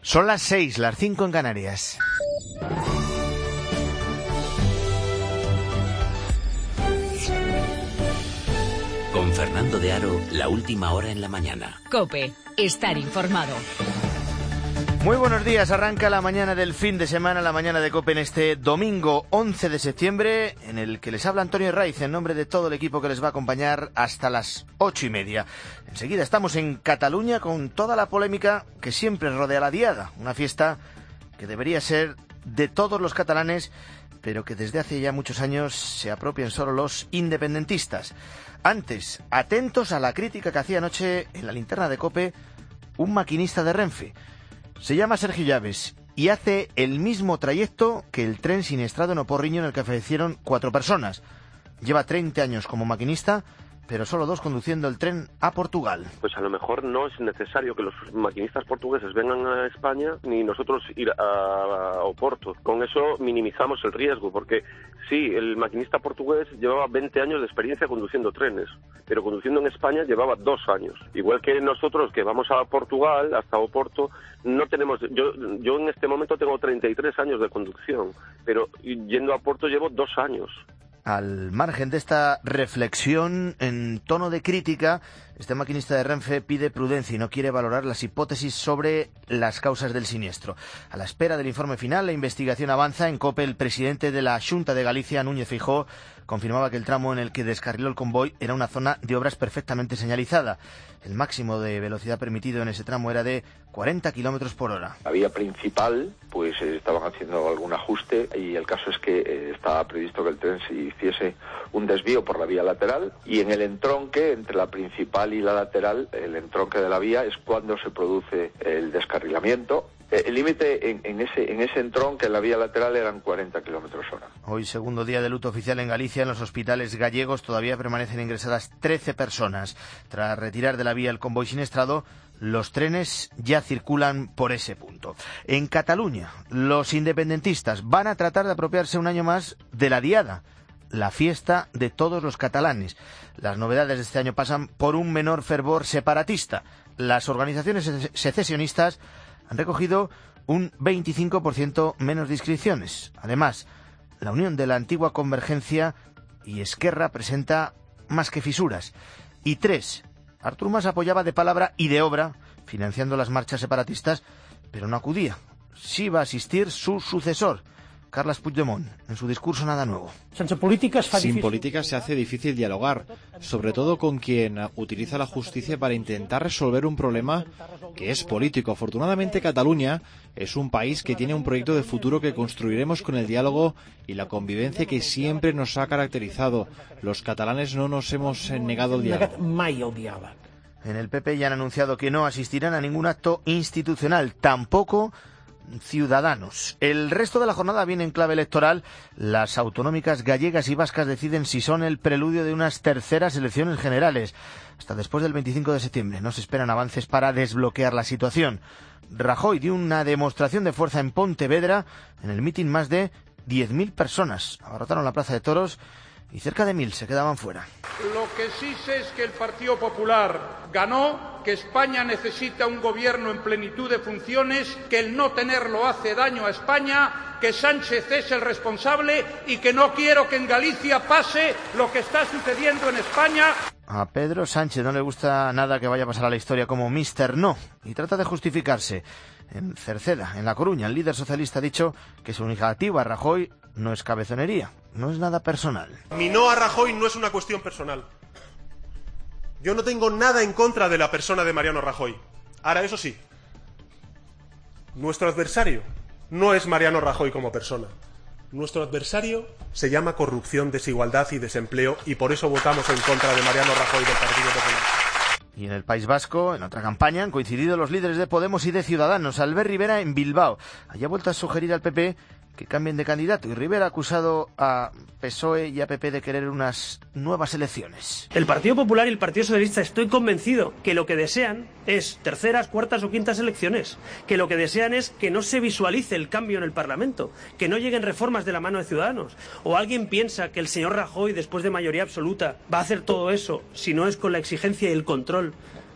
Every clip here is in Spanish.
Son las 6, las 5 en Canarias. Con Fernando de Aro, la última hora en la mañana. COPE, estar informado. Muy buenos días, arranca la mañana del fin de semana, la mañana de COPE en este domingo 11 de septiembre, en el que les habla Antonio Raiz en nombre de todo el equipo que les va a acompañar hasta las 8:30. Enseguida estamos en Cataluña con toda la polémica que siempre rodea la Diada, una fiesta que debería ser de todos los catalanes, pero que desde hace ya muchos años se apropian solo los independentistas. Antes, atentos a la crítica que hacía anoche en la linterna de COPE un maquinista de Renfe. Se llama Sergio Llaves y hace el mismo trayecto que el tren siniestrado en Oporriño, en el que fallecieron 4 personas. Lleva 30 años como maquinista, pero solo 2 conduciendo el tren a Portugal. Pues a lo mejor no es necesario que los maquinistas portugueses vengan a España ni nosotros ir a Oporto. Con eso minimizamos el riesgo, porque sí, el maquinista portugués llevaba 20 años de experiencia conduciendo trenes, pero conduciendo en España llevaba 2 años. Igual que nosotros que vamos a Portugal, hasta Oporto, no tenemos... Yo en este momento tengo 33 años de conducción, pero yendo a Oporto llevo 2 años. Al margen de esta reflexión en tono de crítica, este maquinista de Renfe pide prudencia y no quiere valorar las hipótesis sobre las causas del siniestro. A la espera del informe final, la investigación avanza. En COPE, el presidente de la Xunta de Galicia, Núñez Feijóo, confirmaba que el tramo en el que descarriló el convoy era una zona de obras perfectamente señalizada. El máximo de velocidad permitido en ese tramo era de 40 kilómetros por hora. La vía principal, pues estaban haciendo algún ajuste y el caso es que estaba previsto que el tren se hiciese un desvío por la vía lateral y en el entronque entre la principal y la lateral, el entronque de la vía es cuando se produce el descarrilamiento. El límite en ese entronque en la vía lateral eran 40 kilómetros hora. Hoy, segundo día de luto oficial en Galicia, en los hospitales gallegos todavía permanecen ingresadas 13 personas. Tras retirar de la vía el convoy siniestrado, los trenes ya circulan por ese punto. En Cataluña, los independentistas van a tratar de apropiarse un año más de la Diada, la fiesta de todos los catalanes. Las novedades de este año pasan por un menor fervor separatista. Las organizaciones secesionistas han recogido un 25% menos de inscripciones. Además, la unión de la antigua Convergencia y Esquerra presenta más que fisuras. Y 3, Artur Mas apoyaba de palabra y de obra, financiando las marchas separatistas, pero no acudía. Sí va a asistir su sucesor, Carles Puigdemont, en su discurso Nada Nuevo. Sin política se hace difícil dialogar, sobre todo con quien utiliza la justicia para intentar resolver un problema que es político. Afortunadamente, Cataluña es un país que tiene un proyecto de futuro que construiremos con el diálogo y la convivencia que siempre nos ha caracterizado. Los catalanes no nos hemos negado el diálogo. En el PP ya han anunciado que no asistirán a ningún acto institucional, tampoco Ciudadanos. El resto de la jornada viene en clave electoral. Las autonómicas gallegas y vascas deciden si son el preludio de unas terceras elecciones generales. Hasta después del 25 de septiembre no se esperan avances para desbloquear la situación. Rajoy dio una demostración de fuerza en Pontevedra. En el mitin más de 10.000 personas abarrotaron la Plaza de Toros y cerca de 1.000 se quedaban fuera. Lo que sí sé es que el Partido Popular ganó, que España necesita un gobierno en plenitud de funciones, que el no tenerlo hace daño a España, que Sánchez es el responsable y que no quiero que en Galicia pase lo que está sucediendo en España. A Pedro Sánchez no le gusta nada que vaya a pasar a la historia como Mr. No y trata de justificarse. En Cerceda, en La Coruña, el líder socialista ha dicho que su negativa a Rajoy no es cabezonería, no es nada personal. Mi no a Rajoy no es una cuestión personal. Yo no tengo nada en contra de la persona de Mariano Rajoy. Ahora, eso sí, nuestro adversario no es Mariano Rajoy como persona. Nuestro adversario se llama corrupción, desigualdad y desempleo, y por eso votamos en contra de Mariano Rajoy del Partido Popular. Y en el País Vasco, en otra campaña, han coincidido los líderes de Podemos y de Ciudadanos. Albert Rivera en Bilbao. Allí ha vuelto a sugerir al PP que cambien de candidato, y Rivera ha acusado a PSOE y a PP de querer unas nuevas elecciones. El Partido Popular y el Partido Socialista, estoy convencido que lo que desean es terceras, cuartas o quintas elecciones, que lo que desean es que no se visualice el cambio en el Parlamento, que no lleguen reformas de la mano de Ciudadanos. ¿O alguien piensa que el señor Rajoy, después de mayoría absoluta, va a hacer todo eso si no es con la exigencia y el control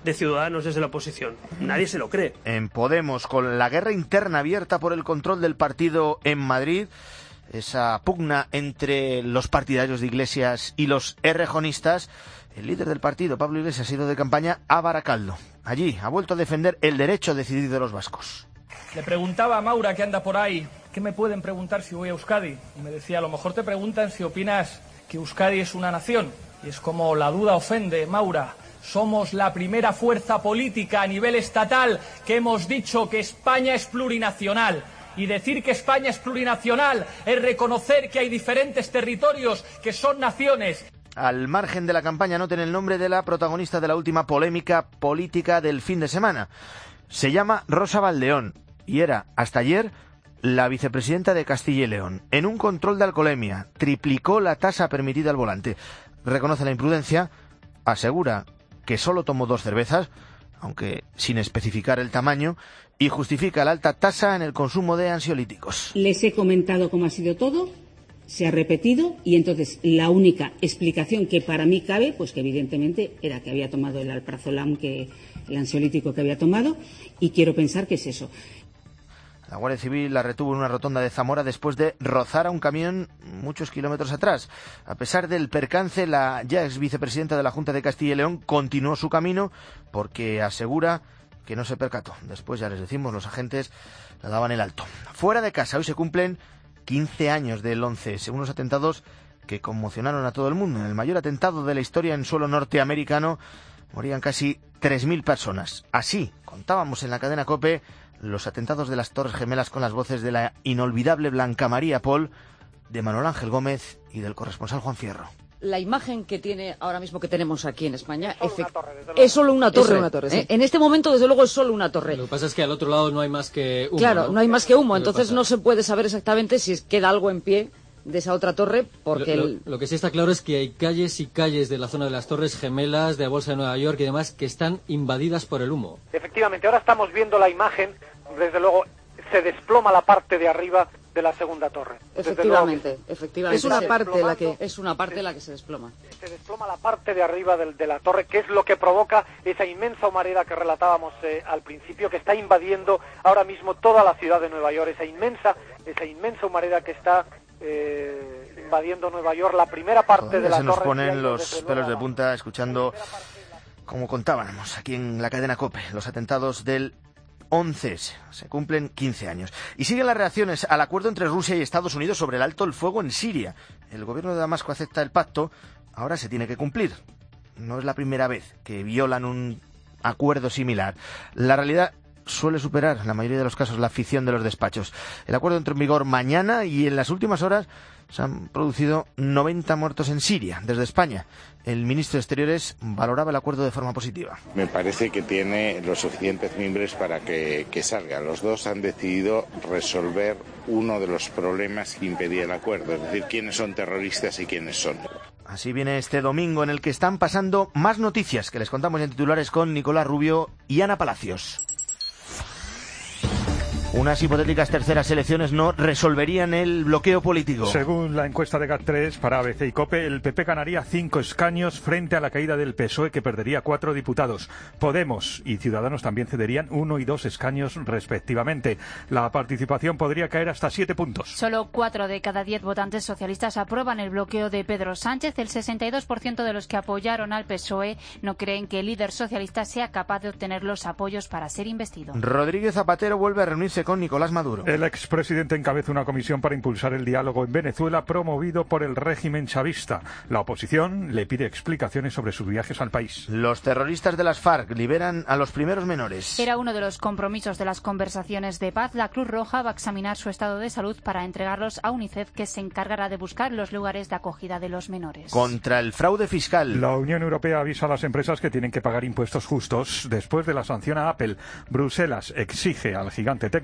de Ciudadanos desde la oposición. Nadie se lo cree. En Podemos, con la guerra interna abierta por el control del partido en Madrid, esa pugna entre los partidarios de Iglesias y los errejonistas, el líder del partido, Pablo Iglesias, ha ido de campaña a Baracaldo. Allí ha vuelto a defender el derecho a decidir de los vascos. Le preguntaba a Maura, que anda por ahí, ¿qué me pueden preguntar si voy a Euskadi? Y me decía, a lo mejor te preguntan si opinas que Euskadi es una nación. Y es como la duda ofende, Maura. Somos la primera fuerza política a nivel estatal que hemos dicho que España es plurinacional. Y decir que España es plurinacional es reconocer que hay diferentes territorios que son naciones. Al margen de la campaña, noten el nombre de la protagonista de la última polémica política del fin de semana. Se llama Rosa Valdeón y era, hasta ayer, la vicepresidenta de Castilla y León. En un control de alcoholemia, triplicó la tasa permitida al volante. Reconoce la imprudencia, asegura que solo tomó 2 cervezas, aunque sin especificar el tamaño, y justifica la alta tasa en el consumo de ansiolíticos. Les he comentado cómo ha sido todo, se ha repetido, y entonces la única explicación que para mí cabe, pues que evidentemente era que había tomado el alprazolam, el ansiolítico que había tomado, y quiero pensar que es eso. La Guardia Civil la retuvo en una rotonda de Zamora después de rozar a un camión muchos kilómetros atrás. A pesar del percance, la ya ex vicepresidenta de la Junta de Castilla y León continuó su camino porque asegura que no se percató. Después, ya les decimos, los agentes le daban el alto. Fuera de casa, hoy se cumplen 15 años del 11, según los atentados que conmocionaron a todo el mundo. En el mayor atentado de la historia en suelo norteamericano morían casi 3.000 personas. Así contábamos en la cadena COPE los atentados de las Torres Gemelas con las voces de la inolvidable Blanca María Pol, de Manuel Ángel Gómez y del corresponsal Juan Fierro. La imagen que tiene ahora mismo que tenemos aquí en España es solo una torre. Sí. En este momento, desde luego, es solo una torre. Lo que pasa es que al otro lado no hay más que humo. Claro, no hay más que humo. Entonces no se puede saber exactamente si queda algo en pie de esa otra torre, porque... Lo que sí está claro es que hay calles y calles de la zona de las Torres Gemelas, de la Bolsa de Nueva York y demás, que están invadidas por el humo. Efectivamente, ahora estamos viendo la imagen, desde luego se desploma la parte de arriba de la segunda torre. Efectivamente. Es una parte la que se desploma. Se desploma la parte de arriba de la torre, que es lo que provoca esa inmensa humareda que relatábamos al principio, que está invadiendo ahora mismo toda la ciudad de Nueva York, esa inmensa humareda que está invadiendo Nueva York, la primera parte de la torre. Se nos ponen los pelos de punta escuchando, como contábamos aquí en la cadena COPE, los atentados del 11, se cumplen 15 años. Y siguen las reacciones al acuerdo entre Rusia y Estados Unidos sobre el alto el fuego en Siria. El gobierno de Damasco acepta el pacto, ahora se tiene que cumplir. No es la primera vez que violan un acuerdo similar. La realidad suele superar, en la mayoría de los casos, la ficción de los despachos. El acuerdo entró en vigor mañana y en las últimas horas se han producido 90 muertos en Siria, desde España. El ministro de Exteriores valoraba el acuerdo de forma positiva. Me parece que tiene los suficientes mimbres para que salga. Los dos han decidido resolver uno de los problemas que impedía el acuerdo, es decir, quiénes son terroristas y quiénes son. Así viene este domingo, en el que están pasando más noticias que les contamos en titulares con Nicolás Rubio y Ana Palacios. Unas hipotéticas terceras elecciones no resolverían el bloqueo político. Según la encuesta de GAT3 para ABC y COPE, el PP ganaría 5 escaños frente a la caída del PSOE, que perdería 4 diputados. Podemos y Ciudadanos también cederían 1 y 2 escaños respectivamente. La participación podría caer hasta 7 puntos. Solo 4 de cada 10 votantes socialistas aprueban el bloqueo de Pedro Sánchez. El 62% de los que apoyaron al PSOE no creen que el líder socialista sea capaz de obtener los apoyos para ser investido. Rodríguez Zapatero vuelve a reunirse con Nicolás Maduro. El expresidente encabeza una comisión para impulsar el diálogo en Venezuela promovido por el régimen chavista. La oposición le pide explicaciones sobre sus viajes al país. Los terroristas de las FARC liberan a los primeros menores. Era uno de los compromisos de las conversaciones de paz. La Cruz Roja va a examinar su estado de salud para entregarlos a UNICEF, que se encargará de buscar los lugares de acogida de los menores. Contra el fraude fiscal. La Unión Europea avisa a las empresas que tienen que pagar impuestos justos después de la sanción a Apple. Bruselas exige al gigante tecnológico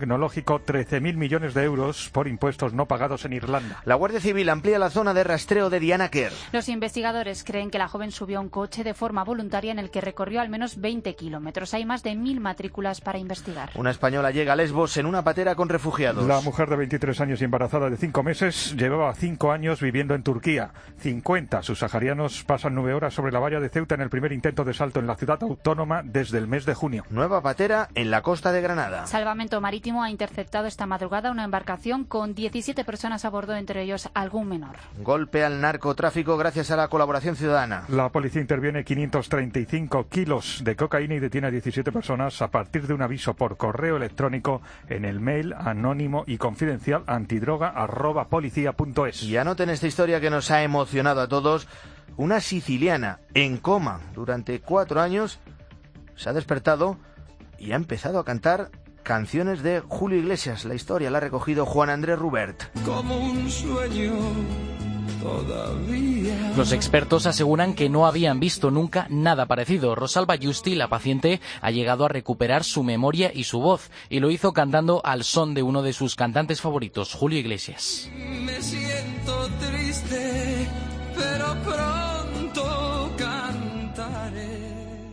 tecnológico 13.000 millones de euros por impuestos no pagados en Irlanda. La Guardia Civil amplía la zona de rastreo de Diana Kerr. Los investigadores creen que la joven subió a un coche de forma voluntaria en el que recorrió al menos 20 kilómetros. Hay más de 1.000 matrículas para investigar. Una española llega a Lesbos en una patera con refugiados. La mujer de 23 años y embarazada de 5 meses llevaba 5 años viviendo en Turquía. 50 subsaharianos pasan 9 horas sobre la valla de Ceuta en el primer intento de salto en la ciudad autónoma desde el mes de junio. Nueva patera en la costa de Granada. Salvamento Marítimo ha interceptado esta madrugada una embarcación con 17 personas a bordo, entre ellos algún menor. Golpe al narcotráfico gracias a la colaboración ciudadana. La policía interviene 535 kilos de cocaína y detiene a 17 personas a partir de un aviso por correo electrónico en el mail anónimo y confidencial antidroga@policia.es. Y anoten esta historia que nos ha emocionado a todos. Una siciliana en coma durante 4 años se ha despertado y ha empezado a cantar canciones de Julio Iglesias. La historia la ha recogido Juan Andrés Rubert. Como un sueño todavía. Los expertos aseguran que no habían visto nunca nada parecido. Rosalba Justi, la paciente, ha llegado a recuperar su memoria y su voz, y lo hizo cantando al son de uno de sus cantantes favoritos, Julio Iglesias. Me siento triste, pero pronto cantaré.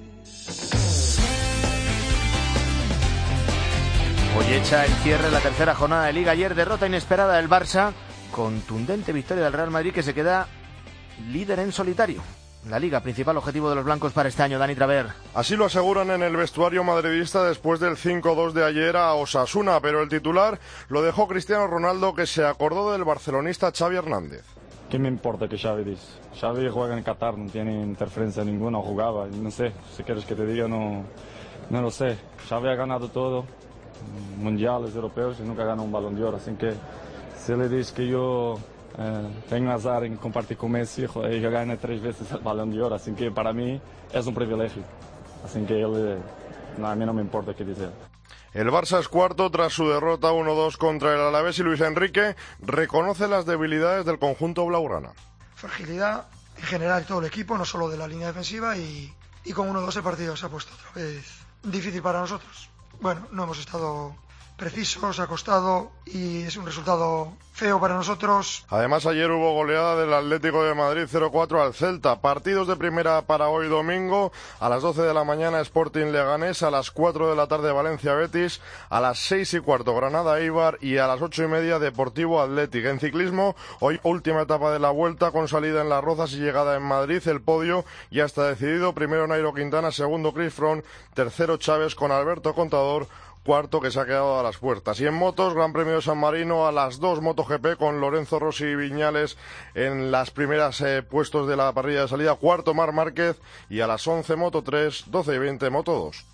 Hoy echa el cierre la tercera jornada de Liga. Ayer derrota inesperada del Barça. Contundente victoria del Real Madrid, que se queda líder en solitario. La Liga, principal objetivo de los blancos para este año. Dani Traver. Así lo aseguran en el vestuario madridista después del 5-2 de ayer a Osasuna, pero el titular lo dejó Cristiano Ronaldo, que se acordó del barcelonista Xavi Hernández. ¿Qué me importa que Xavi dice? Xavi juega en Qatar, no tiene interferencia ninguna, jugaba, no sé, si quieres que te diga, no lo sé. Xavi ha ganado todo, mundiales, europeos, y nunca ganó un Balón de Oro, así que si le dices que yo tengo azar en compartir con Messi, joder, yo gané 3 veces el Balón de Oro, así que para mí es un privilegio, así que a mí no me importa qué dice. El Barça es cuarto tras su derrota 1-2 contra el Alavés, y Luis Enrique reconoce las debilidades del conjunto blaugrana. Fragilidad en general de todo el equipo, no solo de la línea defensiva, y con 1-2 el partido se ha puesto otra vez difícil para nosotros. Bueno, no hemos estado precisos, ha costado y es un resultado feo para nosotros. Además, ayer hubo goleada del Atlético de Madrid 0-4 al Celta. Partidos de primera para hoy domingo. A las 12 de la mañana Sporting Leganés, a las 4 de la tarde Valencia Betis, a las 6:15 Granada Eibar y a las 8:30 Deportivo Athletic. En ciclismo, hoy última etapa de la Vuelta con salida en Las Rozas y llegada en Madrid. El podio ya está decidido. Primero Nairo Quintana, segundo Chris Froome, tercero Chávez con Alberto Contador, cuarto que se ha quedado a las puertas. Y en motos, Gran Premio de San Marino a las 2 MotoGP con Lorenzo Rossi y Viñales en las primeras puestos de la parrilla de salida. Cuarto Marc Márquez, y a las 11 Moto3, 12 y 20 Moto2.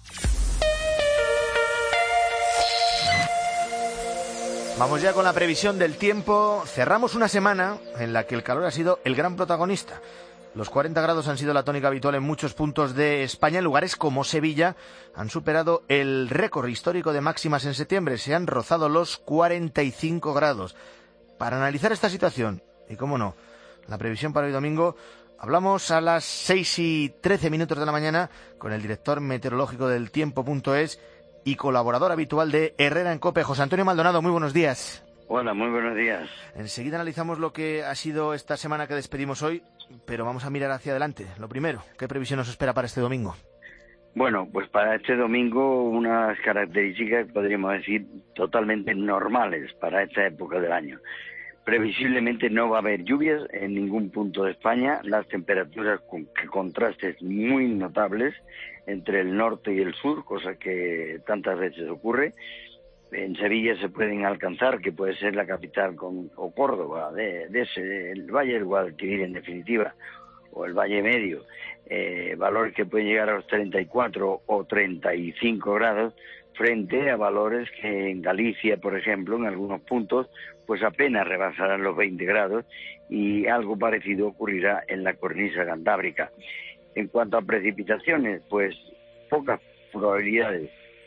Vamos ya con la previsión del tiempo. Cerramos una semana en la que el calor ha sido el gran protagonista. Los 40 grados han sido la tónica habitual en muchos puntos de España. En lugares como Sevilla han superado el récord histórico de máximas en septiembre. Se han rozado los 45 grados. Para analizar esta situación, y cómo no, la previsión para hoy domingo, hablamos a las 6:13 de la mañana con el director meteorológico del Tiempo.es y colaborador habitual de Herrera en COPE, José Antonio Maldonado. Muy buenos días. Hola, muy buenos días. Enseguida analizamos lo que ha sido esta semana que despedimos hoy, pero vamos a mirar hacia adelante. Lo primero, ¿qué previsión nos espera para este domingo? Bueno, pues para este domingo unas características, podríamos decir, totalmente normales para esta época del año. Previsiblemente no va a haber lluvias en ningún punto de España, las temperaturas con contrastes muy notables entre el norte y el sur, cosa que tantas veces ocurre. En Sevilla se pueden alcanzar, que puede ser la capital o Córdoba, el Valle del Guadalquivir en definitiva, o el Valle Medio, valores que pueden llegar a los 34 o 35 grados, frente a valores que en Galicia, por ejemplo, en algunos puntos, pues apenas rebasarán los 20 grados, y algo parecido ocurrirá en la cornisa cantábrica. En cuanto a precipitaciones, pues pocas probabilidades.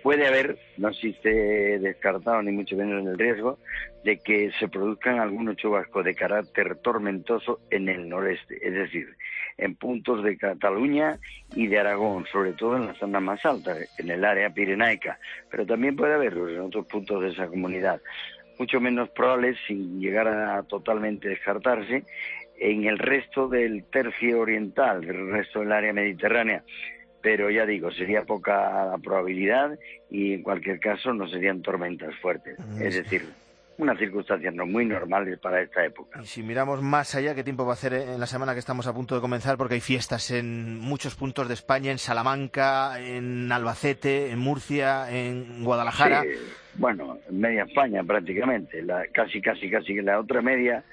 puede haber, no existe descartado ni mucho menos el riesgo, de que se produzcan algunos chubascos de carácter tormentoso en el noreste, es decir, en puntos de Cataluña y de Aragón, sobre todo en las zonas más altas, en el área pirenaica, pero también puede haberlos en otros puntos de esa comunidad. Mucho menos probables, sin llegar a totalmente descartarse, en el resto del tercio oriental, el resto del área mediterránea. Pero ya digo, sería poca la probabilidad y en cualquier caso no serían tormentas fuertes. Es decir, unas circunstancias no muy normales para esta época. Y si miramos más allá, ¿qué tiempo va a hacer en la semana que estamos a punto de comenzar? Porque hay fiestas en muchos puntos de España, en Salamanca, en Albacete, en Murcia, en Guadalajara. Sí, bueno, en media España prácticamente, casi que la otra media,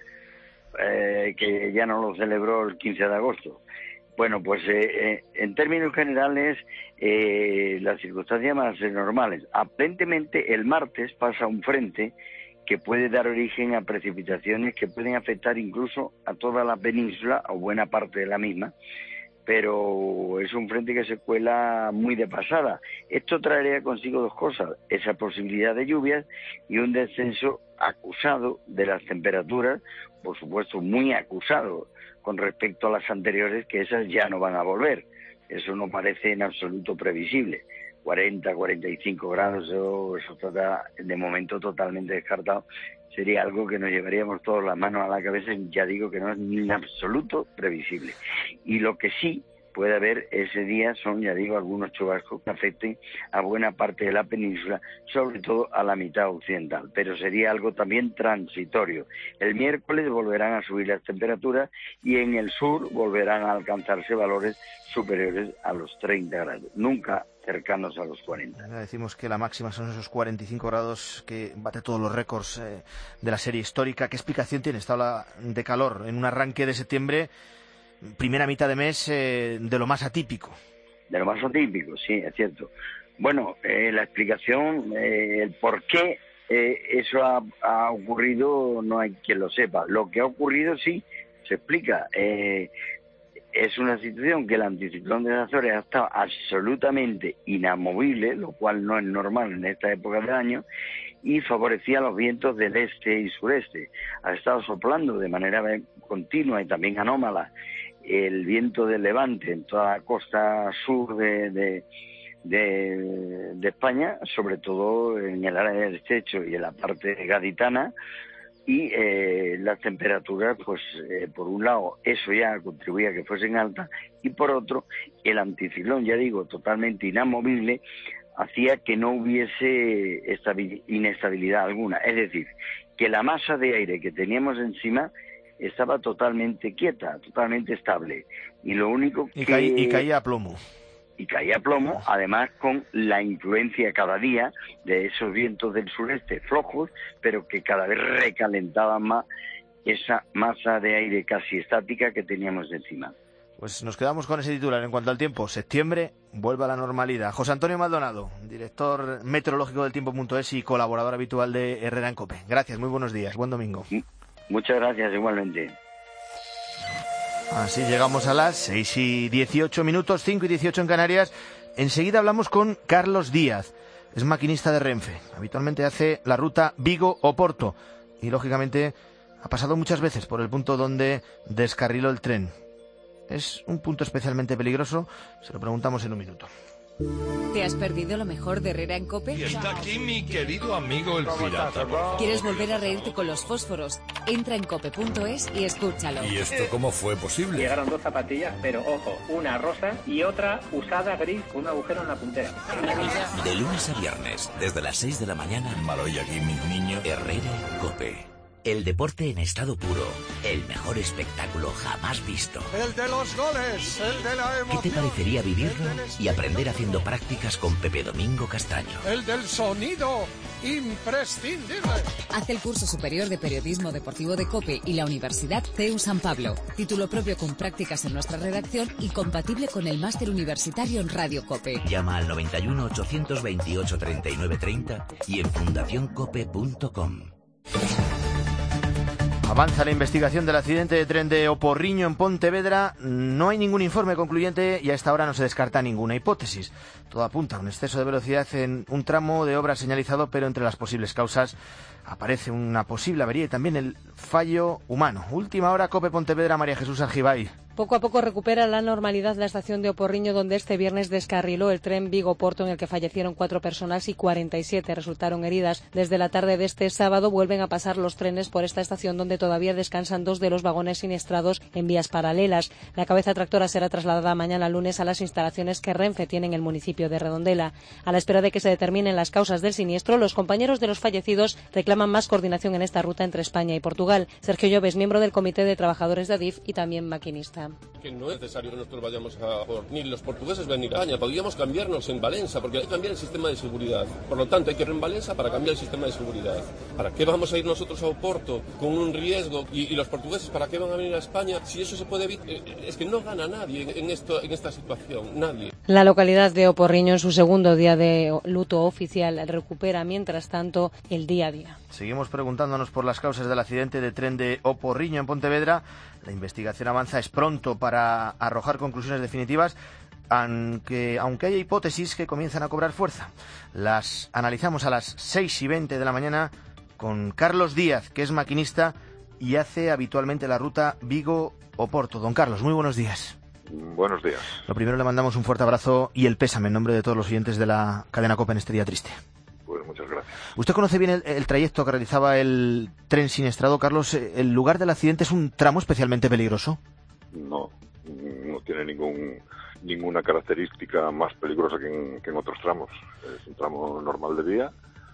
que ya no lo celebró el 15 de agosto. Bueno, pues en términos generales, las circunstancias más normales. Aparentemente el martes pasa un frente que puede dar origen a precipitaciones que pueden afectar incluso a toda la península o buena parte de la misma, pero es un frente que se cuela muy de pasada. Esto traería consigo dos cosas: esa posibilidad de lluvias y un descenso acusado de las temperaturas, por supuesto muy acusado con respecto a las anteriores, que esas ya no van a volver. Eso no parece en absoluto previsible. 40, 45 grados, eso está de momento totalmente descartado. Sería algo que nos llevaríamos todas las manos a la cabeza, ya digo que no es ni en absoluto previsible. Y lo que sí puede haber ese día son, ya digo, algunos chubascos que afecten a buena parte de la península, sobre todo a la mitad occidental, pero sería algo también transitorio. El miércoles volverán a subir las temperaturas y en el sur volverán a alcanzarse valores superiores a los 30 grados, nunca cercanos a los 40. Ya decimos que la máxima son esos 45 grados que bate todos los récords de la serie histórica. ¿Qué explicación tiene esta ola de calor en un arranque de septiembre, primera mitad de mes, de lo más atípico? De lo más atípico, sí, es cierto. Bueno, la explicación, el por qué eso ha ocurrido, no hay quien lo sepa. Lo que ha ocurrido sí se explica. Es una situación que el anticiclón de las Azores ha estado absolutamente inamovible, lo cual no es normal en esta época del año, y favorecía los vientos del este y sureste. Ha estado soplando de manera continua y también anómala el viento del levante en toda la costa sur de España, sobre todo en el área del estrecho y en la parte gaditana, y las temperaturas, pues por un lado eso ya contribuía a que fuesen altas, y por otro el anticiclón, ya digo, totalmente inamovible, hacía que no hubiese inestabilidad alguna. Es decir, que la masa de aire que teníamos encima estaba totalmente quieta, totalmente estable, y lo único que... Y caía a plomo. Y caía a plomo, además con la influencia cada día de esos vientos del sureste flojos, pero que cada vez recalentaban más esa masa de aire casi estática que teníamos encima. Pues nos quedamos con ese titular en cuanto al tiempo. Septiembre vuelve a la normalidad. José Antonio Maldonado, director meteorológico del Tiempo.es y colaborador habitual de Herrera en COPE. Gracias, muy buenos días, buen domingo. Muchas gracias, igualmente. Así llegamos a las 6:18, 5:18 en Canarias. Enseguida hablamos con Carlos Díaz. Es maquinista de Renfe. Habitualmente hace la ruta Vigo-Oporto. Y, lógicamente, ha pasado muchas veces por el punto donde descarriló el tren. ¿Es un punto especialmente peligroso? Se lo preguntamos en un minuto. ¿Te has perdido lo mejor de Herrera en COPE? Y está aquí mi querido amigo el pirata. ¿Quieres volver a reírte con los fósforos? Entra en cope.es y escúchalo. ¿Y esto cómo fue posible? Llegaron dos zapatillas, pero ojo, una rosa y otra usada gris con un agujero en la puntera. De lunes a viernes, desde las 6 de la mañana. Maloy aquí, mis niños. Herrera en COPE. El deporte en estado puro. El mejor espectáculo jamás visto. El de los goles, el de la emoción. ¿Qué te parecería vivirlo y aprender haciendo prácticas con Pepe Domingo Castaño? El del sonido imprescindible. Haz el curso superior de periodismo deportivo de COPE y la Universidad CEU San Pablo. Título propio con prácticas en nuestra redacción y compatible con el máster universitario en Radio COPE. Llama al 91 828 39 30 y en fundacioncope.com. Avanza la investigación del accidente de tren de Oporriño en Pontevedra. No hay ningún informe concluyente y a esta hora no se descarta ninguna hipótesis. Todo apunta a un exceso de velocidad en un tramo de obra señalizado, pero entre las posibles causas aparece una posible avería y también el fallo humano. Última hora, COPE Pontevedra, María Jesús Argibay. Poco a poco recupera la normalidad la estación de Oporriño, donde este viernes descarriló el tren Vigo-Porto, en el que fallecieron 4 personas y 47 resultaron heridas. Desde la tarde de este sábado vuelven a pasar los trenes por esta estación, donde todavía descansan 2 de los vagones siniestrados en vías paralelas. La cabeza tractora será trasladada mañana lunes a las instalaciones que Renfe tiene en el municipio de Redondela. A la espera de que se determinen las causas del siniestro, los compañeros de los fallecidos reclaman más coordinación en esta ruta entre España y Portugal. Sergio Llobes, miembro del Comité de Trabajadores de Adif y también maquinista. Que no es necesario que nosotros vayamos ni los portugueses venir a España, podríamos cambiarnos en Valencia, porque hay que cambiar el sistema de seguridad. Por lo tanto, hay que ir en Valencia para cambiar el sistema de seguridad. ¿Para qué vamos a ir nosotros a Oporto con un riesgo? Y los portugueses, ¿para qué van a venir a España? Si eso se puede evitar, es que no gana nadie en esta situación, nadie. La localidad de Oporriño, en su segundo día de luto oficial, recupera, mientras tanto, el día a día. Seguimos preguntándonos por las causas del accidente de tren de Oporriño en Pontevedra. La investigación avanza, es pronto para arrojar conclusiones definitivas, aunque haya hipótesis que comienzan a cobrar fuerza. Las analizamos a las 6:20 de la mañana con Carlos Díaz, que es maquinista y hace habitualmente la ruta Vigo-Oporto. Don Carlos, muy buenos días. Buenos días. Lo primero, le mandamos un fuerte abrazo y el pésame en nombre de todos los oyentes de la cadena COPE en este día triste. Pues muchas gracias. ¿Usted conoce bien el trayecto que realizaba el tren siniestrado, Carlos? ¿El lugar del accidente es un tramo especialmente peligroso? No tiene ninguna característica más peligrosa que en otros tramos. Es un tramo normal de vía.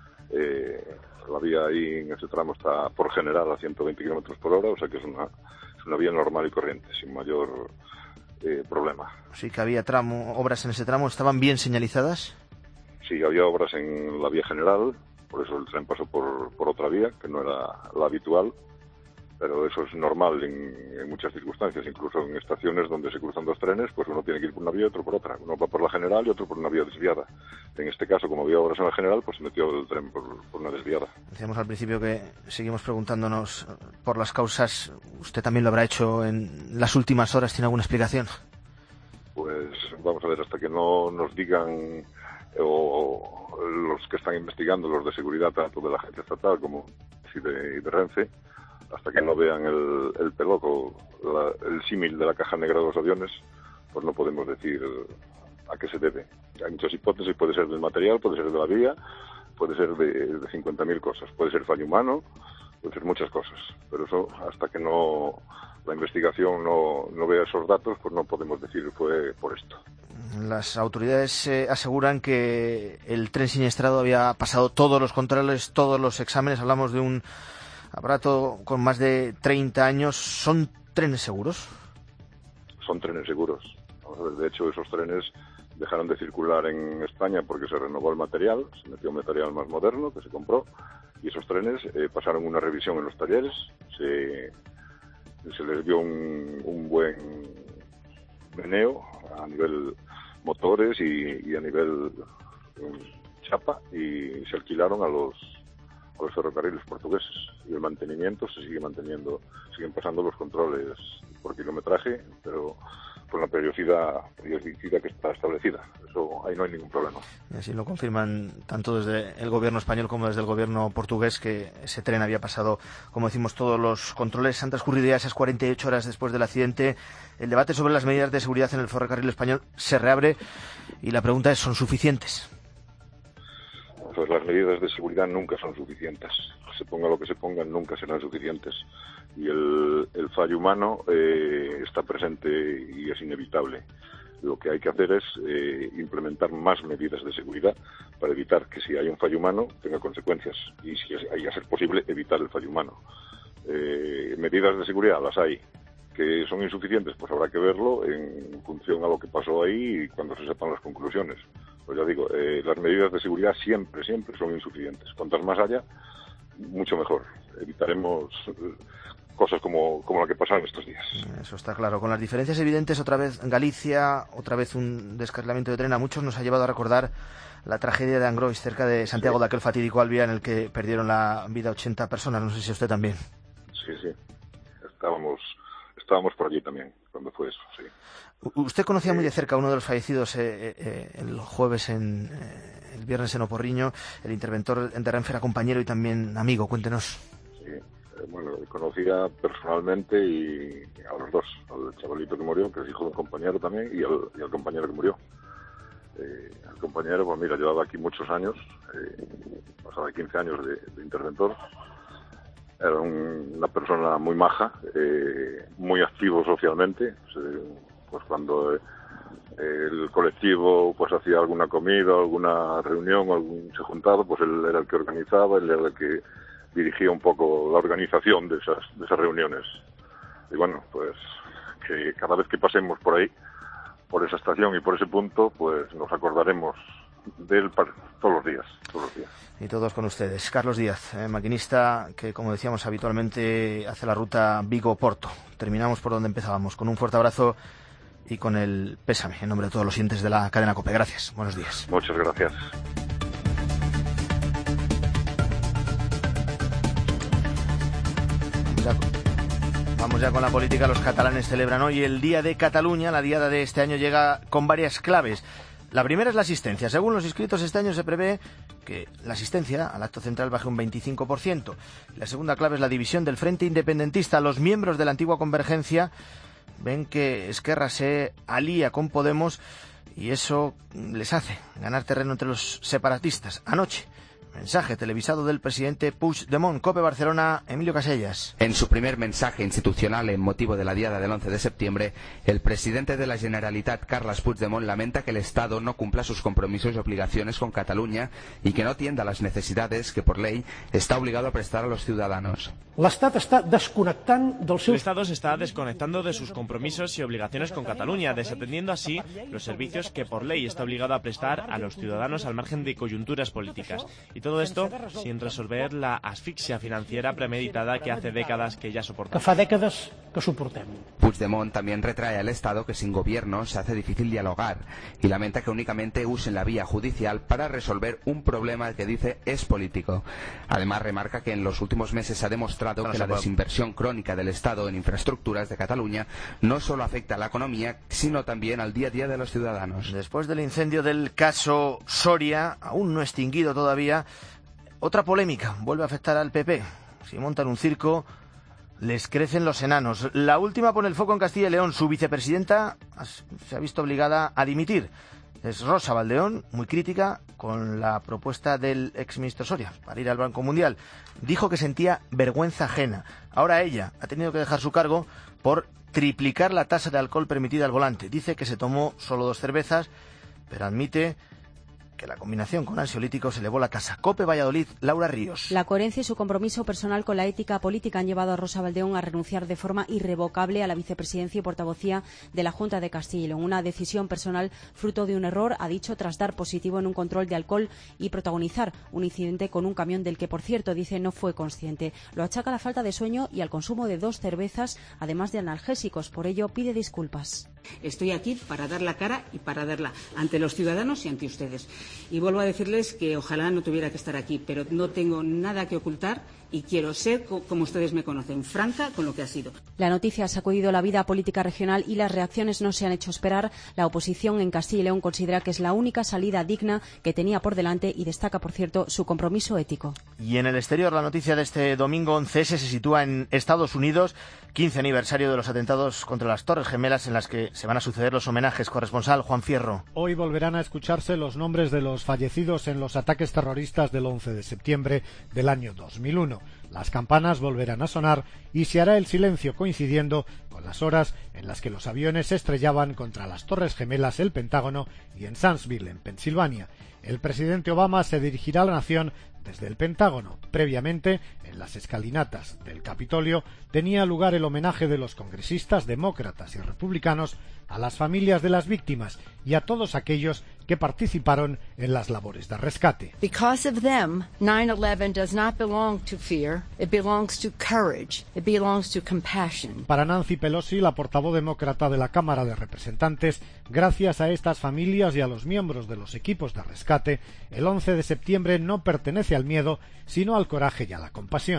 La vía ahí en ese tramo está por general a 120 km por hora, o sea que es una vía normal y corriente, sin mayor problema. Sí que había obras en ese tramo. ¿Estaban bien señalizadas? Sí, había obras en la vía general, por eso el tren pasó por otra vía, que no era la habitual, pero eso es normal en muchas circunstancias, incluso en estaciones donde se cruzan 2 trenes, pues uno tiene que ir por una vía y otro por otra. Uno va por la general y otro por una vía desviada. En este caso, como había obras en la general, pues se metió el tren por una desviada. Decíamos al principio que seguimos preguntándonos por las causas. ¿Usted también lo habrá hecho en las últimas horas? ¿Tiene alguna explicación? Pues vamos a ver, hasta que no nos digan, o los que están investigando, los de seguridad, tanto de la agencia estatal como de Renfe, hasta que no vean el peloco, el símil de la caja negra de los aviones, pues no podemos decir a qué se debe. Hay muchas hipótesis, puede ser del material, puede ser de la vía, puede ser de 50.000 cosas, puede ser fallo humano, puede ser muchas cosas, pero eso hasta que la investigación no vea esos datos, pues no podemos decir fue por esto. Las autoridades aseguran que el tren siniestrado había pasado todos los controles, todos los exámenes. Hablamos de un aparato con más de 30 años. ¿Son trenes seguros? Son trenes seguros. Vamos a ver, de hecho, esos trenes dejaron de circular en España porque se renovó el material, se metió un material más moderno que se compró, y esos trenes pasaron una revisión en los talleres, se les dio un buen meneo a nivel motores y a nivel chapa, y se alquilaron a los ferrocarriles portugueses, y el mantenimiento se sigue manteniendo, siguen pasando los controles por kilometraje, pero con la periodicidad que está establecida. Eso, ahí no hay ningún problema. Y así lo confirman tanto desde el gobierno español como desde el gobierno portugués, que ese tren había pasado, como decimos, todos los controles. Han transcurrido ya esas 48 horas después del accidente. El debate sobre las medidas de seguridad en el ferrocarril español se reabre y la pregunta es, ¿son suficientes? Pues las medidas de seguridad nunca son suficientes. Se ponga lo que se ponga, nunca serán suficientes. Y el fallo humano está presente y es inevitable. Lo que hay que hacer es implementar más medidas de seguridad para evitar que, si hay un fallo humano, tenga consecuencias. Y si hay a ser posible, evitar el fallo humano. Medidas de seguridad las hay. ¿Que son insuficientes? Pues habrá que verlo en función a lo que pasó ahí y cuando se sepan las conclusiones. Pues ya digo, las medidas de seguridad siempre son insuficientes. Cuantas más haya, mucho mejor. Evitaremos cosas como la que pasaron estos días. Eso está claro. Con las diferencias evidentes, otra vez Galicia, otra vez un descarrilamiento de tren, a muchos nos ha llevado a recordar la tragedia de Angrois, cerca de Santiago, de aquel fatídico Alvia en el que perdieron la vida 80 personas. No sé si usted también. Sí. estábamos por allí también cuando fue eso, sí. Usted conocía muy de cerca a uno de los fallecidos el jueves, el viernes en Oporriño. El interventor de Renfe era compañero y también amigo. Cuéntenos. Sí, bueno, conocía personalmente y a los dos, al chavalito que murió, que es hijo de un compañero también, y al compañero que murió. El compañero, pues mira, llevaba aquí muchos años, pasaba 15 años de interventor. Era una persona muy maja, muy activo socialmente. Pues cuando el colectivo pues hacía alguna comida, alguna reunión, se juntaba, pues él era el que organizaba, él era el que dirigía un poco la organización de esas reuniones. Y bueno, pues que cada vez que pasemos por ahí, por esa estación y por ese punto, pues nos acordaremos de él todos los días. Y todos con ustedes. Carlos Díaz, maquinista que, como decíamos, habitualmente hace la ruta Vigo-Porto. Terminamos por donde empezábamos, con un fuerte abrazo y con el pésame en nombre de todos los oyentes de la cadena COPE. Gracias. Buenos días. Muchas gracias. Vamos ya con la política. Los catalanes celebran hoy el Día de Cataluña. La diada de este año llega con varias claves. La primera es la asistencia. Según los inscritos, este año se prevé que la asistencia al acto central baje un 25%. La segunda clave es la división del Frente Independentista. Los miembros de la antigua Convergencia ven que Esquerra se alía con Podemos y eso les hace ganar terreno entre los separatistas. Anoche, mensaje televisado del presidente Puigdemont. COPE Barcelona, Emilio Casellas. En su primer mensaje institucional en motivo de la diada del 11 de septiembre, el presidente de la Generalitat, Carles Puigdemont, lamenta que el Estado no cumpla sus compromisos y obligaciones con Cataluña y que no atienda las necesidades que por ley está obligado a prestar a los ciudadanos. El Estado se está desconectando de sus compromisos y obligaciones con Cataluña, desatendiendo así los servicios que por ley está obligado a prestar a los ciudadanos al margen de coyunturas políticas. Y todo esto sin resolver la asfixia financiera premeditada que hace décadas que ya soportamos. Puigdemont también retrae al Estado que sin gobierno se hace difícil dialogar y lamenta que únicamente usen la vía judicial para resolver un problema que dice es político. Además remarca que en los últimos meses se ha demostrado que la desinversión crónica del Estado en infraestructuras de Cataluña no solo afecta a la economía, sino también al día a día de los ciudadanos. Después del incendio del caso Soria, aún no extinguido todavía, otra polémica vuelve a afectar al PP. Si montan un circo, les crecen los enanos. La última pone el foco en Castilla y León. Su vicepresidenta se ha visto obligada a dimitir. Es Rosa Baldeón, muy crítica con la propuesta del exministro Soria para ir al Banco Mundial. Dijo que sentía vergüenza ajena. Ahora ella ha tenido que dejar su cargo por triplicar la tasa de alcohol permitida al volante. Dice que se tomó solo 2 cervezas, pero admite que la combinación con ansiolíticos elevó la tasa. COPE Valladolid, Laura Ríos. La coherencia y su compromiso personal con la ética política han llevado a Rosa Baldeón a renunciar de forma irrevocable a la vicepresidencia y portavocía de la Junta de Castilla y León. Una decisión personal fruto de un error, ha dicho, tras dar positivo en un control de alcohol y protagonizar un incidente con un camión del que, por cierto, dice no fue consciente. Lo achaca a la falta de sueño y al consumo de 2 cervezas, además de analgésicos. Por ello, pide disculpas. Estoy aquí para dar la cara y para darla ante los ciudadanos y ante ustedes. Y vuelvo a decirles que ojalá no tuviera que estar aquí, pero no tengo nada que ocultar y quiero ser, como ustedes me conocen, franca con lo que ha sido. La noticia ha sacudido la vida política regional y las reacciones no se han hecho esperar. La oposición en Castilla y León considera que es la única salida digna que tenía por delante y destaca, por cierto, su compromiso ético. Y en el exterior, la noticia de este domingo 11S se sitúa en Estados Unidos, 15 aniversario de los atentados contra las Torres Gemelas, en las que se van a suceder los homenajes. Corresponsal Juan Fierro. Hoy volverán a escucharse los nombres de los fallecidos en los ataques terroristas del 11 de septiembre del año 2001. Las campanas volverán a sonar y se hará el silencio coincidiendo con las horas en las que los aviones se estrellaban contra las Torres Gemelas, el Pentágono y en Sandsville, en Pensilvania. El presidente Obama se dirigirá a la nación desde el Pentágono. Previamente, en las escalinatas del Capitolio, tenía lugar el homenaje de los congresistas demócratas y republicanos a las familias de las víctimas y a todos aquellos que participaron en las labores de rescate. Because of them, 9/11 does not belong to fear, it belongs to courage, it belongs to compassion. Para Nancy Pelosi, la portavoz demócrata de la Cámara de Representantes, gracias a estas familias y a los miembros de los equipos de rescate, el 11 de septiembre no pertenece al miedo, sino al coraje y a la compasión.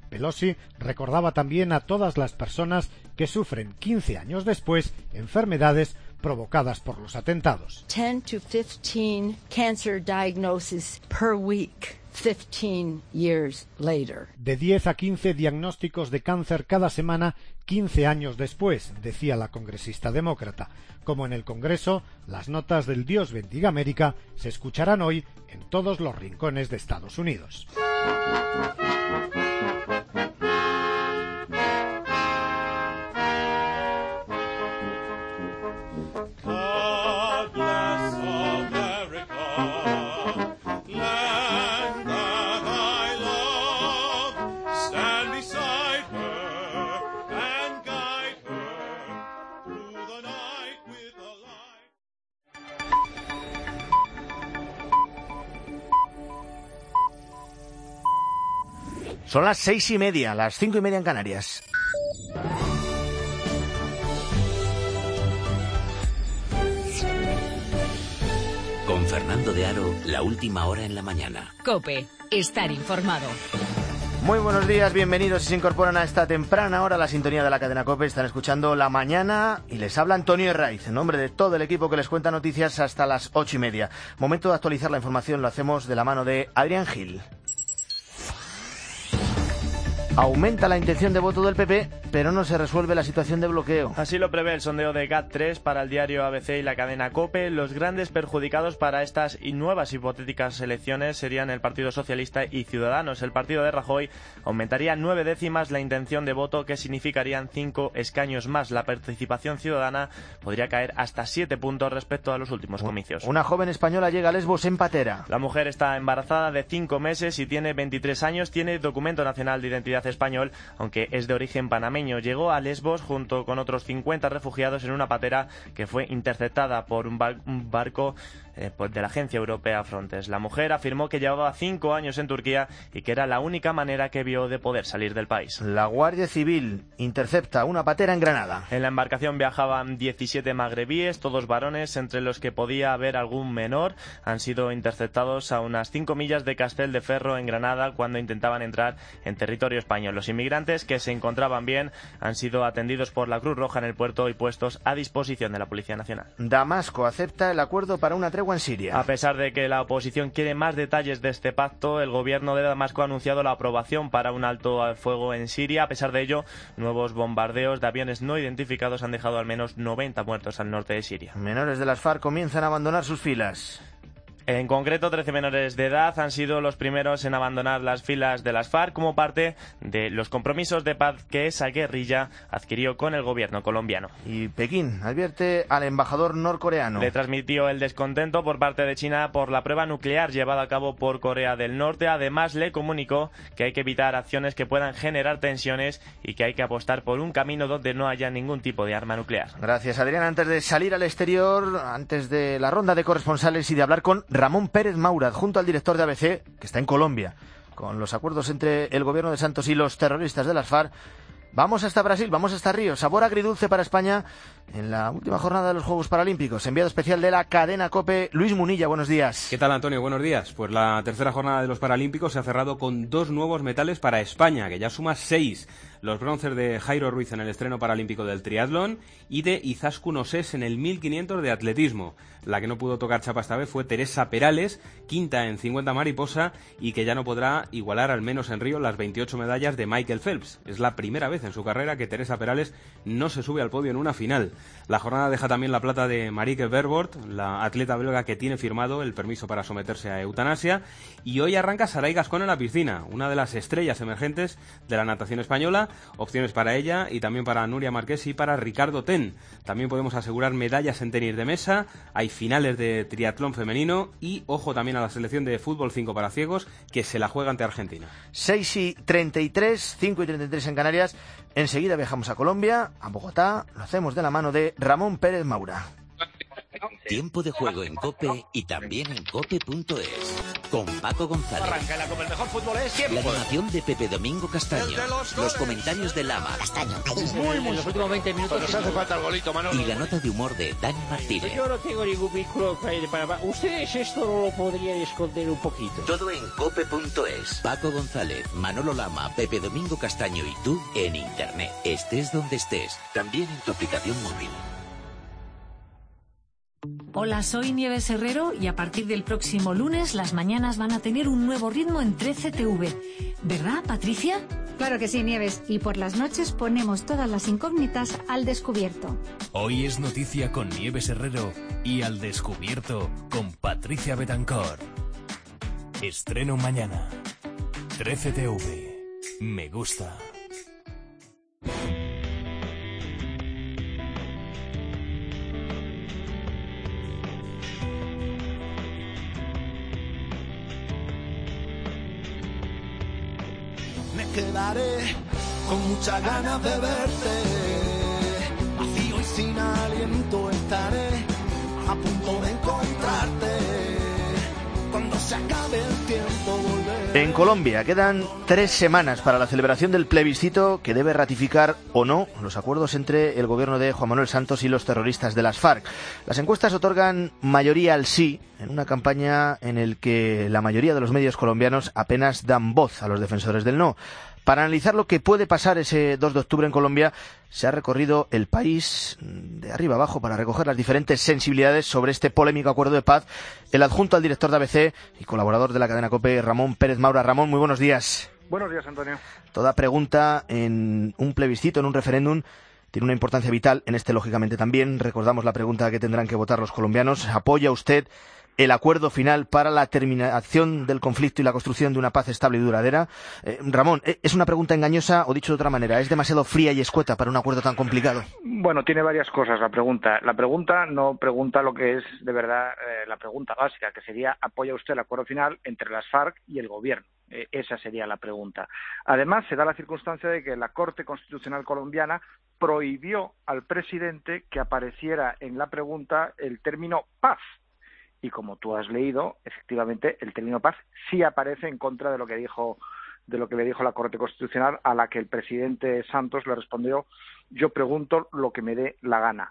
Pelosi recordaba también a todas las personas que sufren 15 años después enfermedades provocadas por los atentados. 10 to 15 cancer diagnoses per week. 15 years later. De 10 a 15 diagnósticos de cáncer cada semana, 15 años después, decía la congresista demócrata. Como en el Congreso, las notas del Dios bendiga América se escucharán hoy en todos los rincones de Estados Unidos. Son las 6:30, las 5:30 en Canarias. Con Fernando de Aro, la última hora en la mañana. COPE, estar informado. Muy buenos días, bienvenidos y se incorporan a esta temprana hora a la sintonía de la cadena COPE. Están escuchando La Mañana y les habla Antonio Herraiz, en nombre de todo el equipo que les cuenta noticias hasta las 8:30. Momento de actualizar la información, lo hacemos de la mano de Adrián Gil. Aumenta la intención de voto del PP, pero no se resuelve la situación de bloqueo. Así lo prevé el sondeo de GAT3 para el diario ABC y la cadena COPE. Los grandes perjudicados para estas y nuevas hipotéticas elecciones serían el Partido Socialista y Ciudadanos. El partido de Rajoy aumentaría 9 décimas la intención de voto, que significarían 5 escaños más. La participación ciudadana podría caer hasta 7 puntos respecto a los últimos comicios. Una joven española llega a Lesbos en patera. La mujer está embarazada de 5 meses y tiene 23 años. Tiene documento nacional de identidad español, aunque es de origen panameño. Llegó a Lesbos junto con otros 50 refugiados en una patera que fue interceptada por un barco de la Agencia Europea Frontex. La mujer afirmó que llevaba 5 años en Turquía y que era la única manera que vio de poder salir del país. La Guardia Civil intercepta una patera en Granada. En la embarcación viajaban 17 magrebíes, todos varones, entre los que podía haber algún menor. Han sido interceptados a unas 5 millas de Castelldefels, en Granada, cuando intentaban entrar en territorio español. Los inmigrantes, que se encontraban bien, han sido atendidos por la Cruz Roja en el puerto y puestos a disposición de la Policía Nacional. Damasco acepta el acuerdo para una tregua en Siria. A pesar de que la oposición quiere más detalles de este pacto, el gobierno de Damasco ha anunciado la aprobación para un alto al fuego en Siria. A pesar de ello, nuevos bombardeos de aviones no identificados han dejado al menos 90 muertos al norte de Siria. Menores de las FARC comienzan a abandonar sus filas. En concreto, 13 menores de edad han sido los primeros en abandonar las filas de las FARC como parte de los compromisos de paz que esa guerrilla adquirió con el gobierno colombiano. Y Pekín advierte al embajador norcoreano. Le transmitió el descontento por parte de China por la prueba nuclear llevada a cabo por Corea del Norte. Además, le comunicó que hay que evitar acciones que puedan generar tensiones y que hay que apostar por un camino donde no haya ningún tipo de arma nuclear. Gracias, Adrián. Antes de salir al exterior, antes de la ronda de corresponsales y de hablar con Ramón Pérez Maura, junto al director de ABC, que está en Colombia, con los acuerdos entre el gobierno de Santos y los terroristas de las FARC, vamos hasta Brasil, vamos hasta Río. Sabor agridulce para España en la última jornada de los Juegos Paralímpicos. Enviado especial de la cadena COPE, Luis Munilla, buenos días. ¿Qué tal, Antonio? Buenos días. Pues la tercera jornada de los Paralímpicos se ha cerrado con 2 nuevos metales para España, que ya suma 6. Los bronces de Jairo Ruiz en el estreno paralímpico del triatlón y de Izaskun Osés en el 1500 de atletismo. La que no pudo tocar chapa esta vez fue Teresa Perales, quinta en 50 mariposa, y que ya no podrá igualar, al menos en Río, las 28 medallas de Michael Phelps. Es la primera vez en su carrera que Teresa Perales no se sube al podio en una final. La jornada deja también la plata de Marieke Verwoerd, la atleta belga que tiene firmado el permiso para someterse a eutanasia. Y hoy arranca Saray Gascón en la piscina, una de las estrellas emergentes de la natación española. Opciones para ella y también para Nuria Marqués y para Ricardo Ten. También podemos asegurar medallas en tenis de mesa. Hay finales de triatlón femenino y ojo también a la selección de fútbol 5 para ciegos, que se la juega ante Argentina. 6:33, 5:33 en Canarias. Enseguida viajamos a Colombia, a Bogotá. Lo hacemos de la mano de Ramón Pérez Maura. Tiempo de juego en COPE y también en COPE.es. con Paco González. Arranca la Copa, el mejor fútbol es siempre. La animación de Pepe Domingo Castaño. Los comentarios de Lama. Castaño. En los últimos 20 minutos nos hace falta el golito, Manolo. Y la nota de humor de Dani Martínez. Yo no tengo ningún vínculo para... Ustedes esto no lo podrían esconder un poquito. Todo en cope.es. Paco González, Manolo Lama, Pepe Domingo Castaño y tú en Internet. Estés donde estés. También en tu aplicación móvil. Hola, soy Nieves Herrero y a partir del próximo lunes las mañanas van a tener un nuevo ritmo en 13TV. ¿Verdad, Patricia? Claro que sí, Nieves. Y por las noches ponemos todas las incógnitas al descubierto. Hoy es noticia con Nieves Herrero y Al Descubierto con Patricia Betancor. Estreno mañana. 13TV. Me gusta. Me quedaré con muchas ganas de verte, vacío y sin aliento estaré a punto de encontrarte, cuando se acabe el tiempo volveré. En Colombia quedan 3 semanas para la celebración del plebiscito que debe ratificar o no los acuerdos entre el gobierno de Juan Manuel Santos y los terroristas de las FARC. Las encuestas otorgan mayoría al sí en una campaña en la que la mayoría de los medios colombianos apenas dan voz a los defensores del no. Para analizar lo que puede pasar ese 2 de octubre en Colombia, se ha recorrido el país de arriba abajo para recoger las diferentes sensibilidades sobre este polémico acuerdo de paz. El adjunto al director de ABC y colaborador de la cadena COPE, Ramón Pérez Maura. Ramón, muy buenos días. Buenos días, Antonio. Toda pregunta en un plebiscito, en un referéndum, tiene una importancia vital. En este, lógicamente, también. Recordamos la pregunta que tendrán que votar los colombianos. ¿Apoya usted el acuerdo final para la terminación del conflicto y la construcción de una paz estable y duradera? Ramón, ¿es una pregunta engañosa o, dicho de otra manera, es demasiado fría y escueta para un acuerdo tan complicado? Bueno, tiene varias cosas la pregunta. La pregunta no pregunta lo que es de verdad la pregunta básica, que sería ¿apoya usted el acuerdo final entre las FARC y el gobierno? Esa sería la pregunta. Además, se da la circunstancia de que la Corte Constitucional colombiana prohibió al presidente que apareciera en la pregunta el término paz. Y como tú has leído, efectivamente, el término paz sí aparece en contra de lo que le dijo la Corte Constitucional, a la que el presidente Santos le respondió: yo pregunto lo que me dé la gana.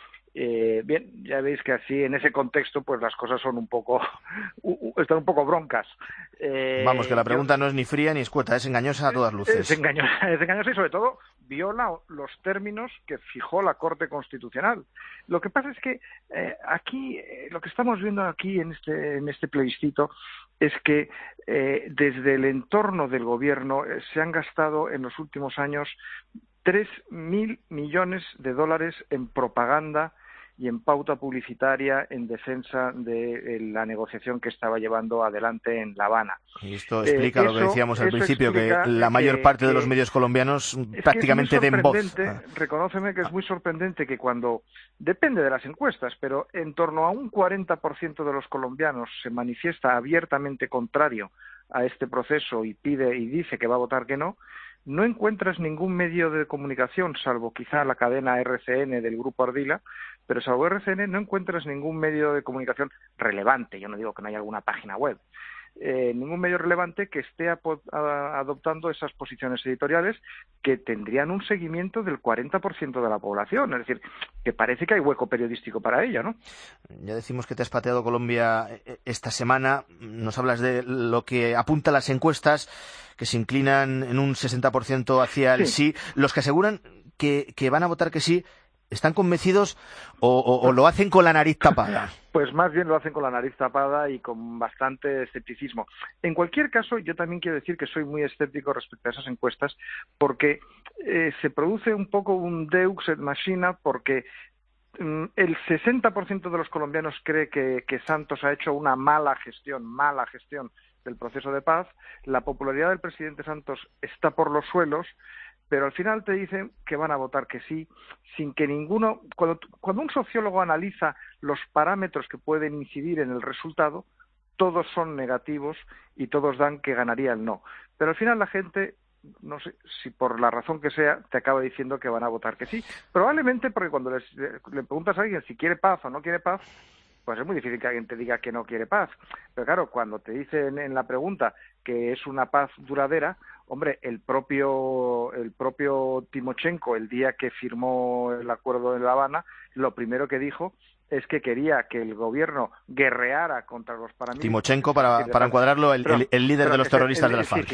Bien, ya veis que así, en ese contexto, pues las cosas son están un poco broncas. Vamos, que la pregunta no es ni fría ni escueta, es engañosa a todas luces. Es engañosa y, sobre todo, viola los términos que fijó la Corte Constitucional. Lo que pasa es que aquí, lo que estamos viendo aquí en este plebiscito es que desde el entorno del gobierno se han gastado en los últimos años 3.000 millones de dólares en propaganda y en pauta publicitaria en defensa de la negociación que estaba llevando adelante en La Habana. Y esto explica lo que decíamos al principio, que la mayor parte de los medios colombianos prácticamente den voz. Reconóceme que es muy sorprendente que cuando, depende de las encuestas, pero en torno a un 40% de los colombianos se manifiesta abiertamente contrario a este proceso y dice que va a votar que no encuentras ningún medio de comunicación, salvo quizá la cadena RCN del Grupo Ardila, pero salvo RCN no encuentras ningún medio de comunicación relevante, yo no digo que no haya alguna página web, ningún medio relevante que esté adoptando esas posiciones editoriales que tendrían un seguimiento del 40% de la población, es decir, que parece que hay hueco periodístico para ella, ¿no? Ya decimos que te has pateado Colombia esta semana, nos hablas de lo que apuntan las encuestas, que se inclinan en un 60% hacia el sí. Los que aseguran que van a votar que sí, ¿están convencidos o lo hacen con la nariz tapada? Pues más bien lo hacen con la nariz tapada y con bastante escepticismo. En cualquier caso, yo también quiero decir que soy muy escéptico respecto a esas encuestas, porque se produce un poco un deux ex machina, porque el 60% de los colombianos cree que Santos ha hecho una mala gestión del proceso de paz. La popularidad del presidente Santos está por los suelos, pero al final te dicen que van a votar que sí, sin que ninguno... Cuando un sociólogo analiza los parámetros que pueden incidir en el resultado, todos son negativos y todos dan que ganaría el no. Pero al final la gente, no sé si por la razón que sea, te acaba diciendo que van a votar que sí. Probablemente porque cuando le preguntas a alguien si quiere paz o no quiere paz, pues es muy difícil que alguien te diga que no quiere paz. Pero claro, cuando te dicen en la pregunta que es una paz duradera, hombre, el propio Timochenko, el día que firmó el acuerdo en La Habana, lo primero que dijo es que quería que el gobierno guerreara contra los paramilitares. Timochenko, para encuadrarlo, el líder de los terroristas de las FARC.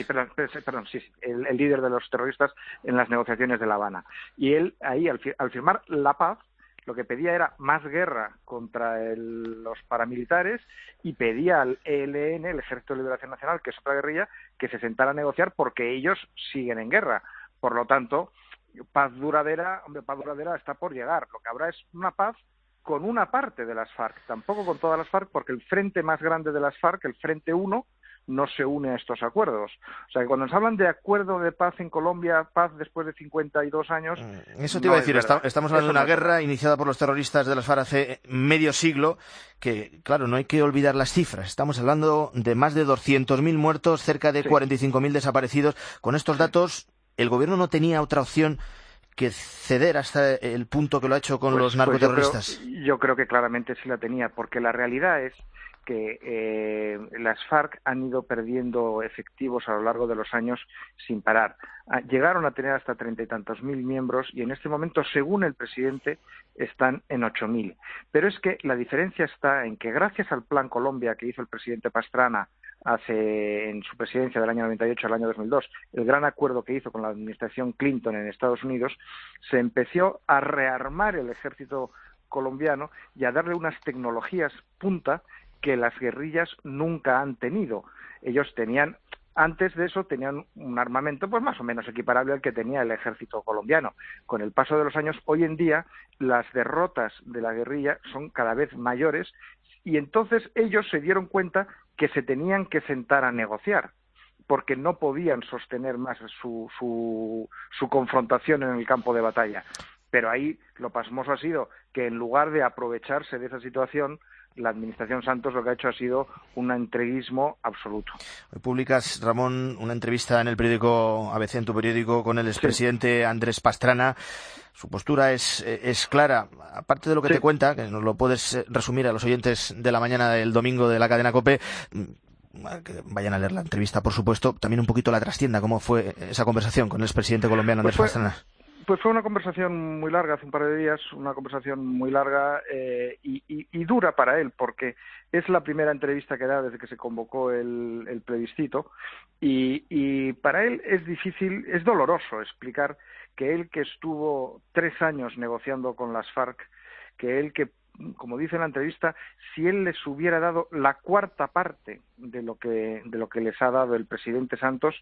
El líder de los terroristas en las negociaciones de La Habana. Y él, ahí, al firmar la paz, lo que pedía era más guerra contra los paramilitares y pedía al ELN, el Ejército de Liberación Nacional, que es otra guerrilla, que se sentara a negociar porque ellos siguen en guerra. Por lo tanto, paz duradera está por llegar. Lo que habrá es una paz con una parte de las FARC, tampoco con todas las FARC, porque el frente más grande de las FARC, el Frente 1, no se une a estos acuerdos. O sea, que cuando nos hablan de acuerdo de paz en Colombia, paz después de 52 años... Eso te iba a decir, estamos hablando de una guerra iniciada por los terroristas de las FARC hace medio siglo, que, claro, no hay que olvidar las cifras. Estamos hablando de más de 200.000 muertos, cerca de 45.000 desaparecidos. Con estos datos, el gobierno no tenía otra opción que ceder hasta el punto que lo ha hecho con los narcoterroristas. Yo creo que claramente sí la tenía, porque la realidad es que las FARC han ido perdiendo efectivos a lo largo de los años sin parar. Llegaron a tener hasta 30 y tantos mil miembros y en este momento, según el presidente, están en 8.000. Pero es que la diferencia está en que gracias al Plan Colombia que hizo el presidente Pastrana en su presidencia del año 98 al año 2002, el gran acuerdo que hizo con la administración Clinton en Estados Unidos, se empezó a rearmar el ejército colombiano y a darle unas tecnologías punta que las guerrillas nunca han tenido. Ellos antes de eso tenían un armamento pues más o menos equiparable al que tenía el ejército colombiano. Con el paso de los años, hoy en día, las derrotas de la guerrilla son cada vez mayores y entonces ellos se dieron cuenta que se tenían que sentar a negociar porque no podían sostener más su confrontación en el campo de batalla. Pero ahí lo pasmoso ha sido que en lugar de aprovecharse de esa situación, la administración Santos lo que ha hecho ha sido un entreguismo absoluto. Hoy publicas, Ramón, una entrevista en el periódico ABC, en tu periódico, con el expresidente Andrés Pastrana. Su postura es clara. Aparte de lo que te cuenta, que nos lo puedes resumir a los oyentes de la mañana del domingo de la cadena COPE, que vayan a leer la entrevista, por supuesto, también un poquito la trastienda, cómo fue esa conversación con el expresidente colombiano Andrés Pastrana. Pues fue una conversación muy larga, hace un par de días, una conversación muy larga y dura para él, porque es la primera entrevista que da desde que se convocó el plebiscito y para él es difícil, es doloroso explicar que él que estuvo 3 años negociando con las FARC, que él que, como dice en la entrevista, si él les hubiera dado la cuarta parte de lo que les ha dado el presidente Santos,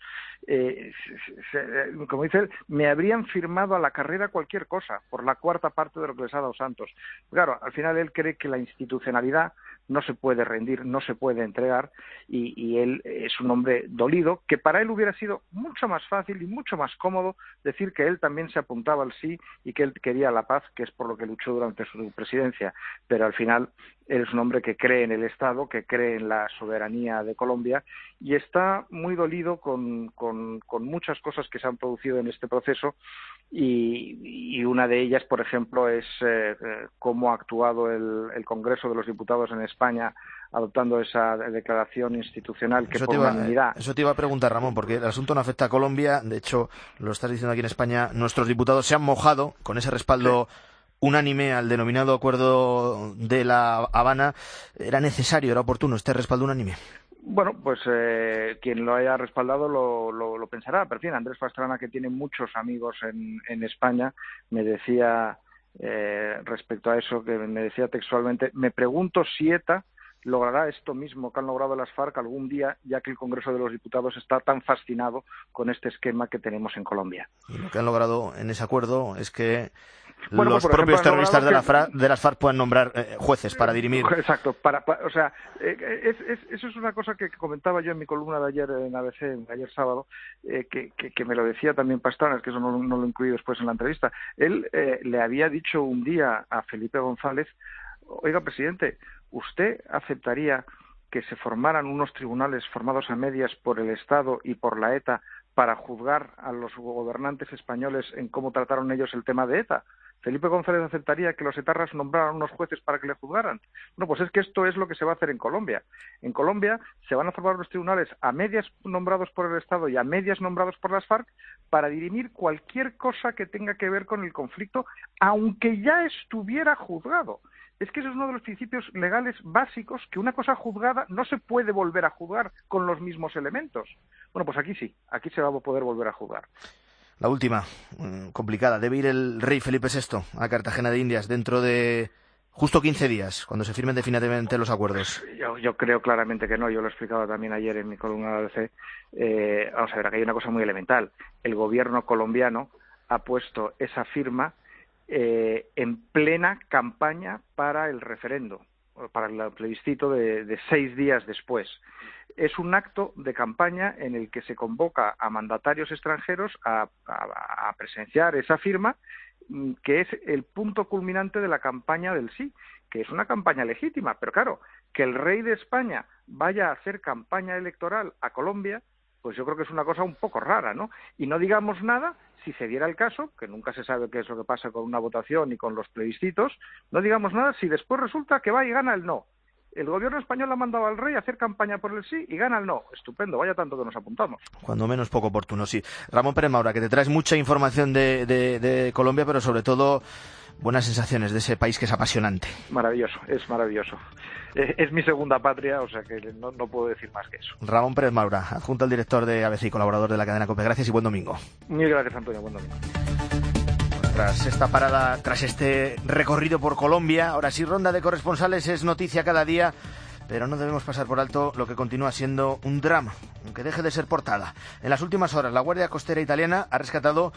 como dice él, me habrían firmado a la carrera cualquier cosa por la cuarta parte de lo que les ha dado Santos. Claro, al final él cree que la institucionalidad no se puede rendir, no se puede entregar y él es un hombre dolido, que para él hubiera sido mucho más fácil y mucho más cómodo decir que él también se apuntaba al sí y que él quería la paz, que es por lo que luchó durante su presidencia. Pero al final él es un hombre que cree en el Estado, que cree en la soberanía de Colombia y está muy dolido con muchas cosas que se han producido en este proceso y una de ellas, por ejemplo, es cómo ha actuado el Congreso de los Diputados en España adoptando esa declaración institucional que por unanimidad... Eso te iba a preguntar, Ramón, porque el asunto no afecta a Colombia. De hecho, lo estás diciendo aquí en España, nuestros diputados se han mojado con ese respaldo unánime al denominado Acuerdo de La Habana. ¿Era necesario, era oportuno este respaldo unánime? Bueno, pues quien lo haya respaldado lo pensará. Pero en fin, Andrés Pastrana, que tiene muchos amigos en España, me decía respecto a eso, que me decía textualmente, me pregunto si ETA logrará esto mismo que han logrado las FARC algún día, ya que el Congreso de los Diputados está tan fascinado con este esquema que tenemos en Colombia. Y lo que han logrado en ese acuerdo es que los propios terroristas de las FARC puedan nombrar jueces para dirimir. Exacto, o sea, eso es una cosa que comentaba yo en mi columna de ayer en ABC, ayer sábado, que me lo decía también Pastrana, que eso no lo incluí después en la entrevista. Él le había dicho un día a Felipe González, oiga, presidente, ¿usted aceptaría que se formaran unos tribunales formados a medias por el Estado y por la ETA para juzgar a los gobernantes españoles en cómo trataron ellos el tema de ETA? ¿Felipe González aceptaría que los etarras nombraran unos jueces para que le juzgaran? No, pues es que esto es lo que se va a hacer en Colombia. En Colombia se van a formar los tribunales a medias nombrados por el Estado y a medias nombrados por las FARC para dirimir cualquier cosa que tenga que ver con el conflicto, aunque ya estuviera juzgado. Es que eso es uno de los principios legales básicos, que una cosa juzgada no se puede volver a juzgar con los mismos elementos. Bueno, pues aquí sí, aquí se va a poder volver a juzgar. La última, complicada. Debe ir el rey Felipe VI a Cartagena de Indias dentro de justo 15 días, cuando se firmen definitivamente los acuerdos. Yo creo claramente que no. Yo lo he explicado también ayer en mi columna de ABC. Vamos a ver, aquí hay una cosa muy elemental. El gobierno colombiano ha puesto esa firma en plena campaña para el referendo, para el plebiscito de 6 días después. Es un acto de campaña en el que se convoca a mandatarios extranjeros a presenciar esa firma, que es el punto culminante de la campaña del sí, que es una campaña legítima. Pero claro, que el rey de España vaya a hacer campaña electoral a Colombia, pues yo creo que es una cosa un poco rara, ¿no? Y no digamos nada si se diera el caso, que nunca se sabe qué es lo que pasa con una votación y con los plebiscitos, no digamos nada si después resulta que va y gana el no. El gobierno español ha mandado al rey a hacer campaña por el sí y gana el no. Estupendo, vaya tanto que nos apuntamos. Cuando menos poco oportuno, sí. Ramón Pérez Maura, que te traes mucha información de Colombia, pero sobre todo buenas sensaciones de ese país que es apasionante. Maravilloso, es maravilloso. Es mi segunda patria, o sea que no puedo decir más que eso. Ramón Pérez Maura, adjunto al director de ABC y colaborador de la cadena COPE. Gracias y buen domingo. Mil gracias, Antonio. Buen domingo. Tras esta parada, tras este recorrido por Colombia, ahora sí, ronda de corresponsales es noticia cada día, pero no debemos pasar por alto lo que continúa siendo un drama, aunque deje de ser portada. En las últimas horas, la Guardia Costera italiana ha rescatado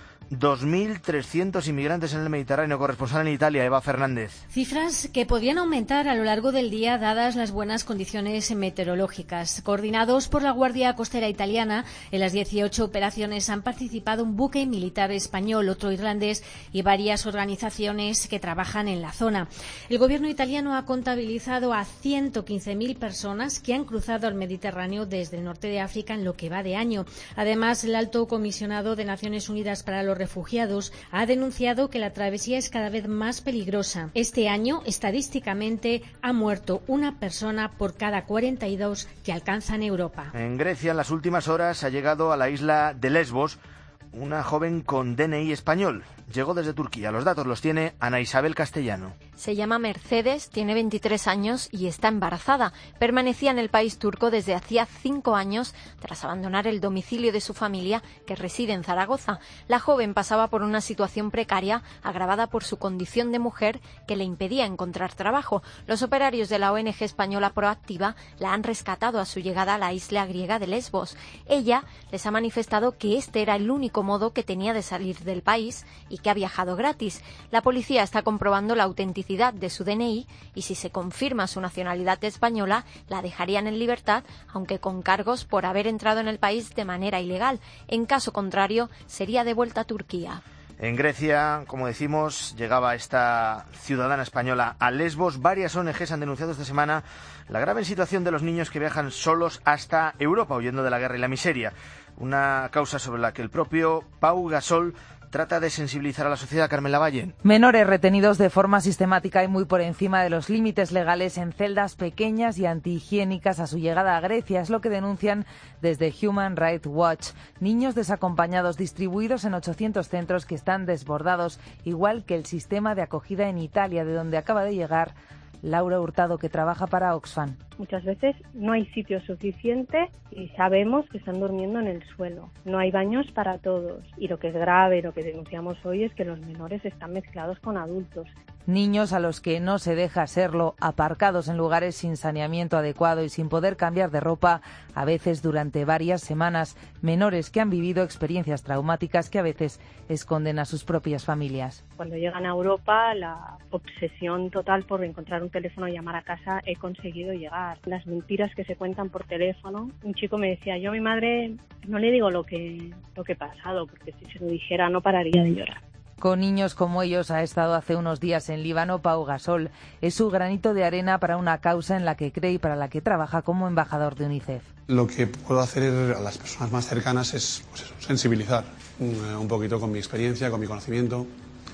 2.300 inmigrantes en el Mediterráneo. Corresponsal en Italia, Eva Fernández. Cifras que podrían aumentar a lo largo del día dadas las buenas condiciones meteorológicas. Coordinados por la Guardia Costera italiana, en las 18 operaciones han participado un buque militar español, otro irlandés y varias organizaciones que trabajan en la zona. El gobierno italiano ha contabilizado a 115.000 personas que han cruzado el Mediterráneo desde el norte de África en lo que va de año. Además, el alto comisionado de Naciones Unidas para los Refugiados ha denunciado que la travesía es cada vez más peligrosa. Este año, estadísticamente, ha muerto una persona por cada 42 que alcanzan Europa. En Grecia, en las últimas horas, ha llegado a la isla de Lesbos una joven con DNI español. Llegó desde Turquía. Los datos los tiene Ana Isabel Castellano. Se llama Mercedes, tiene 23 años y está embarazada. Permanecía en el país turco desde hacía 5 años tras abandonar el domicilio de su familia, que reside en Zaragoza. La joven pasaba por una situación precaria agravada por su condición de mujer que le impedía encontrar trabajo. Los operarios de la ONG española Proactiva la han rescatado a su llegada a la isla griega de Lesbos. Ella les ha manifestado que este era el único modo que tenía de salir del país y que ha viajado gratis. La policía está comprobando la autenticidad de su DNI y si se confirma su nacionalidad española, la dejarían en libertad, aunque con cargos por haber entrado en el país de manera ilegal. En caso contrario, sería devuelta a Turquía. En Grecia, como decimos, llegaba esta ciudadana española a Lesbos. Varias ONGs han denunciado esta semana la grave situación de los niños que viajan solos hasta Europa, huyendo de la guerra y la miseria. Una causa sobre la que el propio Pau Gasol trata de sensibilizar a la sociedad. Carmen Lavalle. Menores retenidos de forma sistemática y muy por encima de los límites legales en celdas pequeñas y antihigiénicas a su llegada a Grecia. Es lo que denuncian desde Human Rights Watch. Niños desacompañados distribuidos en 800 centros que están desbordados, igual que el sistema de acogida en Italia, de donde acaba de llegar Laura Hurtado, que trabaja para Oxfam. Muchas veces no hay sitio suficiente y sabemos que están durmiendo en el suelo. No hay baños para todos. Y lo que es grave, lo que denunciamos hoy, es que los menores están mezclados con adultos. Niños a los que no se deja serlo, aparcados en lugares sin saneamiento adecuado y sin poder cambiar de ropa, a veces durante varias semanas. Menores que han vivido experiencias traumáticas que a veces esconden a sus propias familias. Cuando llegan a Europa, la obsesión total por encontrar un teléfono y llamar a casa, he conseguido llegar. Las mentiras que se cuentan por teléfono. Un chico me decía, yo a mi madre no le digo lo que he pasado, porque si se lo dijera no pararía de llorar. Con niños como ellos ha estado hace unos días en Líbano Pau Gasol. Es su granito de arena para una causa en la que cree y para la que trabaja como embajador de UNICEF. Lo que puedo hacer a las personas más cercanas es sensibilizar un poquito con mi experiencia, con mi conocimiento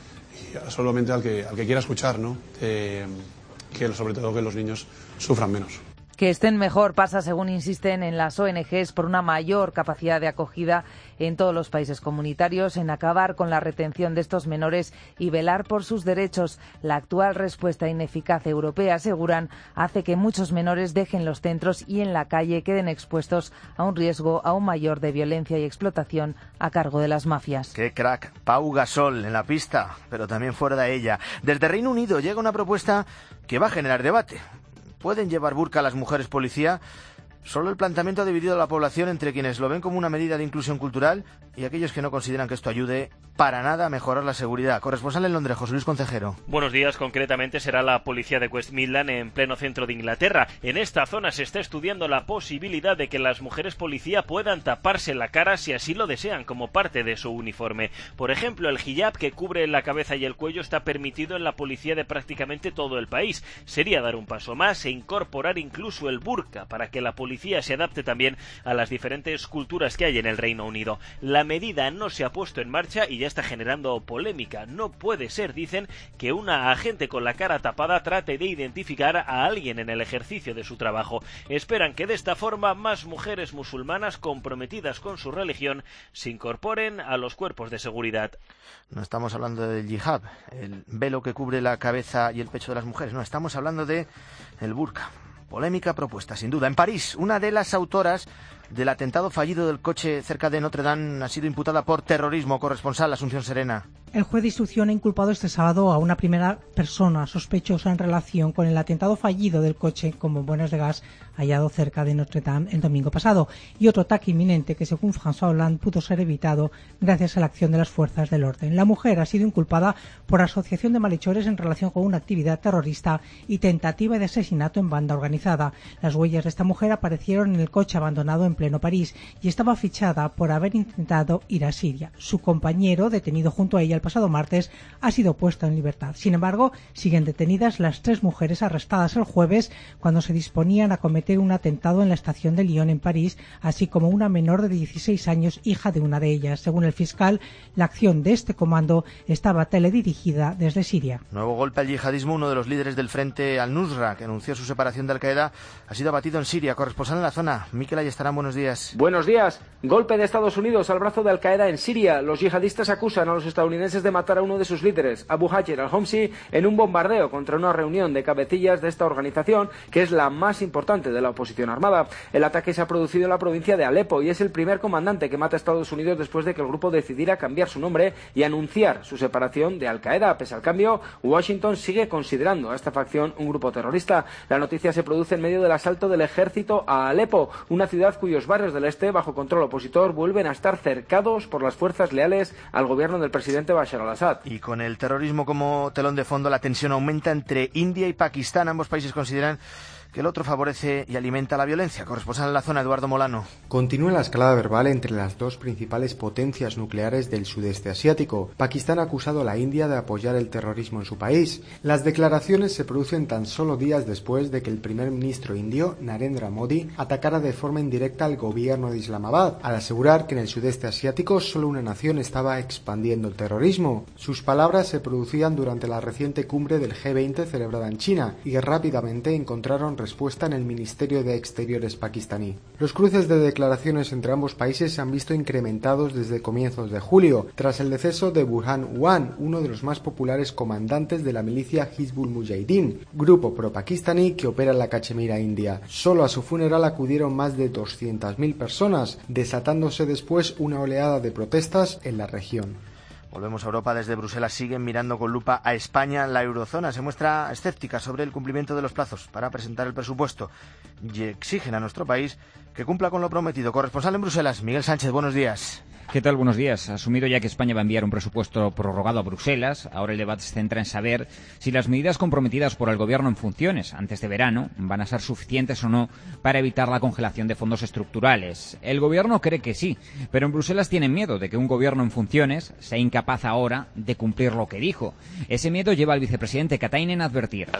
solamente al que quiera escuchar, ¿no? Que sobre todo que los niños sufran menos. Que estén mejor pasa, según insisten en las ONGs, por una mayor capacidad de acogida en todos los países comunitarios, en acabar con la retención de estos menores y velar por sus derechos. La actual respuesta ineficaz europea, aseguran, hace que muchos menores dejen los centros y en la calle queden expuestos a un riesgo aún mayor de violencia y explotación a cargo de las mafias. ¡Qué crack! Pau Gasol en la pista, pero también fuera de ella. Desde Reino Unido llega una propuesta que va a generar debate. ¿Pueden llevar burka las mujeres policía? Solo el planteamiento ha dividido a la población entre quienes lo ven como una medida de inclusión cultural y aquellos que no consideran que esto ayude para nada a mejorar la seguridad. Corresponsal en Londres, José Luis Concejero. Buenos días. Concretamente será la policía de West Midlands, en pleno centro de Inglaterra. En esta zona se está estudiando la posibilidad de que las mujeres policía puedan taparse la cara si así lo desean, como parte de su uniforme. Por ejemplo, el hijab, que cubre la cabeza y el cuello, está permitido en la policía de prácticamente todo el país. Sería dar un paso más e incorporar incluso el burka para que la policía se adapte también a las diferentes culturas que hay en el Reino Unido. La medida no se ha puesto en marcha y ya está generando polémica. No puede ser, dicen, que una agente con la cara tapada trate de identificar a alguien en el ejercicio de su trabajo. Esperan que de esta forma más mujeres musulmanas comprometidas con su religión se incorporen a los cuerpos de seguridad. No estamos hablando del hijab, el velo que cubre la cabeza y el pecho de las mujeres. No, estamos hablando de el burka. Polémica propuesta, sin duda. En París, una de las autoras del atentado fallido del coche cerca de Notre Dame ha sido imputada por terrorismo. Corresponsal, Asunción Serena. El juez de instrucción ha inculpado este sábado a una primera persona sospechosa en relación con el atentado fallido del coche con bombonas de gas hallado cerca de Notre Dame el domingo pasado y otro ataque inminente que, según François Hollande, pudo ser evitado gracias a la acción de las fuerzas del orden. La mujer ha sido inculpada por asociación de malhechores en relación con una actividad terrorista y tentativa de asesinato en banda organizada. Las huellas de esta mujer aparecieron en el coche abandonado en pleno París y estaba fichada por haber intentado ir a Siria. Su compañero, detenido junto a ella el pasado martes, ha sido puesto en libertad. Sin embargo, siguen detenidas las 3 mujeres arrestadas el jueves cuando se disponían a cometer un atentado en la estación de Lyon en París, así como una menor de 16 años, hija de una de ellas. Según el fiscal, la acción de este comando estaba teledirigida desde Siria. Nuevo golpe al yihadismo. Uno de los líderes del frente Al-Nusra, que anunció su separación de Al-Qaeda, ha sido abatido en Siria. Corresponsal en la zona, Mikel Ayestarán, buenos días. Buenos días. Golpe de Estados Unidos al brazo de Al-Qaeda en Siria. Los yihadistas acusan a los estadounidenses de matar a uno de sus líderes, Abu Hajer al-Homsi, en un bombardeo contra una reunión de cabecillas de esta organización, que es la más importante de la oposición armada. El ataque se ha producido en la provincia de Alepo y es el primer comandante que mata a Estados Unidos después de que el grupo decidiera cambiar su nombre y anunciar su separación de Al-Qaeda. Pese al cambio, Washington sigue considerando a esta facción un grupo terrorista. La noticia se produce en medio del asalto del ejército a Alepo, una ciudad cuyos barrios del este, bajo control opositor, vuelven a estar cercados por las fuerzas leales al gobierno del presidente Bashar al-Assad. Y con el terrorismo como telón de fondo, la tensión aumenta entre India y Pakistán. Ambos países consideran que el otro favorece y alimenta la violencia. Corresponsal en la zona, Eduardo Molano. Continúa la escalada verbal entre las dos principales potencias nucleares del sudeste asiático. Pakistán ha acusado a la India de apoyar el terrorismo en su país. Las declaraciones se producen tan solo días después de que el primer ministro indio, Narendra Modi, atacara de forma indirecta al gobierno de Islamabad, al asegurar que en el sudeste asiático solo una nación estaba expandiendo el terrorismo. Sus palabras se producían durante la reciente cumbre del G20 celebrada en China y rápidamente encontraron respuesta en el Ministerio de Exteriores pakistaní. Los cruces de declaraciones entre ambos países se han visto incrementados desde comienzos de julio, tras el deceso de Burhan Wan, uno de los más populares comandantes de la milicia Hizbul Mujahideen, grupo pro-pakistaní que opera en la Cachemira india. Solo a su funeral acudieron más de 200.000 personas, desatándose después una oleada de protestas en la región. Volvemos a Europa. Desde Bruselas siguen mirando con lupa a España. La eurozona se muestra escéptica sobre el cumplimiento de los plazos para presentar el presupuesto y exigen a nuestro país que cumpla con lo prometido. Corresponsal en Bruselas, Miguel Sánchez, buenos días. ¿Qué tal? Buenos días. Asumido ya que España va a enviar un presupuesto prorrogado a Bruselas, ahora el debate se centra en saber si las medidas comprometidas por el Gobierno en funciones antes de verano van a ser suficientes o no para evitar la congelación de fondos estructurales. El Gobierno cree que sí, pero en Bruselas tienen miedo de que un Gobierno en funciones sea incapaz ahora de cumplir lo que dijo. Ese miedo lleva al vicepresidente Katainen a advertir: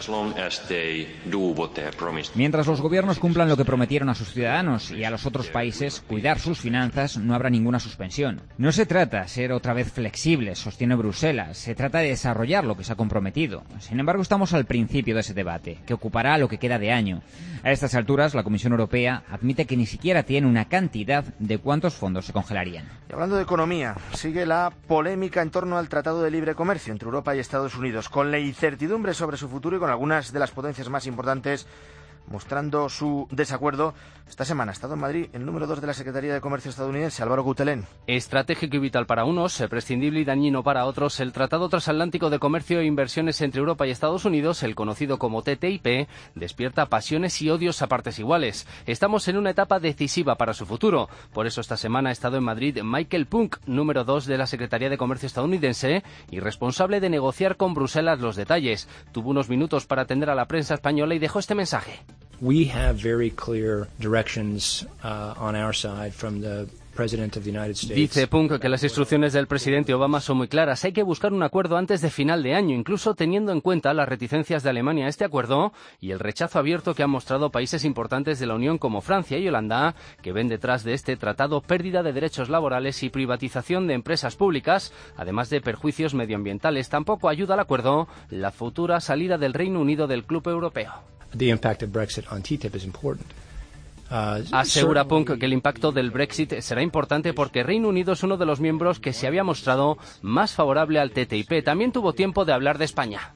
mientras los gobiernos cumplan lo que prometieron a sus ciudadanos y a los otros países, cuidar sus finanzas, no habrá ninguna suspensión. tensión. No se trata de ser otra vez flexibles, sostiene Bruselas, se trata de desarrollar lo que se ha comprometido. Sin embargo, estamos al principio de ese debate, que ocupará lo que queda de año. A estas alturas, la Comisión Europea admite que ni siquiera tiene una cantidad de cuántos fondos se congelarían. Y hablando de economía, sigue la polémica en torno al Tratado de Libre Comercio entre Europa y Estados Unidos, con la incertidumbre sobre su futuro y con algunas de las potencias más importantes mostrando su desacuerdo. Esta semana ha estado en Madrid el número 2 de la Secretaría de Comercio estadounidense, Álvaro Gutelén. Estratégico y vital para unos, prescindible y dañino para otros, el Tratado Transatlántico de Comercio e Inversiones entre Europa y Estados Unidos, el conocido como TTIP, despierta pasiones y odios a partes iguales. Estamos en una etapa decisiva para su futuro. Por eso esta semana ha estado en Madrid Michael Punke, número 2 de la Secretaría de Comercio estadounidense y responsable de negociar con Bruselas los detalles. Tuvo unos minutos para atender a la prensa española y dejó este mensaje. We have very clear directions on our side from the President of the United States. Dice Punke que las instrucciones del presidente Obama son muy claras. Hay que buscar un acuerdo antes de final de año, incluso teniendo en cuenta las reticencias de Alemania a este acuerdo y el rechazo abierto que han mostrado países importantes de la Unión como Francia y Holanda, que ven detrás de este tratado pérdida de derechos laborales y privatización de empresas públicas, además de perjuicios medioambientales. Tampoco ayuda al acuerdo la futura salida del Reino Unido del Club Europeo. The impact of Brexit on TTIP is important. Asegura Punke que el impacto del Brexit será importante porque Reino Unido es uno de los miembros que se había mostrado más favorable al TTIP. También tuvo tiempo de hablar de España.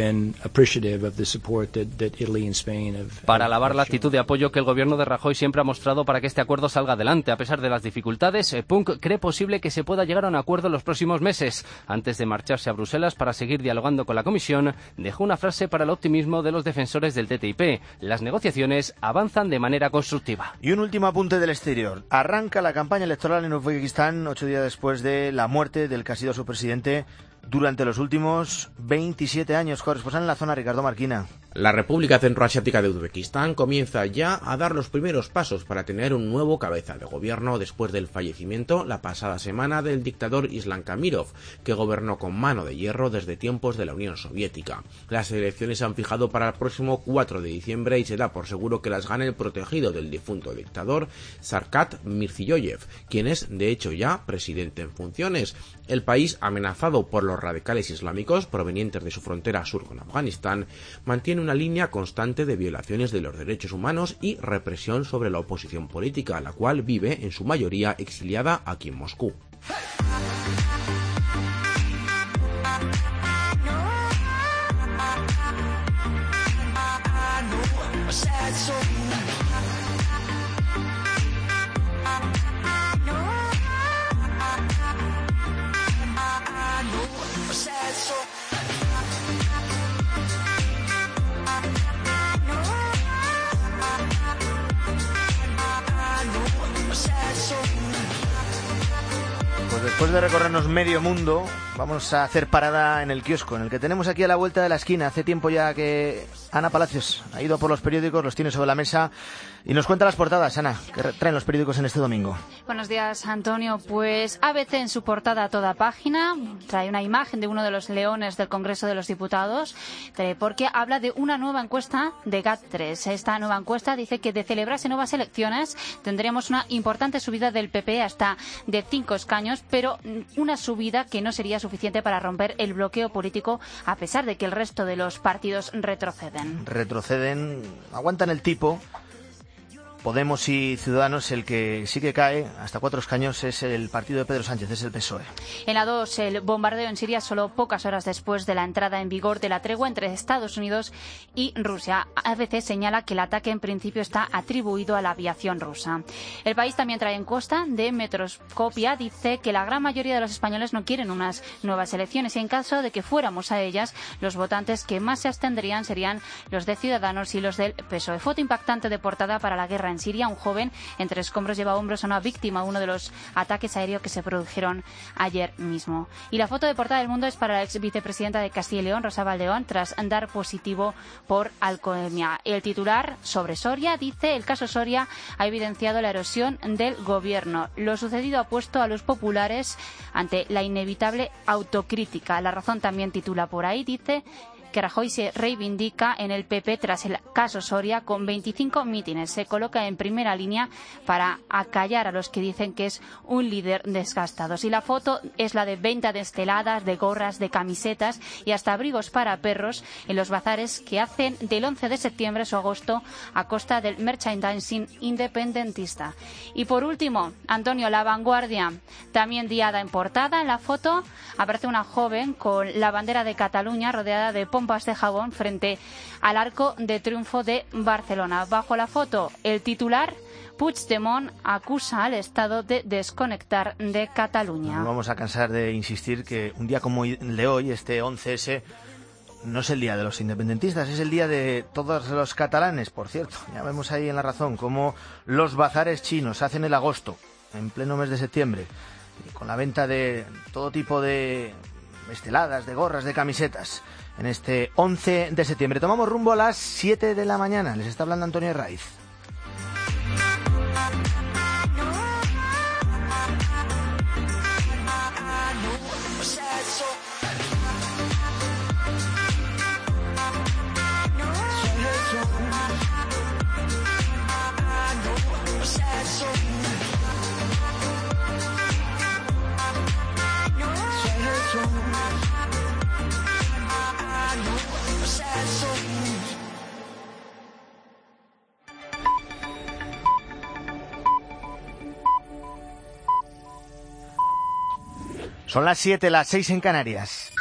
Para alabar la actitud de apoyo que el gobierno de Rajoy siempre ha mostrado para que este acuerdo salga adelante. A pesar de las dificultades, Punke cree posible que se pueda llegar a un acuerdo en los próximos meses. Antes de marcharse a Bruselas para seguir dialogando con la Comisión, dejó una frase para el optimismo de los defensores del TTIP. Las negociaciones avanzan de manera constructiva. Y un último apunte del exterior. Arranca la campaña electoral en Uzbekistán 8 días después de la muerte del que ha sido su presidente durante los últimos 27 años. Corresponsal en la zona, Ricardo Marquina. La República Centroasiática de Uzbekistán comienza ya a dar los primeros pasos para tener un nuevo cabeza de gobierno después del fallecimiento la pasada semana del dictador Islam Kamirov, que gobernó con mano de hierro desde tiempos de la Unión Soviética. Las elecciones se han fijado para el próximo 4 de diciembre y se da por seguro que las gane el protegido del difunto dictador, Shavkat Mirziyoyev, quien es de hecho ya presidente en funciones. El país, amenazado por los radicales islámicos provenientes de su frontera sur con Afganistán, mantiene una línea constante de violaciones de los derechos humanos y represión sobre la oposición política, la cual vive en su mayoría exiliada aquí en Moscú. Pues después de recorrernos medio mundo, vamos a hacer parada en el kiosco, en el que tenemos aquí a la vuelta de la esquina. Hace tiempo ya que Ana Palacios ha ido por los periódicos, los tiene sobre la mesa y nos cuenta las portadas. Ana, ¿qué traen los periódicos en este domingo? Buenos días, Antonio. Pues ABC en su portada a toda página trae una imagen de uno de los leones del Congreso de los Diputados, porque habla de una nueva encuesta de GAT3. Esta nueva encuesta dice que de celebrarse nuevas elecciones tendríamos una importante subida del PP hasta de 5 escaños, pero una subida que no sería suficiente para romper el bloqueo político, a pesar de que el resto de los partidos retroceden. Aguantan el tipo. Podemos y Ciudadanos, el que sí que cae hasta 4 escaños es el partido de Pedro Sánchez, es el PSOE. En la 2, el bombardeo en Siria solo pocas horas después de la entrada en vigor de la tregua entre Estados Unidos y Rusia. ABC señala que el ataque en principio está atribuido a la aviación rusa. El País también trae encuesta de Metroscopia. Dice que la gran mayoría de los españoles no quieren unas nuevas elecciones y en caso de que fuéramos a ellas, los votantes que más se abstendrían serían los de Ciudadanos y los del PSOE. Foto impactante de portada para la guerra en Siria. Un joven entre escombros lleva a hombros a una víctima, uno de los ataques aéreos que se produjeron ayer mismo. Y la foto de portada del Mundo es para la ex vicepresidenta de Castilla y León, Rosa Baldeón, tras dar positivo por alcoholemia. El titular sobre Soria dice: el caso Soria ha evidenciado la erosión del gobierno. Lo sucedido ha puesto a los populares ante la inevitable autocrítica. La Razón también titula por ahí, dice: que Rajoy se reivindica en el PP tras el caso Soria con 25 mítines. Se coloca en primera línea para acallar a los que dicen que es un líder desgastado. Y la foto es la de venta de esteladas, de gorras, de camisetas y hasta abrigos para perros en los bazares que hacen del 11 de septiembre su agosto a costa del merchandising independentista. Y por último, Antonio, La Vanguardia, también Diada en portada. En la foto aparece una joven con la bandera de Cataluña rodeada de pompas de jabón frente al Arco de Triunfo de Barcelona. Bajo la foto, el titular: Puigdemont acusa al Estado de desconectar de Cataluña. No vamos a cansar de insistir que un día como el de hoy, este 11S, no es el día de los independentistas, es el día de todos los catalanes. Por cierto, ya vemos ahí en La Razón cómo los bazares chinos hacen el agosto, en pleno mes de septiembre, con la venta de todo tipo de esteladas, de gorras, de camisetas, en este 11 de septiembre. Tomamos rumbo a las 7 de la mañana. Les está hablando Antonio Raiz. Son las 7, las 6 en Canarias.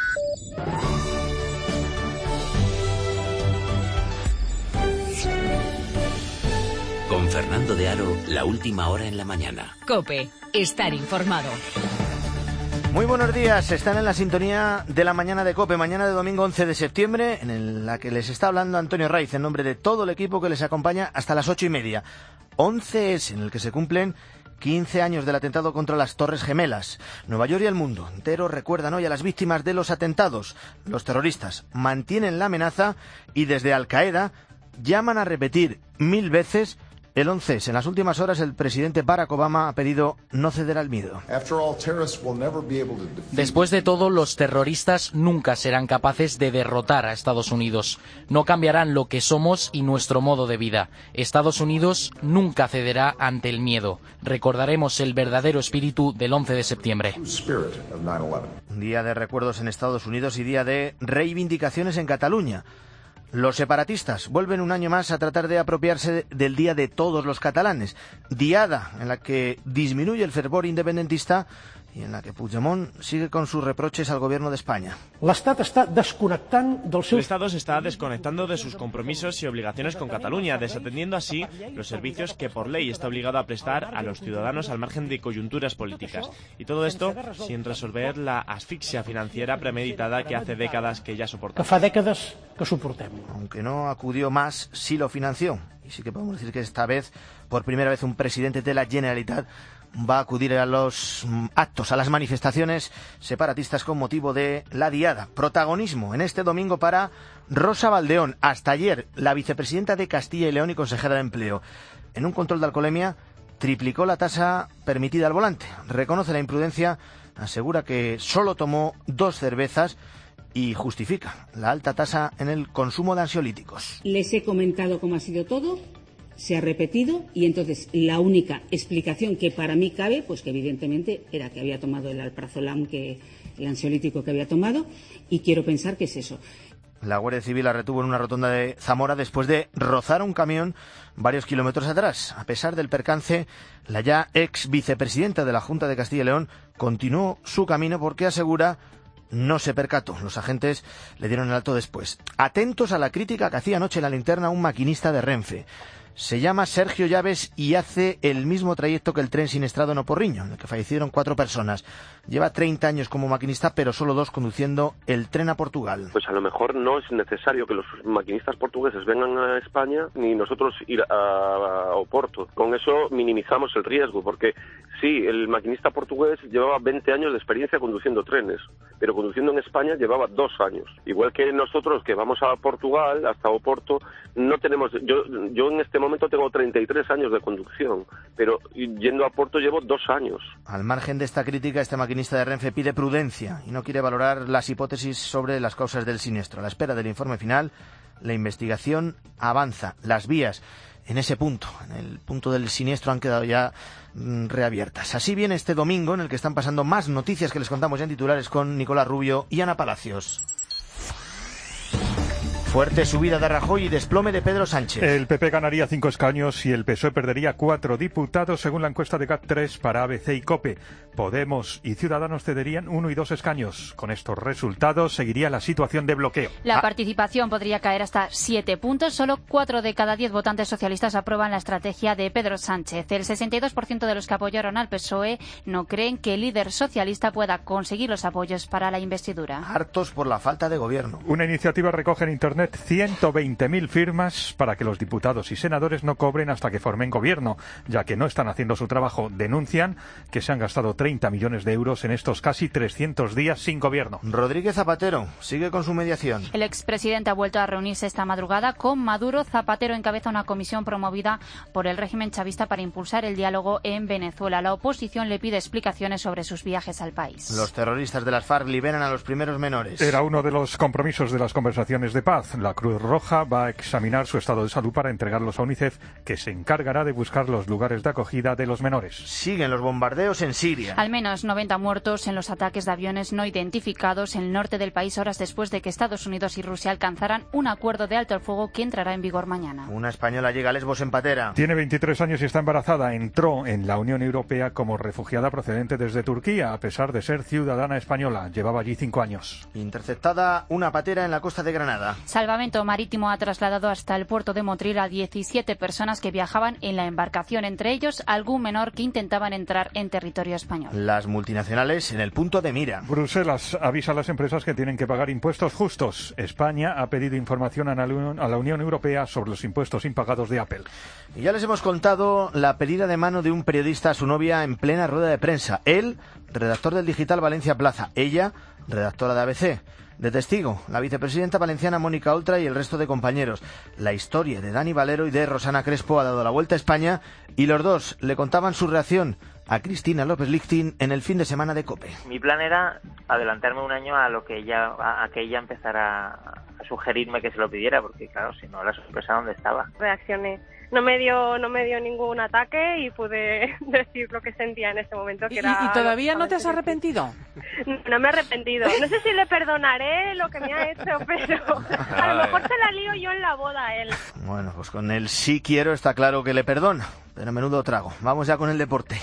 Con Fernando de Aro, la última hora en la mañana. COPE, estar informado. Muy buenos días, están en la sintonía de la mañana de COPE, mañana de domingo 11 de septiembre, en la que les está hablando Antonio Raiz, en nombre de todo el equipo que les acompaña hasta las 8:30. 11 es en el que se cumplen 15 años del atentado contra las Torres Gemelas. Nueva York y el mundo entero recuerdan hoy a las víctimas de los atentados. Los terroristas mantienen la amenaza y desde Al-Qaeda llaman a repetir 1000 veces el 11S. En las últimas horas el presidente Barack Obama ha pedido no ceder al miedo. Después de todo, los terroristas nunca serán capaces de derrotar a Estados Unidos. No cambiarán lo que somos y nuestro modo de vida. Estados Unidos nunca cederá ante el miedo. Recordaremos el verdadero espíritu del 11 de septiembre. Un día de recuerdos en Estados Unidos y día de reivindicaciones en Cataluña. Los separatistas vuelven un año más a tratar de apropiarse del Día de Todos los Catalanes, diada en la que disminuye el fervor independentista y en la que Puigdemont sigue con sus reproches al gobierno de España. El Estado se está desconectando de sus compromisos y obligaciones con Cataluña, desatendiendo así los servicios que por ley está obligado a prestar a los ciudadanos al margen de coyunturas políticas. Y todo esto sin resolver la asfixia financiera premeditada que hace décadas que ya soportamos. Aunque no acudió más, sí lo financió. Y sí que podemos decir que esta vez, por primera vez, un presidente de la Generalitat va a acudir a los actos, a las manifestaciones separatistas con motivo de la Diada. Protagonismo en este domingo para Rosa Valdeón, hasta ayer la vicepresidenta de Castilla y León y consejera de Empleo. En un control de alcoholemia triplicó la tasa permitida al volante. Reconoce la imprudencia, asegura que solo tomó 2 cervezas y justifica la alta tasa en el consumo de ansiolíticos. Les he comentado cómo ha sido todo. Se ha repetido y entonces la única explicación que para mí cabe, pues que evidentemente era que había tomado el alprazolam, el ansiolítico que había tomado, y quiero pensar que es eso. La Guardia Civil la retuvo en una rotonda de Zamora después de rozar un camión varios kilómetros atrás. A pesar del percance, la ya ex vicepresidenta de la Junta de Castilla y León continuó su camino porque asegura no se percató. Los agentes le dieron el alto después. Atentos a la crítica que hacía anoche en la linterna un maquinista de Renfe. Se llama Sergio Llaves y hace el mismo trayecto que el tren siniestrado en Oporriño, en el que fallecieron 4 personas. Lleva 30 años como maquinista, pero solo 2 conduciendo el tren a Portugal. Pues a lo mejor no es necesario que los maquinistas portugueses vengan a España ni nosotros ir a Oporto. Con eso minimizamos el riesgo, porque sí, el maquinista portugués llevaba 20 años de experiencia conduciendo trenes, pero conduciendo en España llevaba 2 años. Igual que nosotros que vamos a Portugal, hasta Oporto, no tenemos... Yo en este momento momento tengo 33 años de conducción, pero yendo a Porto llevo 2 años. Al margen de esta crítica, este maquinista de Renfe pide prudencia y no quiere valorar las hipótesis sobre las causas del siniestro. A la espera del informe final, la investigación avanza. Las vías en ese punto, en el punto del siniestro, han quedado ya reabiertas. Así viene este domingo, en el que están pasando más noticias que les contamos ya en titulares con Nicolás Rubio y Ana Palacios. Fuerte subida de Rajoy y desplome de Pedro Sánchez. El PP ganaría 5 escaños y el PSOE perdería 4 diputados, según la encuesta de GAT3 para ABC y COPE. Podemos y Ciudadanos cederían 1 y 2 escaños. Con estos resultados seguiría la situación de bloqueo. La participación podría caer hasta 7 puntos. Solo 4 de cada 10 votantes socialistas aprueban la estrategia de Pedro Sánchez. El 62% de los que apoyaron al PSOE no creen que el líder socialista pueda conseguir los apoyos para la investidura. Hartos por la falta de gobierno. Una iniciativa recoge en Internet 120.000 firmas para que los diputados y senadores no cobren hasta que formen gobierno, ya que no están haciendo su trabajo. Denuncian que se han gastado 30 millones de euros en estos casi 300 días sin gobierno. Rodríguez Zapatero sigue con su mediación. El expresidente ha vuelto a reunirse esta madrugada con Maduro. Zapatero encabeza una comisión promovida por el régimen chavista para impulsar el diálogo en Venezuela. La oposición le pide explicaciones sobre sus viajes al país. Los terroristas de las FARC liberan a los primeros menores. Era uno de los compromisos de las conversaciones de paz. La Cruz Roja va a examinar su estado de salud para entregarlos a UNICEF, que se encargará de buscar los lugares de acogida de los menores. Siguen los bombardeos en Siria. Al menos 90 muertos en los ataques de aviones no identificados en el norte del país, horas después de que Estados Unidos y Rusia alcanzaran un acuerdo de alto el fuego que entrará en vigor mañana. Una española llega a Lesbos en patera. Tiene 23 años y está embarazada. Entró en la Unión Europea como refugiada procedente desde Turquía, a pesar de ser ciudadana española. Llevaba allí 5 años. Interceptada una patera en la costa de Granada. Salvamento Marítimo ha trasladado hasta el puerto de Motril a 17 personas que viajaban en la embarcación, entre ellos algún menor que intentaban entrar en territorio español. Las multinacionales en el punto de mira. Bruselas avisa a las empresas que tienen que pagar impuestos justos. España ha pedido información a la Unión Europea sobre los impuestos impagados de Apple. Y ya les hemos contado la pedida de mano de un periodista a su novia en plena rueda de prensa. Él, redactor del digital Valencia Plaza. Ella, redactora de ABC. De testigo, la vicepresidenta valenciana Mónica Oltra y el resto de compañeros. La historia de Dani Valero y de Rosana Crespo ha dado la vuelta a España y los dos le contaban su reacción a Cristina López Lichting en el fin de semana de COPE. Mi plan era adelantarme un año a que ella empezara a sugerirme que se lo pidiera, porque claro, si no, la sorpresa dónde estaba. Reaccioné. No me dio ningún ataque y pude decir lo que sentía en este momento. Que ¿Y todavía no te has arrepentido? No me he arrepentido. No sé si le perdonaré lo que me ha hecho, pero a lo mejor se la lío yo en la boda a él. Bueno, pues con el sí quiero está claro que le perdono, pero menudo trago. Vamos ya con el deporte.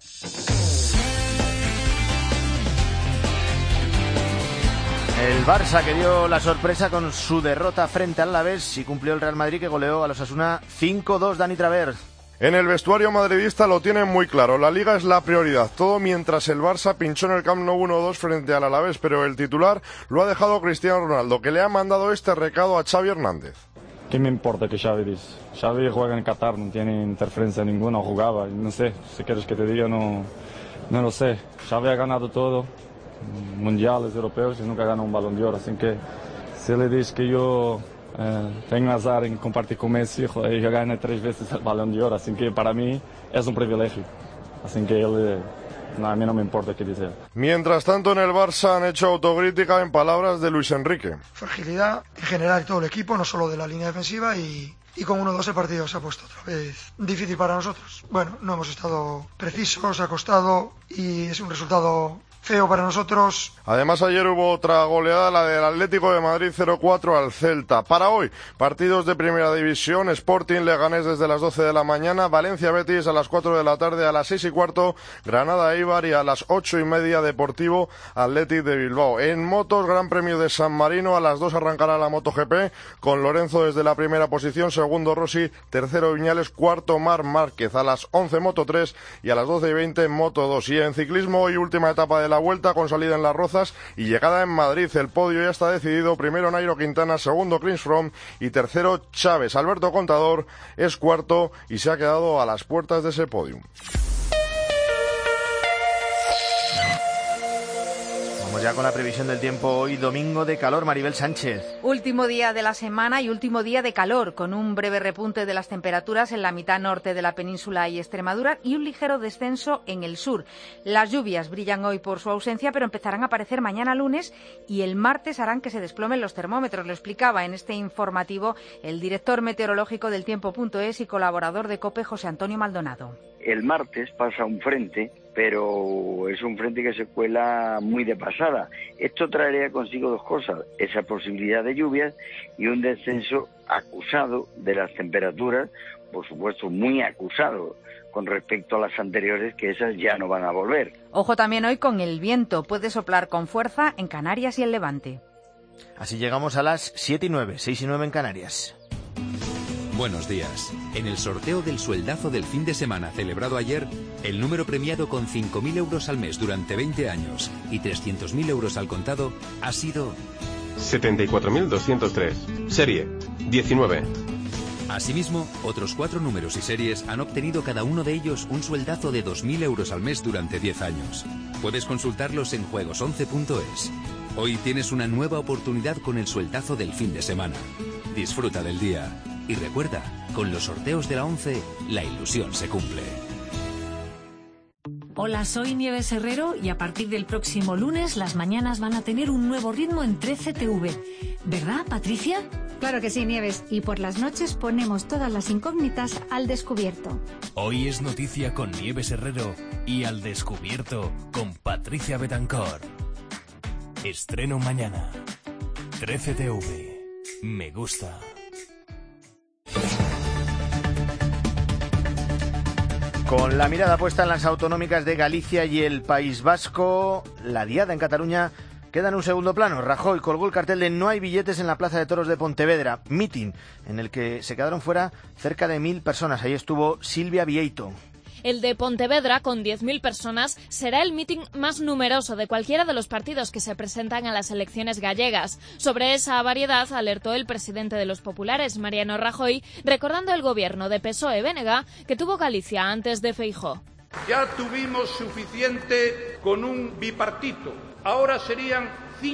El Barça, que dio la sorpresa con su derrota frente al Alavés, y cumplió el Real Madrid, que goleó a los Osasuna 5-2. Dani Travers. En el vestuario madridista lo tienen muy claro, la Liga es la prioridad, todo mientras el Barça pinchó en el Camp Nou 1-2 frente al Alavés, pero el titular lo ha dejado Cristiano Ronaldo, que le ha mandado este recado a Xavi Hernández. ¿Qué me importa que Xavi dice? Xavi juega en Qatar, no tiene interferencia ninguna, jugaba, no sé, si quieres que te diga, no lo sé. Xavi ha ganado todo, mundiales, europeos, y nunca ganó un Balón de Oro, así que si le dices que yo tengo azar en compartir con Messi, joder, yo gané 3 veces el Balón de Oro, así que para mí es un privilegio, así que él... No, a mí no me importa qué dice. Mientras tanto, en el Barça han hecho autocrítica en palabras de Luis Enrique. Fragilidad en general de todo el equipo, no solo de la línea defensiva, y con 1-2 el partido se ha puesto otra vez difícil para nosotros. Bueno, no hemos estado precisos, ha costado y es un resultado feo para nosotros. Además, ayer hubo otra goleada, la del Atlético de Madrid 0-4 al Celta. Para hoy, partidos de Primera División, Sporting Leganés desde las 12 de la mañana, Valencia Betis a las 4 de la tarde, a las 6:15 Granada Eibar y a las 8:30 Deportivo Athletic de Bilbao. En motos, Gran Premio de San Marino, a las 2 arrancará la MotoGP con Lorenzo desde la primera posición, segundo Rossi, tercero Viñales, cuarto Marc Márquez, a las 11 Moto3 y a las 12:20 Moto2. Y en ciclismo, hoy última etapa de la vuelta con salida en Las Rozas y llegada en Madrid. El podio ya está decidido. Primero Nairo Quintana, segundo Chris Froome y tercero Chávez. Alberto Contador es cuarto y se ha quedado a las puertas de ese podio. Vamos ya con la previsión del tiempo hoy, domingo de calor. Maribel Sánchez. Último día de la semana y último día de calor, con un breve repunte de las temperaturas en la mitad norte de la península y Extremadura y un ligero descenso en el sur. Las lluvias brillan hoy por su ausencia, pero empezarán a aparecer mañana lunes y el martes harán que se desplomen los termómetros. Lo explicaba en este informativo el director meteorológico del Tiempo.es y colaborador de COPE, José Antonio Maldonado. El martes pasa un frente, pero es un frente que se cuela muy de pasada. Esto traería consigo dos cosas: esa posibilidad de lluvias y un descenso acusado de las temperaturas, por supuesto muy acusado con respecto a las anteriores, que esas ya no van a volver. Ojo también hoy con el viento, puede soplar con fuerza en Canarias y el Levante. Así llegamos a las 7 y 9, 6 y 9 en Canarias. Buenos días. En el sorteo del sueldazo del fin de semana celebrado ayer, el número premiado con 5.000 euros al mes durante 20 años y 300.000 euros al contado ha sido 74.203, serie 19. Asimismo, otros 4 números y series han obtenido cada uno de ellos un sueldazo de 2.000 euros al mes durante 10 años. Puedes consultarlos en juegos11.es. Hoy tienes una nueva oportunidad con el sueldazo del fin de semana. Disfruta del día. Y recuerda, con los sorteos de la 11, la ilusión se cumple. Hola, soy Nieves Herrero y a partir del próximo lunes las mañanas van a tener un nuevo ritmo en 13TV. ¿Verdad, Patricia? Claro que sí, Nieves. Y por las noches ponemos todas las incógnitas al descubierto. Hoy es noticia con Nieves Herrero y al descubierto con Patricia Betancor. Estreno mañana. 13TV. Me gusta. Con la mirada puesta en las autonómicas de Galicia y el País Vasco, la diada en Cataluña queda en un segundo plano. Rajoy colgó el cartel de "No hay billetes" en la Plaza de Toros de Pontevedra, mitin en el que se quedaron fuera cerca de 1.000 personas. Ahí estuvo Silvia Vieito. El de Pontevedra, con 10.000 personas, será el mitin más numeroso de cualquiera de los partidos que se presentan a las elecciones gallegas. Sobre esa variedad alertó el presidente de los populares, Mariano Rajoy, recordando el gobierno de PSOE-BNG que tuvo Galicia antes de Feijóo. Ya tuvimos suficiente con un bipartito. Ahora serían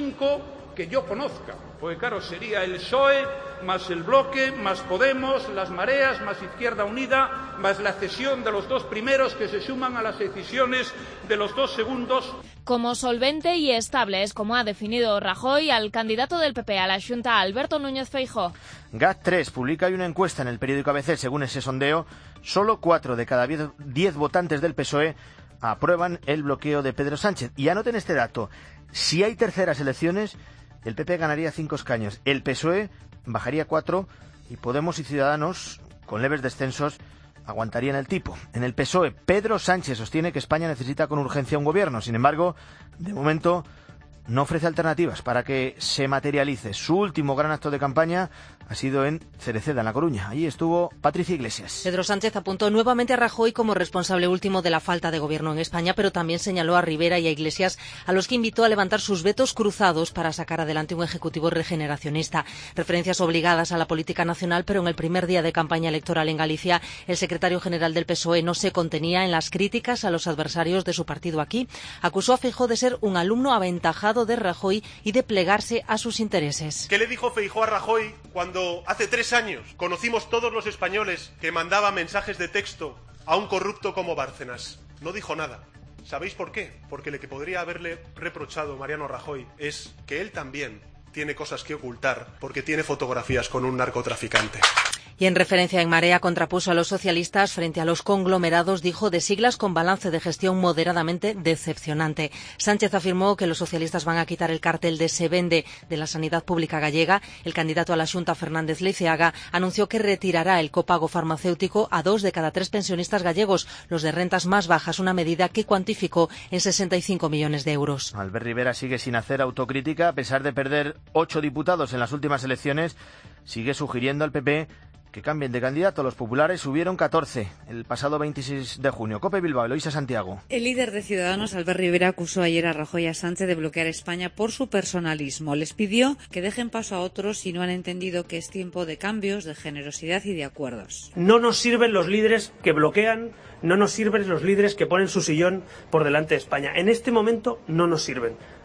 5 que yo conozca. Porque claro, sería el PSOE, más el Bloque, más Podemos, las Mareas, más Izquierda Unida, más la cesión de los 2 primeros que se suman a las decisiones de los 2 segundos. Como solvente y estable es como ha definido Rajoy al candidato del PP a la Xunta, Alberto Núñez Feijóo. GAT3 publica hoy una encuesta en el periódico ABC. Según ese sondeo, solo 4 de cada 10 votantes del PSOE aprueban el bloqueo de Pedro Sánchez. Y anoten este dato: si hay terceras elecciones, el PP ganaría 5 escaños, el PSOE bajaría 4 y Podemos y Ciudadanos, con leves descensos, aguantarían el tipo. En el PSOE, Pedro Sánchez sostiene que España necesita con urgencia un gobierno. Sin embargo, de momento no ofrece alternativas para que se materialice. Su último gran acto de campaña ha sido en Cereceda, en La Coruña. Allí estuvo Patricia Iglesias. Pedro Sánchez apuntó nuevamente a Rajoy como responsable último de la falta de gobierno en España, pero también señaló a Rivera y a Iglesias, a los que invitó a levantar sus vetos cruzados para sacar adelante un ejecutivo regeneracionista. Referencias obligadas a la política nacional, pero en el primer día de campaña electoral en Galicia, el secretario general del PSOE no se contenía en las críticas a los adversarios de su partido aquí. Acusó a Feijóo de ser un alumno aventajado de Rajoy y de plegarse a sus intereses. ¿Qué le dijo Feijóo a Rajoy cuando hace 3 años conocimos todos los españoles que mandaba mensajes de texto a un corrupto como Bárcenas? No dijo nada. ¿Sabéis por qué? Porque lo que podría haberle reprochado Mariano Rajoy es que él también tiene cosas que ocultar porque tiene fotografías con un narcotraficante. Y en referencia, En Marea contrapuso a los socialistas frente a los conglomerados, dijo, de siglas con balance de gestión moderadamente decepcionante. Sánchez afirmó que los socialistas van a quitar el cartel de Se Vende de la sanidad pública gallega. El candidato a la Xunta, Fernández Leiceaga, anunció que retirará el copago farmacéutico a 2 de cada 3 pensionistas gallegos, los de rentas más bajas, una medida que cuantificó en 65 millones de euros. Albert Rivera sigue sin hacer autocrítica. A pesar de perder 8 diputados en las últimas elecciones, sigue sugiriendo al PP que cambien de candidato. Los populares subieron 14 el pasado 26 de junio. COPE Bilbao, Eloísa Santiago. El líder de Ciudadanos, Albert Rivera, acusó ayer a Rajoy y a Sánchez de bloquear España por su personalismo. Les pidió que dejen paso a otros si no han entendido que es tiempo de cambios, de generosidad y de acuerdos. No nos sirven los líderes que bloquean, no nos sirven los líderes que ponen su sillón por delante de España. En este momento no nos sirven.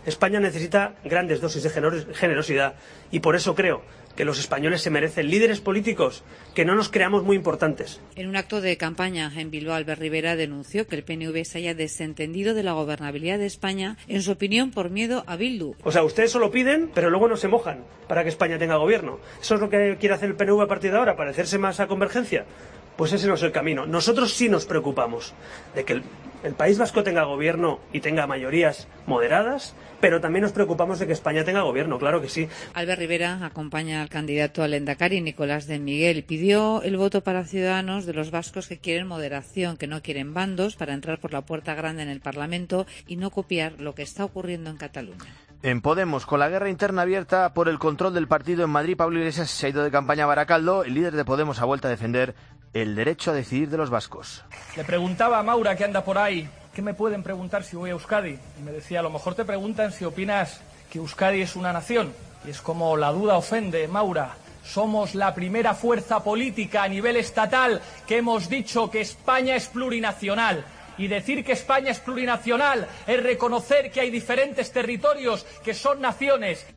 España necesita grandes dosis de generosidad y por eso creo que los españoles se merecen líderes políticos que no nos creamos muy importantes. En un acto de campaña en Bilbao, Albert Rivera denunció que el PNV se haya desentendido de la gobernabilidad de España, en su opinión, por miedo a Bildu. O sea, ustedes solo piden, pero luego no se mojan para que España tenga gobierno. ¿Eso es lo que quiere hacer el PNV a partir de ahora, parecerse más a Convergencia? Pues ese no es el camino. Nosotros sí nos preocupamos de que el País Vasco tenga gobierno y tenga mayorías moderadas, pero también nos preocupamos de que España tenga gobierno, claro que sí. Albert Rivera acompaña al candidato al Endacari, Nicolás de Miguel. Pidió el voto para Ciudadanos de los vascos que quieren moderación, que no quieren bandos, para entrar por la puerta grande en el Parlamento y no copiar lo que está ocurriendo en Cataluña. En Podemos, con la guerra interna abierta por el control del partido en Madrid, Pablo Iglesias se ha ido de campaña a Baracaldo. El líder de Podemos ha vuelto a defender el derecho a decidir de los vascos. Le preguntaba a Maura, que anda por ahí, ¿qué me pueden preguntar si voy a Euskadi? Y me decía, a lo mejor te preguntan si opinas que Euskadi es una nación. Y es como la duda ofende, Maura. Somos la primera fuerza política a nivel estatal que hemos dicho que España es plurinacional. Y decir que España es plurinacional es reconocer que hay diferentes territorios que son naciones.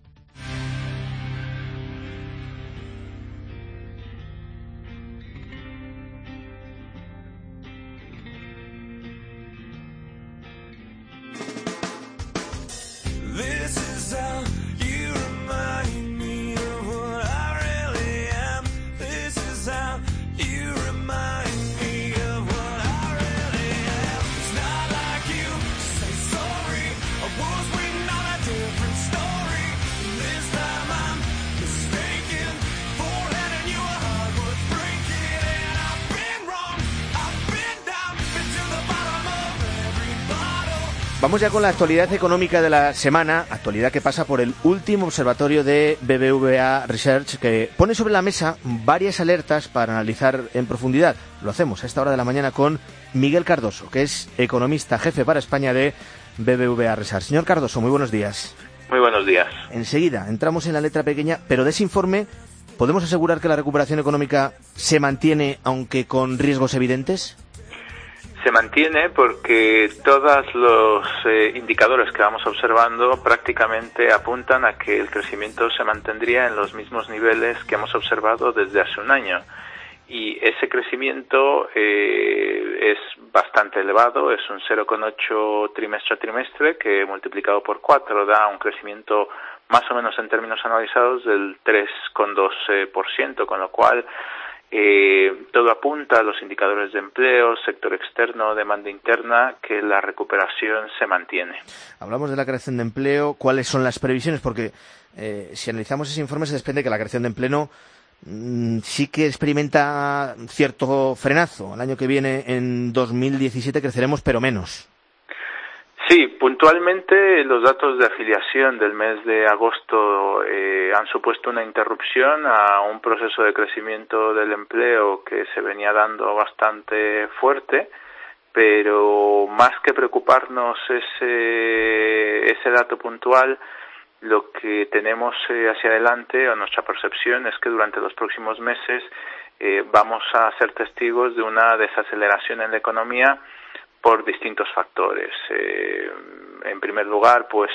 Vamos ya con la actualidad económica de la semana, actualidad que pasa por el último observatorio de BBVA Research, que pone sobre la mesa varias alertas para analizar en profundidad. Lo hacemos a esta hora de la mañana con Miguel Cardoso, que es economista jefe para España de BBVA Research. Señor Cardoso, muy buenos días. Muy buenos días. Enseguida entramos en la letra pequeña, pero de ese informe, ¿podemos asegurar que la recuperación económica se mantiene, aunque con riesgos evidentes? Se mantiene porque todos los indicadores que vamos observando prácticamente apuntan a que el crecimiento se mantendría en los mismos niveles que hemos observado desde hace un año. Y ese crecimiento es bastante elevado, es un 0,8 trimestre a trimestre, que multiplicado por 4 da un crecimiento más o menos en términos anualizados del 3,2%, con lo cual todo apunta a los indicadores de empleo, sector externo, demanda interna, que la recuperación se mantiene. Hablamos de la creación de empleo. ¿Cuáles son las previsiones? Porque si analizamos ese informe se desprende que la creación de empleo sí que experimenta cierto frenazo. El año que viene, en 2017, creceremos, pero menos. Sí, puntualmente los datos de afiliación del mes de agosto han supuesto una interrupción a un proceso de crecimiento del empleo que se venía dando bastante fuerte, pero más que preocuparnos ese dato puntual, lo que tenemos hacia adelante, o nuestra percepción, es que durante los próximos meses vamos a ser testigos de una desaceleración en la economía por distintos factores. En primer lugar, pues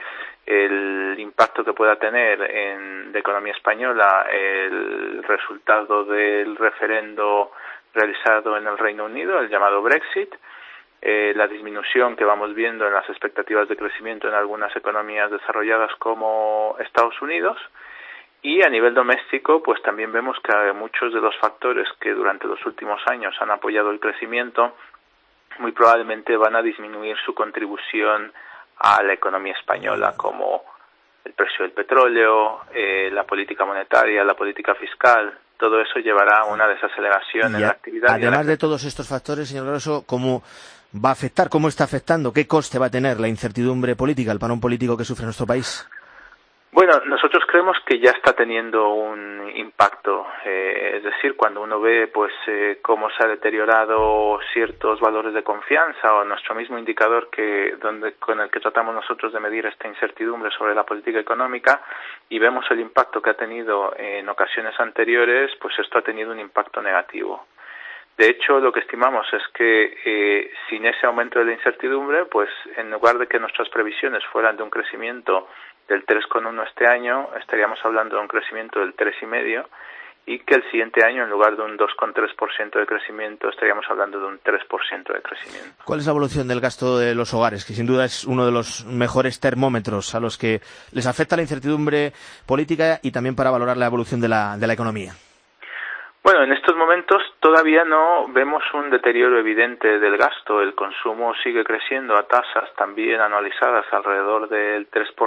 el impacto que pueda tener en la economía española el resultado del referendo realizado en el Reino Unido, el llamado Brexit, la disminución que vamos viendo en las expectativas de crecimiento en algunas economías desarrolladas como Estados Unidos, y a nivel doméstico, pues también vemos que muchos de los factores que durante los últimos años han apoyado el crecimiento muy probablemente van a disminuir su contribución a la economía española, como el precio del petróleo, la política monetaria, la política fiscal. Todo eso llevará a una desaceleración en la actividad. Además de todos estos factores, señor Grosso, ¿cómo va a afectar, cómo está afectando, qué coste va a tener la incertidumbre política, el parón político que sufre nuestro país? Bueno, nosotros creemos que ya está teniendo un impacto, es decir, cuando uno ve pues cómo se ha deteriorado ciertos valores de confianza, o nuestro mismo indicador con el que tratamos nosotros de medir esta incertidumbre sobre la política económica, y vemos el impacto que ha tenido en ocasiones anteriores, pues esto ha tenido un impacto negativo. De hecho, lo que estimamos es que sin ese aumento de la incertidumbre, pues en lugar de que nuestras previsiones fueran de un crecimiento del 3,1 este año, estaríamos hablando de un crecimiento del 3,5, y que el siguiente año, en lugar de un 2,3% de crecimiento, estaríamos hablando de un 3% de crecimiento. ¿Cuál es la evolución del gasto de los hogares? Que sin duda es uno de los mejores termómetros a los que les afecta la incertidumbre política y también para valorar la evolución de la economía. Bueno, en estos momentos todavía no vemos un deterioro evidente del gasto. El consumo sigue creciendo a tasas también anualizadas alrededor del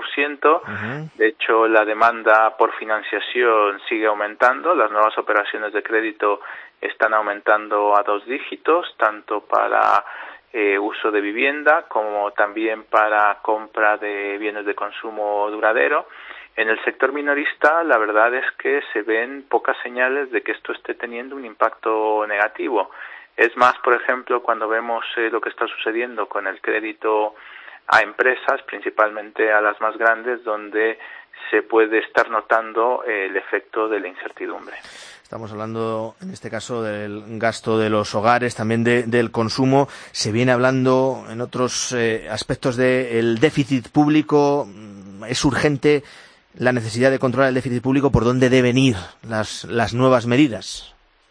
3%. De hecho, la demanda por financiación sigue aumentando. Las nuevas operaciones de crédito están aumentando a 2 dígitos, tanto para uso de vivienda como también para compra de bienes de consumo duradero. En el sector minorista, la verdad es que se ven pocas señales de que esto esté teniendo un impacto negativo. Es más, por ejemplo, cuando vemos lo que está sucediendo con el crédito a empresas, principalmente a las más grandes, donde se puede estar notando el efecto de la incertidumbre. Estamos hablando, en este caso, del gasto de los hogares, también del consumo. Se viene hablando en otros aspectos del déficit público. Es urgente la necesidad de controlar el déficit público. ¿Por dónde deben ir las nuevas medidas?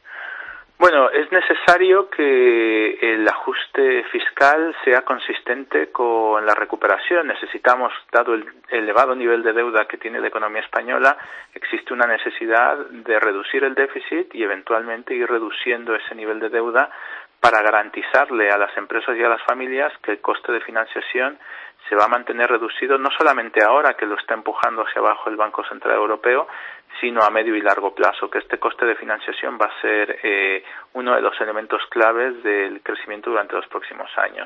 Bueno, es necesario que el ajuste fiscal sea consistente con la recuperación. Necesitamos, dado el elevado nivel de deuda que tiene la economía española, existe una necesidad de reducir el déficit y eventualmente ir reduciendo ese nivel de deuda para garantizarle a las empresas y a las familias que el coste de financiación se va a mantener reducido, no solamente ahora que lo está empujando hacia abajo el Banco Central Europeo, sino a medio y largo plazo, que este coste de financiación va a ser uno de los elementos claves del crecimiento durante los próximos años.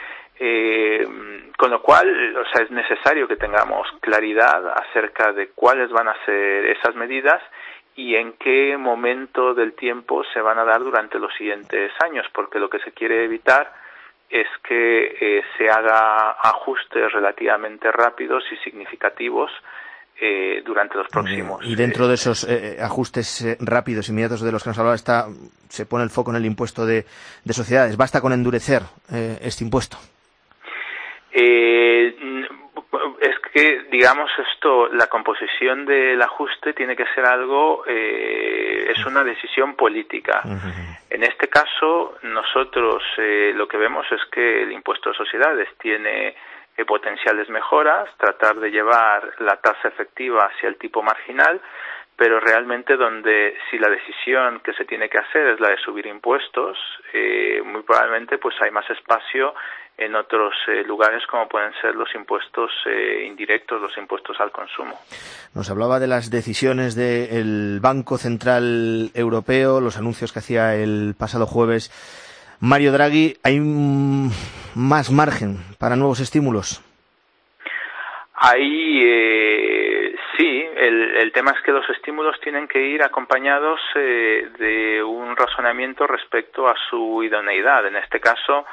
Con lo cual, es necesario que tengamos claridad acerca de cuáles van a ser esas medidas y en qué momento del tiempo se van a dar durante los siguientes años, porque lo que se quiere evitar es que se haga ajustes relativamente rápidos y significativos durante los próximos. Y dentro de esos ajustes rápidos, inmediatos de los que nos hablaba, se pone el foco en el impuesto de sociedades. ¿Basta con endurecer este impuesto? Es que, digamos, la composición del ajuste tiene que ser algo, es una decisión política. En este caso, nosotros lo que vemos es que el impuesto de sociedades tiene potenciales mejoras, tratar de llevar la tasa efectiva hacia el tipo marginal, pero realmente si la decisión que se tiene que hacer es la de subir impuestos, muy probablemente pues hay más espacio en otros lugares como pueden ser los impuestos indirectos, los impuestos al consumo. Nos hablaba de las decisiones del Banco Central Europeo, los anuncios que hacía el pasado jueves Mario Draghi. ¿Hay más margen para nuevos estímulos? Sí, el tema es que los estímulos tienen que ir acompañados de un razonamiento respecto a su idoneidad. En este caso,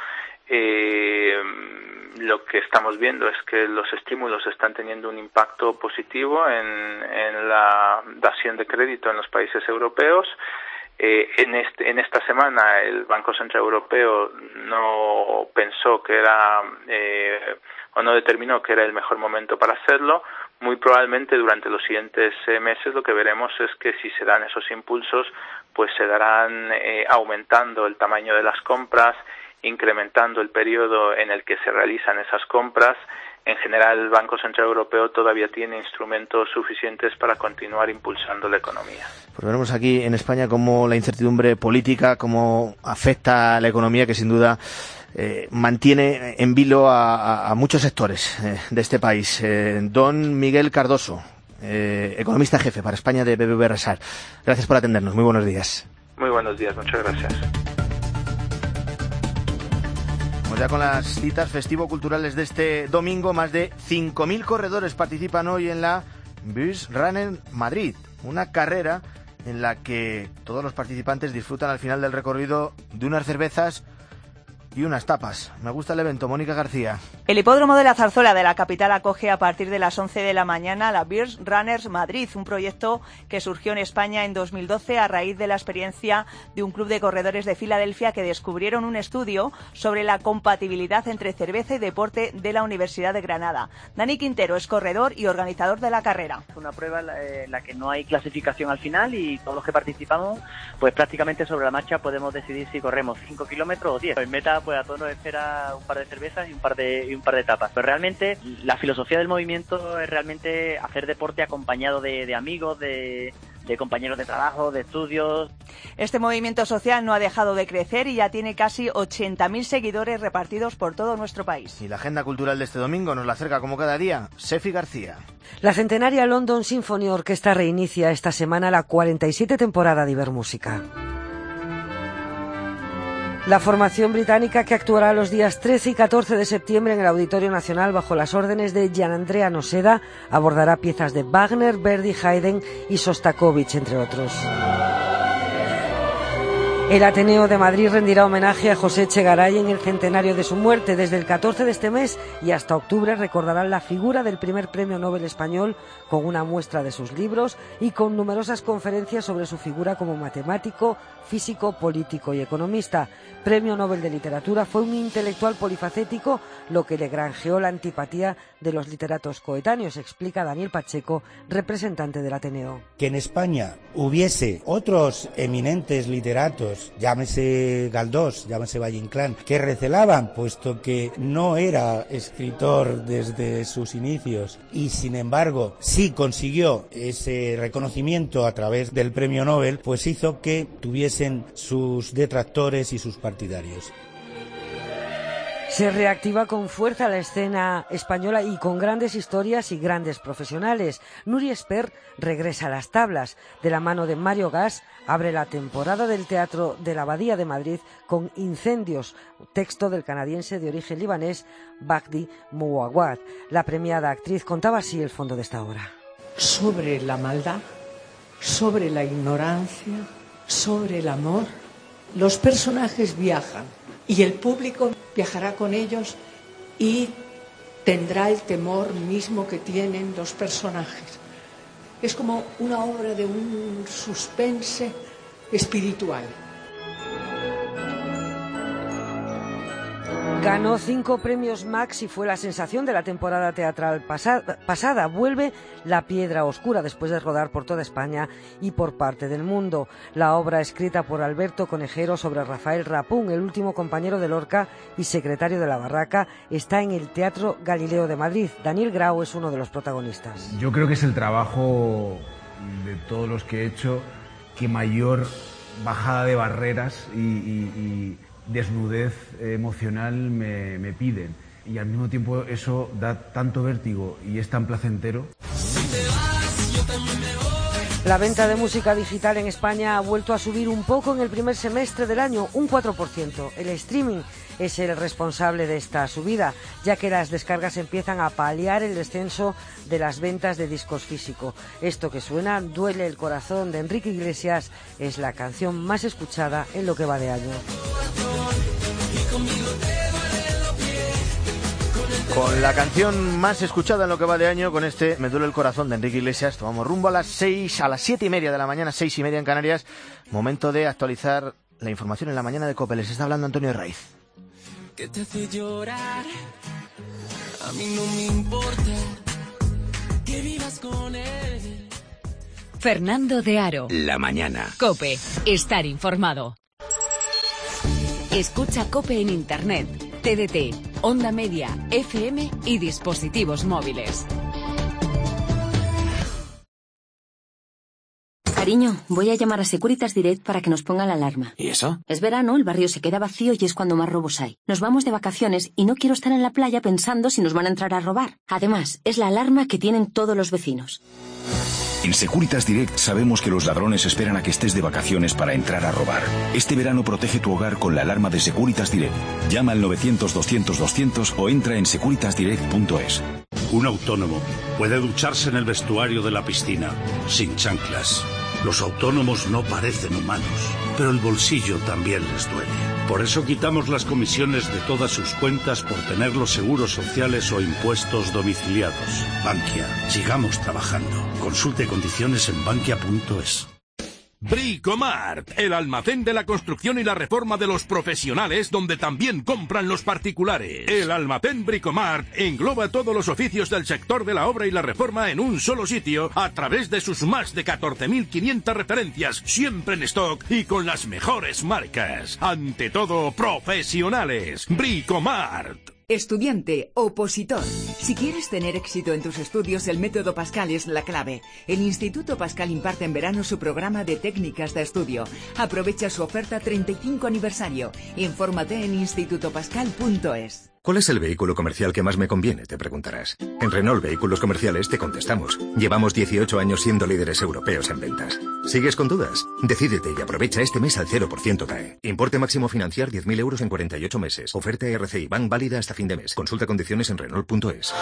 lo que estamos viendo es que los estímulos están teniendo un impacto positivo en la dación de crédito en los países europeos. En esta semana el Banco Central Europeo no pensó que era o no determinó que era el mejor momento para hacerlo. Muy probablemente durante los siguientes meses lo que veremos es que si se dan esos impulsos, pues se darán aumentando el tamaño de las compras, incrementando el periodo en el que se realizan esas compras. En general, el Banco Central Europeo todavía tiene instrumentos suficientes para continuar impulsando la economía. Pues veremos aquí en España cómo la incertidumbre política, cómo afecta a la economía, que sin duda mantiene en vilo a muchos sectores de este país. Don Miguel Cardoso, economista jefe para España de BBVA Resart. Gracias por atendernos. Muy buenos días. Muy buenos días. Muchas gracias. Ya con las citas festivo-culturales de este domingo, más de 5.000 corredores participan hoy en la Bus Runner Madrid, una carrera en la que todos los participantes disfrutan al final del recorrido de unas cervezas y unas tapas. Me gusta el evento. Mónica García. El hipódromo de la Zarzuela de la capital acoge a partir de las 11 de la mañana la Beers Runners Madrid, un proyecto que surgió en España en 2012 a raíz de la experiencia de un club de corredores de Filadelfia que descubrieron un estudio sobre la compatibilidad entre cerveza y deporte de la Universidad de Granada. Dani Quintero es corredor y organizador de la carrera. Es una prueba en la que no hay clasificación al final y todos los que participamos, pues prácticamente sobre la marcha podemos decidir si corremos 5 kilómetros o 10. En meta, pues a todos nos espera un par de cervezas y un par de tapas. Pero realmente la filosofía del movimiento es realmente hacer deporte acompañado de amigos, de compañeros de trabajo, de estudios. Este movimiento social no ha dejado de crecer y ya tiene casi 80.000 seguidores repartidos por todo nuestro país. Y la agenda cultural de este domingo nos la acerca como cada día Sefi García. La centenaria London Symphony Orchestra reinicia esta semana la 47 temporada de Ibermúsica. La formación británica, que actuará los días 13 y 14 de septiembre en el Auditorio Nacional bajo las órdenes de Gianandrea Noseda, abordará piezas de Wagner, Verdi, Haydn y Sostakovich, entre otros. El Ateneo de Madrid rendirá homenaje a José Echegaray en el centenario de su muerte. Desde el 14 de este mes y hasta octubre recordarán la figura del primer premio Nobel español con una muestra de sus libros y con numerosas conferencias sobre su figura como matemático, físico, político y economista. Premio Nobel de Literatura, fue un intelectual polifacético, lo que le granjeó la antipatía de los literatos coetáneos, explica Daniel Pacheco, representante del Ateneo. Que en España hubiese otros eminentes literatos, llámese Galdós, llámese Valle Inclán, que recelaban, puesto que no era escritor desde sus inicios y sin embargo sí consiguió ese reconocimiento a través del premio Nobel, pues hizo que tuviesen sus detractores y sus partidarios. Se reactiva con fuerza la escena española y con grandes historias y grandes profesionales. Nuri Esper regresa a las tablas. De la mano de Mario Gas, abre la temporada del Teatro de la Abadía de Madrid con Incendios, texto del canadiense de origen libanés Bagdi Mouawad. La premiada actriz contaba así el fondo de esta obra. Sobre la maldad, sobre la ignorancia, sobre el amor, los personajes viajan y el público viajará con ellos y tendrá el temor mismo que tienen los personajes. Es como una obra de un suspense espiritual. Ganó 5 premios Max y fue la sensación de la temporada teatral pasada. Vuelve La Piedra Oscura después de rodar por toda España y por parte del mundo. La obra, escrita por Alberto Conejero sobre Rafael Rapún, el último compañero de Lorca y secretario de la Barraca, está en el Teatro Galileo de Madrid. Daniel Grau es uno de los protagonistas. Yo creo que es el trabajo de todos los que he hecho que mayor bajada de barreras y desnudez emocional me piden, y al mismo tiempo eso da tanto vértigo y es tan placentero. La venta de música digital en España ha vuelto a subir un poco en el primer semestre del año, un 4%. El streaming es el responsable de esta subida, ya que las descargas empiezan a paliar el descenso de las ventas de discos físicos. Esto que suena, Duele el corazón, de Enrique Iglesias, es la canción más escuchada en lo que va de año. Con la canción más escuchada en lo que va de año, con este Me duele el corazón de Enrique Iglesias, tomamos rumbo a las 7:30 de la mañana, 6:30 en Canarias. Momento de actualizar la información en la mañana de COPE. Les está hablando Antonio Raiz. Que te hace llorar, a mí no me importa que vivas con él. Fernando de Aro. La mañana. COPE. Estar informado. Escucha COPE en Internet, TDT, Onda Media, FM y dispositivos móviles. Cariño, voy a llamar a Securitas Direct para que nos pongan la alarma. ¿Y eso? Es verano, el barrio se queda vacío y es cuando más robos hay. Nos vamos de vacaciones y no quiero estar en la playa pensando si nos van a entrar a robar. Además, es la alarma que tienen todos los vecinos. En Securitas Direct sabemos que los ladrones esperan a que estés de vacaciones para entrar a robar. Este verano protege tu hogar con la alarma de Securitas Direct. Llama al 900-200-200 o entra en securitasdirect.es. Un autónomo puede ducharse en el vestuario de la piscina, sin chanclas. Los autónomos no parecen humanos, pero el bolsillo también les duele. Por eso quitamos las comisiones de todas sus cuentas por tener los seguros sociales o impuestos domiciliados. Bankia, sigamos trabajando. Consulte condiciones en bankia.es. Bricomart, el almacén de la construcción y la reforma de los profesionales, donde también compran los particulares. El almacén Bricomart engloba todos los oficios del sector de la obra y la reforma en un solo sitio, a través de sus más de 14.500 referencias, siempre en stock y con las mejores marcas. Ante todo, profesionales. Bricomart. Estudiante, opositor. Si quieres tener éxito en tus estudios, el método Pascal es la clave. El Instituto Pascal imparte en verano su programa de técnicas de estudio. Aprovecha su oferta 35 aniversario. Infórmate en institutopascal.es. ¿Cuál es el vehículo comercial que más me conviene?, te preguntarás. En Renault Vehículos Comerciales te contestamos. Llevamos 18 años siendo líderes europeos en ventas. ¿Sigues con dudas? Decídete y aprovecha este mes al 0% TAE. Importe máximo financiar 10.000 euros en 48 meses. Oferta RCI Bank válida hasta fin de mes. Consulta condiciones en Renault.es.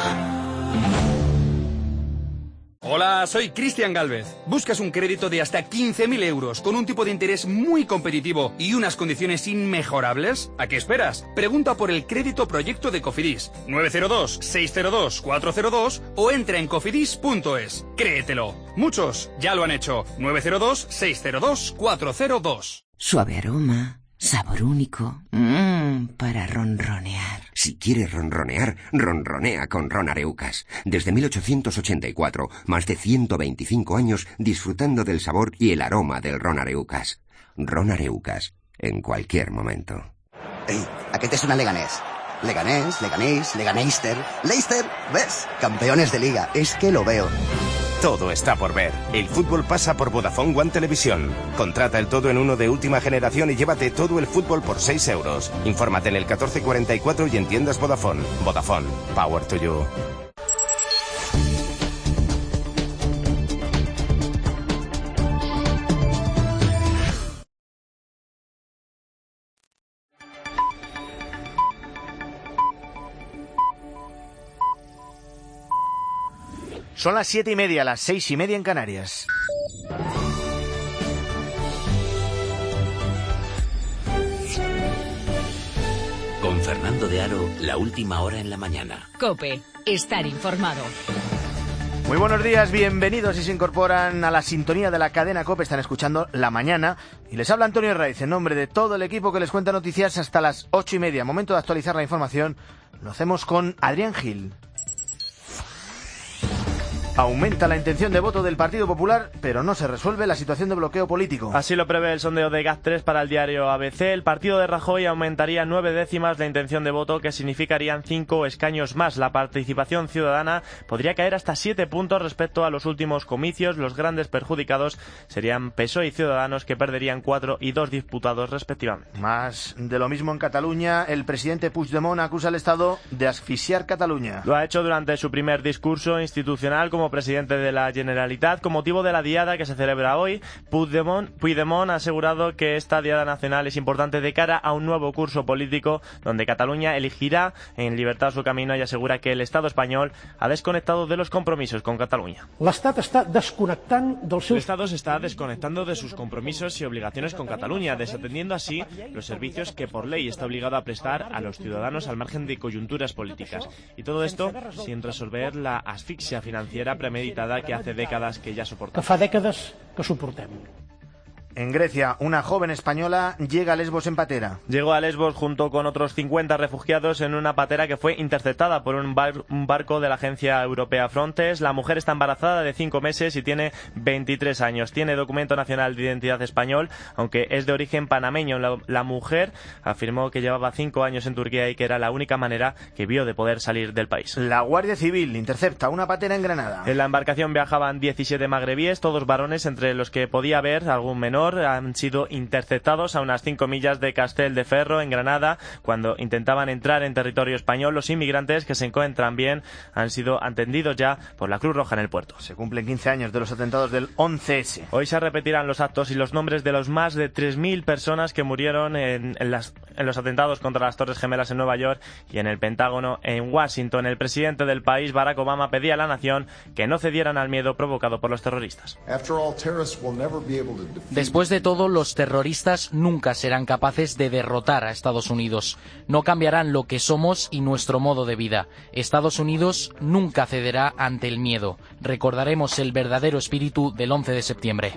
Hola, soy Cristian Gálvez. ¿Buscas un crédito de hasta 15.000 euros con un tipo de interés muy competitivo y unas condiciones inmejorables? ¿A qué esperas? Pregunta por el crédito proyecto de Cofidis 902-602-402 o entra en cofidis.es. Créetelo. Muchos ya lo han hecho. 902-602-402. Suave aroma, sabor único. Para ronronear. Si quieres ronronear, ronronea con Ron Areucas. Desde 1884, más de 125 años disfrutando del sabor y el aroma del Ron Areucas. Ron Areucas, en cualquier momento. Ei, aquest és una Leganés. Leganés, Leganés, Leganeister, Leicester, ¿ves? Campeones de liga, es que lo veo. Todo está por ver. El fútbol pasa por Vodafone One Televisión. Contrata el todo en uno de última generación y llévate todo el fútbol por 6 euros. Infórmate en el 1444 y en tiendas Vodafone. Vodafone, power to you. Son las 7:30, las 6:30 en Canarias. Con Fernando de Aro, la última hora en la mañana. COPE, estar informado. Muy buenos días, bienvenidos y se incorporan a la sintonía de la cadena COPE. Están escuchando La Mañana y les habla Antonio Raiz en nombre de todo el equipo que les cuenta noticias hasta las 8:30. Momento de actualizar la información. Lo hacemos con Adrián Gil. Aumenta la intención de voto del Partido Popular, pero no se resuelve la situación de bloqueo político. Así lo prevé el sondeo de GAT3 para el diario ABC. El partido de Rajoy aumentaría 9 décimas la intención de voto, que significarían 5 escaños más. La participación ciudadana podría caer hasta 7 puntos respecto a los últimos comicios. Los grandes perjudicados serían PSOE y Ciudadanos, que perderían 4 y 2 diputados respectivamente. Más de lo mismo en Cataluña. El presidente Puigdemont acusa al Estado de asfixiar Cataluña. Lo ha hecho durante su primer discurso institucional como presidente de la Generalitat. Con motivo de la diada que se celebra hoy, Puigdemont ha asegurado que esta diada nacional es importante de cara a un nuevo curso político donde Cataluña elegirá en libertad su camino, y asegura que el Estado español ha desconectado de los compromisos con Cataluña. El Estado se está desconectando de sus compromisos y obligaciones con Cataluña, desatendiendo así los servicios que por ley está obligado a prestar a los ciudadanos al margen de coyunturas políticas. Y todo esto sin resolver la asfixia financiera premeditada que hace décadas que ya soportamos. En Grecia, una joven española llega a Lesbos en patera. Llegó a Lesbos junto con otros 50 refugiados en una patera que fue interceptada por un barco de la agencia europea Frontex. La mujer está embarazada de 5 meses y tiene 23 años. Tiene documento nacional de identidad español, aunque es de origen panameño. La mujer afirmó que llevaba 5 años en Turquía y que era la única manera que vio de poder salir del país. La Guardia Civil intercepta una patera en Granada. En la embarcación viajaban 17 magrebíes, todos varones, entre los que podía haber algún menor. Han sido interceptados a unas 5 millas de Castelldefels, en Granada, cuando intentaban entrar en territorio español. Los inmigrantes, que se encuentran bien, han sido atendidos ya por la Cruz Roja en el puerto. Se cumplen 15 años de los atentados del 11S. Hoy se repetirán los actos y los nombres de los más de 3.000 personas que murieron en los atentados contra las Torres Gemelas en Nueva York y en el Pentágono en Washington. El presidente del país, Barack Obama, pedía a la nación que no cedieran al miedo provocado por los terroristas. Después de todo, los terroristas nunca serán capaces de derrotar a Estados Unidos. No cambiarán lo que somos y nuestro modo de vida. Estados Unidos nunca cederá ante el miedo. Recordaremos el verdadero espíritu del 11 de septiembre.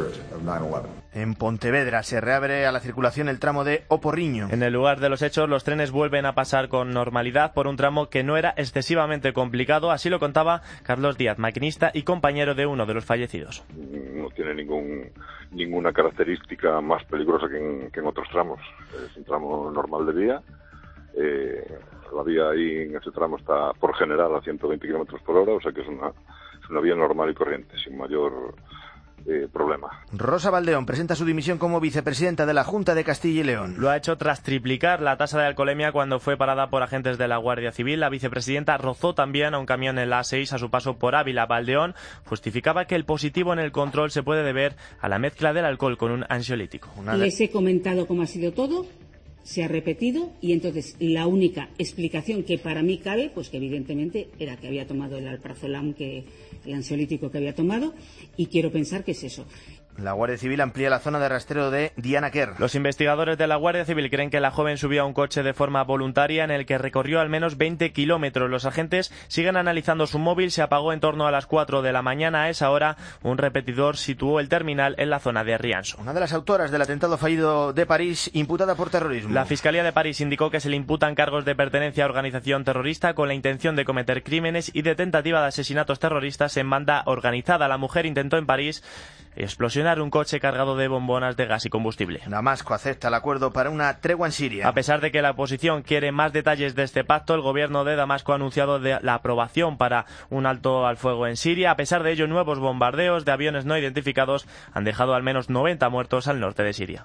En Pontevedra se reabre a la circulación el tramo de Oporriño. En el lugar de los hechos, los trenes vuelven a pasar con normalidad por un tramo que no era excesivamente complicado. Así lo contaba Carlos Díaz, maquinista y compañero de uno de los fallecidos. No tiene ninguna característica más peligrosa que en otros tramos. Es un tramo normal de vía. La vía ahí en ese tramo está por general a 120 km por hora, o sea que es una vía normal y corriente, sin mayor problema. Rosa Valdeón presenta su dimisión como vicepresidenta de la Junta de Castilla y León. Lo ha hecho tras triplicar la tasa de alcoholemia cuando fue parada por agentes de la Guardia Civil. La vicepresidenta rozó también a un camión en la A6 a su paso por Ávila. Valdeón justificaba que el positivo en el control se puede deber a la mezcla del alcohol con un ansiolítico. Les he comentado cómo ha sido todo, se ha repetido, y entonces la única explicación que para mí cabe, pues que evidentemente era que había tomado el alprazolam, el ansiolítico que había tomado, y quiero pensar que es eso. La Guardia Civil amplía la zona de rastreo de Diana Kerr. Los investigadores de la Guardia Civil creen que la joven subió a un coche de forma voluntaria en el que recorrió al menos 20 kilómetros. Los agentes siguen analizando su móvil. Se apagó en torno a las 4 de la mañana. A esa hora, un repetidor situó el terminal en la zona de Rianso. Una de las autoras del atentado fallido de París, imputada por terrorismo. La Fiscalía de París indicó que se le imputan cargos de pertenencia a organización terrorista con la intención de cometer crímenes y de tentativa de asesinatos terroristas en banda organizada. La mujer intentó en París explosionar un coche cargado de bombonas de gas y combustible. Damasco acepta el acuerdo para una tregua en Siria. A pesar de que la oposición quiere más detalles de este pacto, el gobierno de Damasco ha anunciado la aprobación para un alto al fuego en Siria. A pesar de ello, nuevos bombardeos de aviones no identificados han dejado al menos 90 muertos al norte de Siria.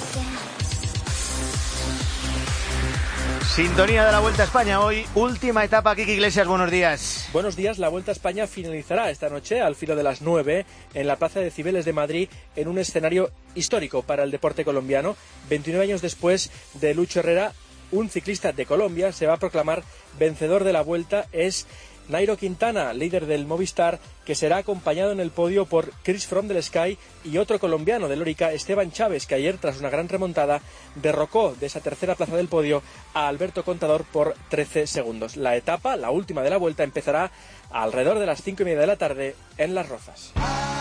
Sintonía de la Vuelta a España hoy, última etapa. Kiki Iglesias, buenos días. Buenos días, la Vuelta a España finalizará esta noche al filo de las 9 en la Plaza de Cibeles de Madrid en un escenario histórico para el deporte colombiano. 29 años después de Lucho Herrera, un ciclista de Colombia se va a proclamar vencedor de la Vuelta. Es Nairo Quintana, líder del Movistar, que será acompañado en el podio por Chris Froome del Sky y otro colombiano del Orica, Esteban Chávez, que ayer, tras una gran remontada, derrocó de esa tercera plaza del podio a Alberto Contador por 13 segundos. La etapa, la última de la Vuelta, empezará alrededor de las 5:30 de la tarde en Las Rozas.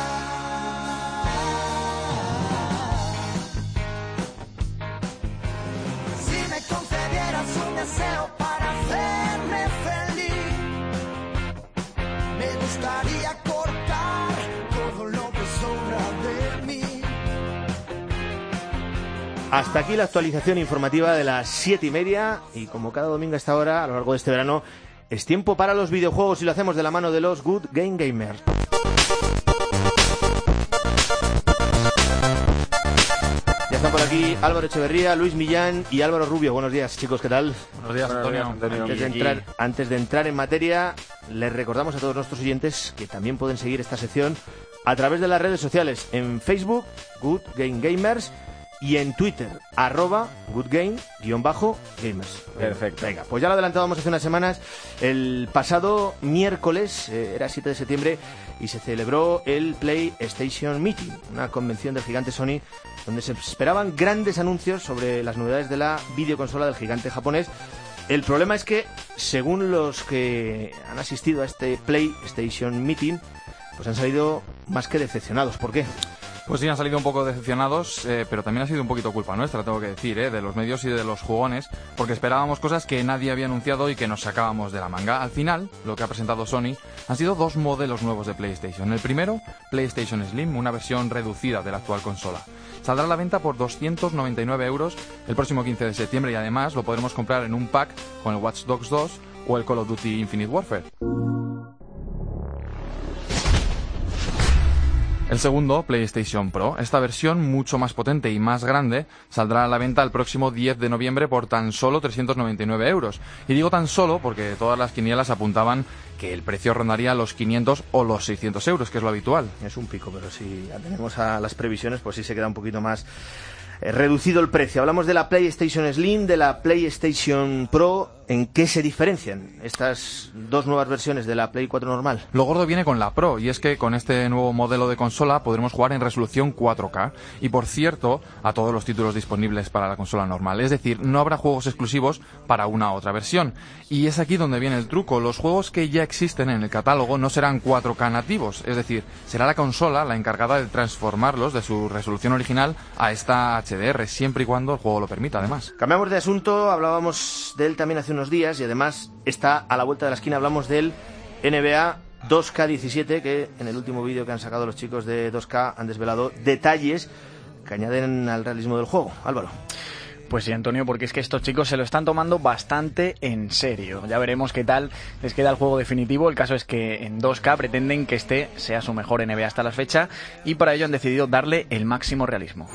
Si me concedieras un deseo para hacerme feliz, me gustaría cortar todo lo que sobra de mí. Hasta aquí la actualización informativa de las 7:30, y como cada domingo a esta hora, a lo largo de este verano, es tiempo para los videojuegos y lo hacemos de la mano de los Good Game Gamers. Ya están por aquí Álvaro Echeverría, Luis Millán y Álvaro Rubio. Buenos días, chicos, ¿qué tal? Buenos días, Antonio. Antes de entrar en materia, les recordamos a todos nuestros oyentes que también pueden seguir esta sección a través de las redes sociales. En Facebook, Good Game Gamers, y en Twitter, @goodgame_gamers. Perfecto. Venga, pues ya lo adelantábamos hace unas semanas. El pasado miércoles, era 7 de septiembre, y se celebró el PlayStation Meeting, una convención del gigante Sony, donde se esperaban grandes anuncios sobre las novedades de la videoconsola del gigante japonés. El problema es que, según los que han asistido a este PlayStation Meeting, pues han salido más que decepcionados. ¿Por qué? Pues sí, han salido un poco decepcionados, pero también ha sido un poquito culpa nuestra, tengo que decir, de los medios y de los jugones, porque esperábamos cosas que nadie había anunciado y que nos sacábamos de la manga. Al final, lo que ha presentado Sony han sido dos modelos nuevos de PlayStation. El primero, PlayStation Slim, una versión reducida de la actual consola. Saldrá a la venta por 299 € el próximo 15 de septiembre y además lo podremos comprar en un pack con el Watch Dogs 2 o el Call of Duty Infinite Warfare. El segundo, PlayStation Pro. Esta versión, mucho más potente y más grande, saldrá a la venta el próximo 10 de noviembre por tan solo 399 €. Y digo tan solo porque todas las quinielas apuntaban que el precio rondaría los 500 o los 600 €, que es lo habitual. Es un pico, pero si atendemos a las previsiones, pues sí se queda un poquito más reducido el precio. Hablamos de la PlayStation Slim, de la PlayStation Pro ¿en qué se diferencian estas dos nuevas versiones de la Play 4 normal? Lo gordo viene con la Pro, y es que con este nuevo modelo de consola podremos jugar en resolución 4K, y por cierto, a todos los títulos disponibles para la consola normal. Es decir, no habrá juegos exclusivos para una u otra versión. Y es aquí donde viene el truco. Los juegos que ya existen en el catálogo no serán 4K nativos, es decir, será la consola la encargada de transformarlos de su resolución original a esta HDR, siempre y cuando el juego lo permita, además. Cambiamos de asunto, hablábamos de él también hace unos días, y además está a la vuelta de la esquina. Hablamos del NBA 2K17, que en el último vídeo que han sacado los chicos de 2K han desvelado detalles que añaden al realismo del juego. Álvaro. Pues sí, Antonio, porque es que estos chicos se lo están tomando bastante en serio. Ya veremos qué tal les queda el juego definitivo. El caso es que en 2K pretenden que este sea su mejor NBA hasta la fecha, y para ello han decidido darle el máximo realismo.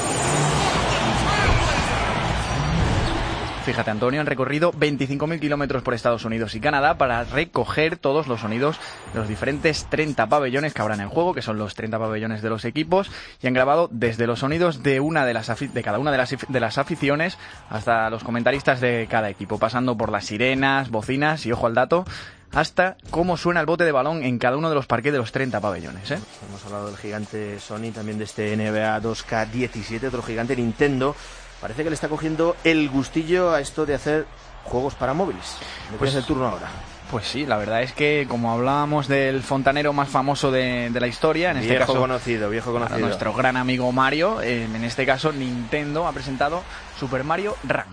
Fíjate, Antonio, han recorrido 25.000 kilómetros por Estados Unidos y Canadá para recoger todos los sonidos de los diferentes 30 pabellones que habrá en el juego, que son los 30 pabellones de los equipos, y han grabado desde los sonidos de cada una de las aficiones hasta los comentaristas de cada equipo, pasando por las sirenas, bocinas y, ojo al dato, hasta cómo suena el bote de balón en cada uno de los parqués de los 30 pabellones, ¿eh? Hemos hablado del gigante Sony, también de este NBA 2K17, otro gigante, Nintendo. Parece que le está cogiendo el gustillo a esto de hacer juegos para móviles. Pues es el turno ahora. Pues sí, la verdad es que, como hablábamos del fontanero más famoso de la historia, en este caso viejo conocido, nuestro gran amigo Mario, en este caso Nintendo ha presentado Super Mario Run.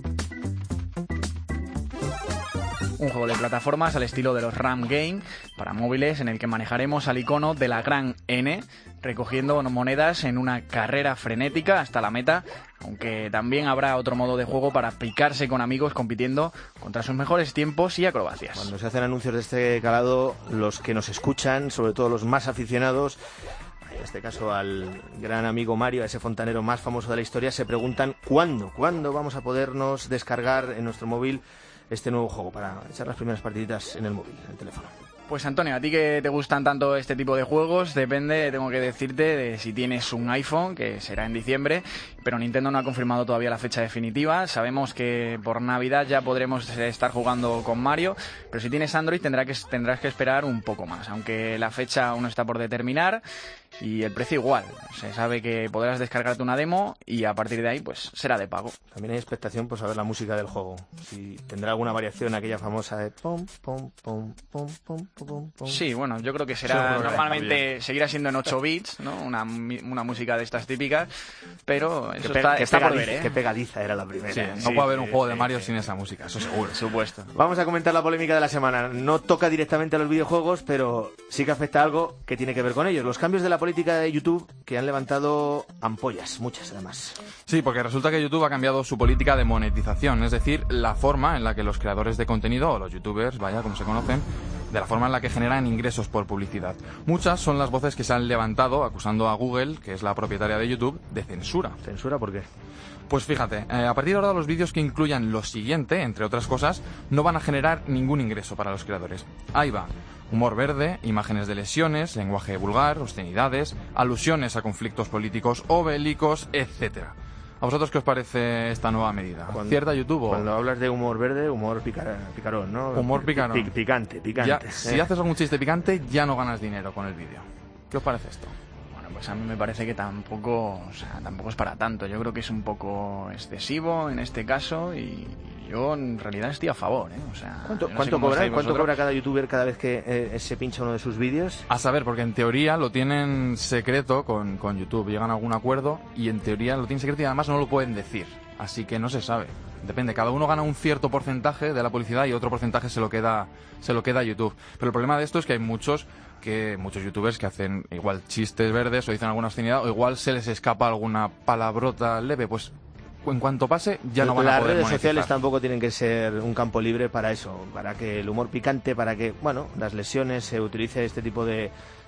Un juego de plataformas al estilo de los Ram Game para móviles, en el que manejaremos al icono de la gran N, recogiendo monedas en una carrera frenética hasta la meta, aunque también habrá otro modo de juego para picarse con amigos compitiendo contra sus mejores tiempos y acrobacias. Cuando se hacen anuncios de este calado, los que nos escuchan, sobre todo los más aficionados, en este caso al gran amigo Mario, a ese fontanero más famoso de la historia, se preguntan ¿cuándo vamos a podernos descargar en nuestro móvil este nuevo juego para echar las primeras partiditas en el móvil, en el teléfono? Pues Antonio, a ti que te gustan tanto este tipo de juegos, depende, tengo que decirte, de si tienes un iPhone, que será en diciembre, pero Nintendo no ha confirmado todavía la fecha definitiva. Sabemos que por Navidad ya podremos estar jugando con Mario, pero si tienes Android tendrás que esperar un poco más, aunque la fecha aún no está por determinar, y el precio igual. Se sabe que podrás descargarte una demo y a partir de ahí pues será de pago. También hay expectación por saber la música del juego, si tendrá alguna variación, aquella famosa de pom pom pom pom pom pom pom. Sí, bueno, yo creo que será normalmente seguirá siendo en 8 bits, ¿no? Una música de estas típicas, pero eso está por ver, ¿eh? Qué pegadiza era la primera. Sí, no puede haber un juego de Mario sin esa música, eso seguro. Por supuesto. Vamos a comentar la polémica de la semana. No toca directamente a los videojuegos, pero sí que afecta a algo que tiene que ver con ellos. Los cambios de la política de YouTube, que han levantado ampollas, muchas además. Sí, porque resulta que YouTube ha cambiado su política de monetización, es decir, la forma en la que los creadores de contenido, o los youtubers, vaya, como se conocen, de la forma en la que generan ingresos por publicidad. Muchas son las voces que se han levantado acusando a Google, que es la propietaria de YouTube, de censura. ¿Censura por qué? Pues fíjate, a partir de ahora los vídeos que incluyan lo siguiente, entre otras cosas, no van a generar ningún ingreso para los creadores. Ahí va: humor verde, imágenes de lesiones, lenguaje vulgar, obscenidades, alusiones a conflictos políticos o bélicos, etcétera. ¿A vosotros qué os parece esta nueva medida? ¿Cierta YouTube? Cuando hablas de humor verde, humor picarón, ¿no? Humor picarón. Picante. Ya, si haces algún chiste picante, ya no ganas dinero con el vídeo. ¿Qué os parece esto? Bueno, pues a mí me parece que tampoco es para tanto. Yo creo que es un poco excesivo en este caso y yo en realidad estoy a favor, ¿eh? O sea, ¿Cuánto cobra cada youtuber cada vez que se pincha uno de sus vídeos? A saber, porque en teoría lo tienen secreto con YouTube, llegan a algún acuerdo y en teoría lo tienen secreto y además no lo pueden decir, así que no se sabe. Depende, cada uno gana un cierto porcentaje de la publicidad y otro porcentaje se lo queda a YouTube. Pero el problema de esto es que hay muchos youtubers que hacen igual chistes verdes o dicen alguna obscenidad o igual se les escapa alguna palabrota leve, pues en cuanto pase ya no van a poder monetizar. Las redes sociales tampoco tienen que ser un campo libre para eso, para que el humor picante, para que, bueno, las lesiones, se utilice este tipo de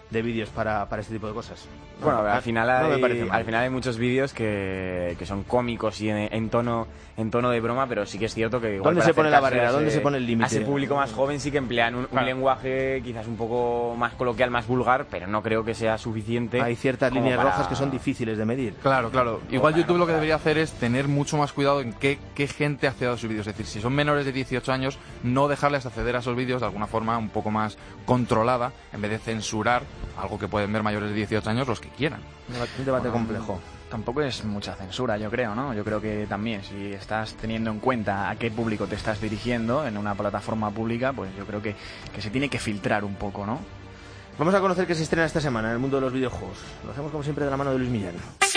de vídeos para este tipo de cosas. Bueno, al final hay hay muchos vídeos que son cómicos y en tono de broma, pero sí que es cierto que igual ¿dónde se pone la barrera? ¿Dónde se pone el límite? A ese público más joven sí que emplean un lenguaje quizás un poco más coloquial, más vulgar, pero no creo que sea suficiente. Hay ciertas líneas rojas que son difíciles de medir. Claro. Igual YouTube lo que debería hacer es tener mucho más cuidado en qué gente accede a sus vídeos. Es decir, si son menores de 18 años, no dejarles acceder a esos vídeos de alguna forma un poco más controlada, en vez de censurar algo que pueden ver mayores de 18 años los que quieran. Un debate complejo. Tampoco es mucha censura, yo creo, ¿no? Yo creo que también, si estás teniendo en cuenta a qué público te estás dirigiendo en una plataforma pública, pues yo creo que se tiene que filtrar un poco, ¿no? Vamos a conocer qué se estrena esta semana en el mundo de los videojuegos. Lo hacemos como siempre de la mano de Luis Millán.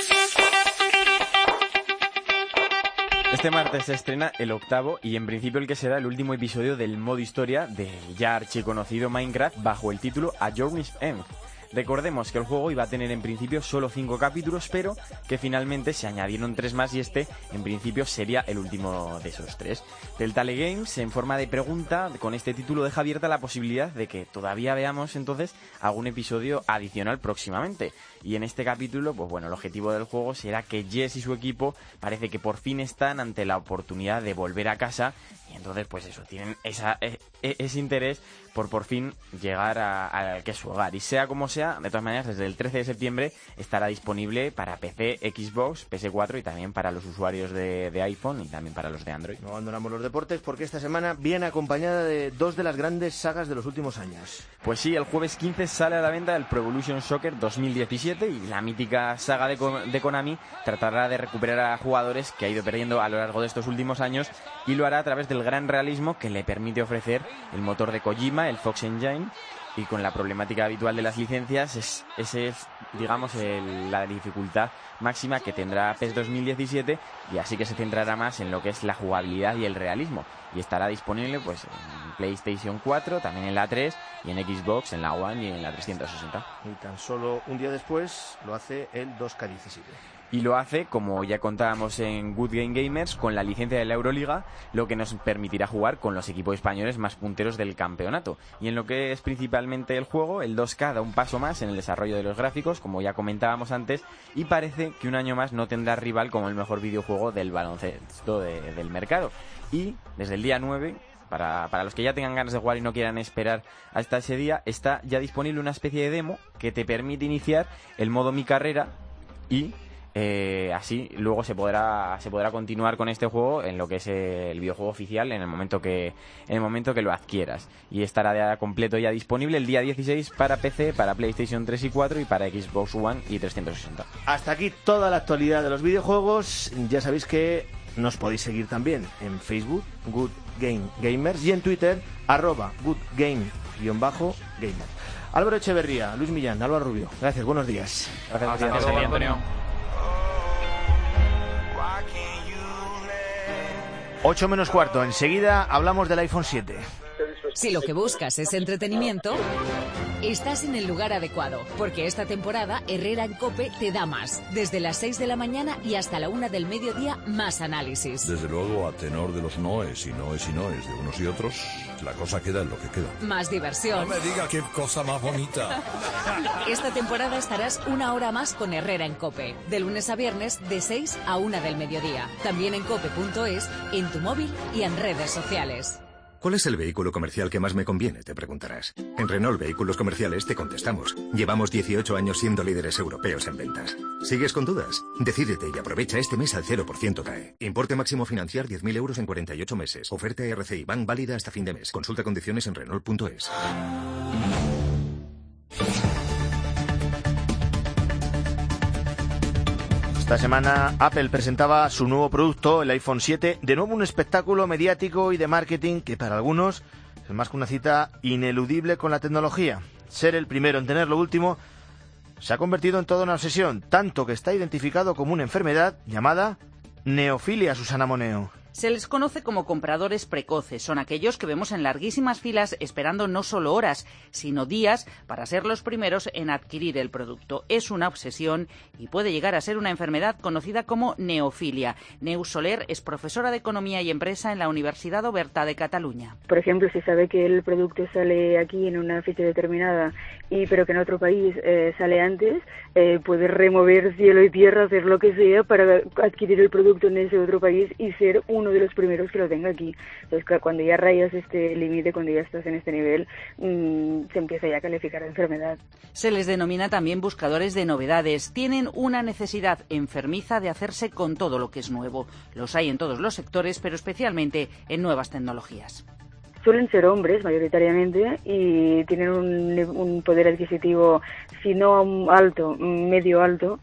Este martes se estrena el 8º y en principio el que será el último episodio del modo historia del ya archiconocido Minecraft bajo el título A Journey's End. Recordemos que el juego iba a tener en principio solo 5 capítulos, pero que finalmente se añadieron 3 más y este en principio sería el último de esos 3. Telltale Games, en forma de pregunta, con este título deja abierta la posibilidad de que todavía veamos entonces algún episodio adicional próximamente. Y en este capítulo, pues bueno, el objetivo del juego será que Jess y su equipo parece que por fin están ante la oportunidad de volver a casa y entonces pues eso, tienen ese interés por fin llegar al que es su hogar. Y sea como sea, de todas maneras, desde el 13 de septiembre estará disponible para PC, Xbox, PS4 y también para los usuarios de iPhone y también para los de Android. No abandonamos los deportes porque esta semana viene acompañada de 2 de las grandes sagas de los últimos años. Pues sí, el jueves 15 sale a la venta el Pro Evolution Soccer 2017 y la mítica saga de Konami tratará de recuperar a jugadores que ha ido perdiendo a lo largo de estos últimos años y lo hará a través del gran realismo que le permite ofrecer el motor de Kojima, el Fox Engine, y con la problemática habitual de las licencias, ese es, digamos, la dificultad máxima que tendrá PES 2017 y así que se centrará más en lo que es la jugabilidad y el realismo y estará disponible pues en PlayStation 4, también en la 3 y en Xbox, en la One y en la 360. Y tan solo un día después lo hace el 2K17. Y lo hace, como ya contábamos en Good Game Gamers, con la licencia de la Euroliga, lo que nos permitirá jugar con los equipos españoles más punteros del campeonato. Y en lo que es principalmente el juego, el 2K da un paso más en el desarrollo de los gráficos, como ya comentábamos antes, y parece que un año más no tendrá rival como el mejor videojuego del baloncesto del mercado. Y desde el día 9... Para los que ya tengan ganas de jugar y no quieran esperar hasta ese día, está ya disponible una especie de demo que te permite iniciar el modo Mi Carrera y así luego se podrá continuar con este juego en lo que es el videojuego oficial en el momento que lo adquieras. Y estará ya completo ya disponible el día 16 para PC, para PlayStation 3 y 4 y para Xbox One y 360. Hasta aquí toda la actualidad de los videojuegos. Ya sabéis que nos podéis seguir también en Facebook, Good Game Gamers, y en Twitter, @goodgame_gamers. Álvaro Echeverría, Luis Millán, Álvaro Rubio. Gracias, buenos días. Gracias, Antonio. 8 menos cuarto. Enseguida hablamos del iPhone 7. Si lo que buscas es entretenimiento, estás en el lugar adecuado, porque esta temporada Herrera en COPE te da más. Desde las 6 de la mañana y hasta la 1 del mediodía, más análisis. Desde luego, a tenor de los noes y noes y noes de unos y otros, la cosa queda en lo que queda. Más diversión. No me diga qué cosa más bonita. Esta temporada estarás 1 hora más con Herrera en COPE, de lunes a viernes de 6 a 1 del mediodía. También en cope.es, en tu móvil y en redes sociales. ¿Cuál es el vehículo comercial que más me conviene?, te preguntarás. En Renault Vehículos Comerciales te contestamos. Llevamos 18 años siendo líderes europeos en ventas. ¿Sigues con dudas? Decídete y aprovecha este mes al 0% TAE. Importe máximo financiar 10.000 euros en 48 meses. Oferta RCI Bank válida hasta fin de mes. Consulta condiciones en Renault.es. Esta semana Apple presentaba su nuevo producto, el iPhone 7, de nuevo un espectáculo mediático y de marketing que para algunos es más que una cita ineludible con la tecnología. Ser el primero en tener lo último se ha convertido en toda una obsesión, tanto que está identificado como una enfermedad llamada neofilia, Susana Moneo. Se les conoce como compradores precoces. Son aquellos que vemos en larguísimas filas esperando no solo horas, sino días para ser los primeros en adquirir el producto. Es una obsesión y puede llegar a ser una enfermedad conocida como neofilia. Neus Soler es profesora de Economía y Empresa en la Universidad Oberta de Cataluña. Por ejemplo, si sabe que el producto sale aquí en una fecha determinada, pero que en otro país sale antes, puede remover cielo y tierra, hacer lo que sea para adquirir el producto en ese otro país y ser uno de los primeros que lo tenga aquí. Entonces, cuando ya rayas este límite, cuando ya estás en este nivel, se empieza ya a calificar de enfermedad. Se les denomina también buscadores de novedades. Tienen una necesidad enfermiza de hacerse con todo lo que es nuevo. Los hay en todos los sectores, pero especialmente en nuevas tecnologías. Suelen ser hombres mayoritariamente y tienen un poder adquisitivo, si no alto, medio alto,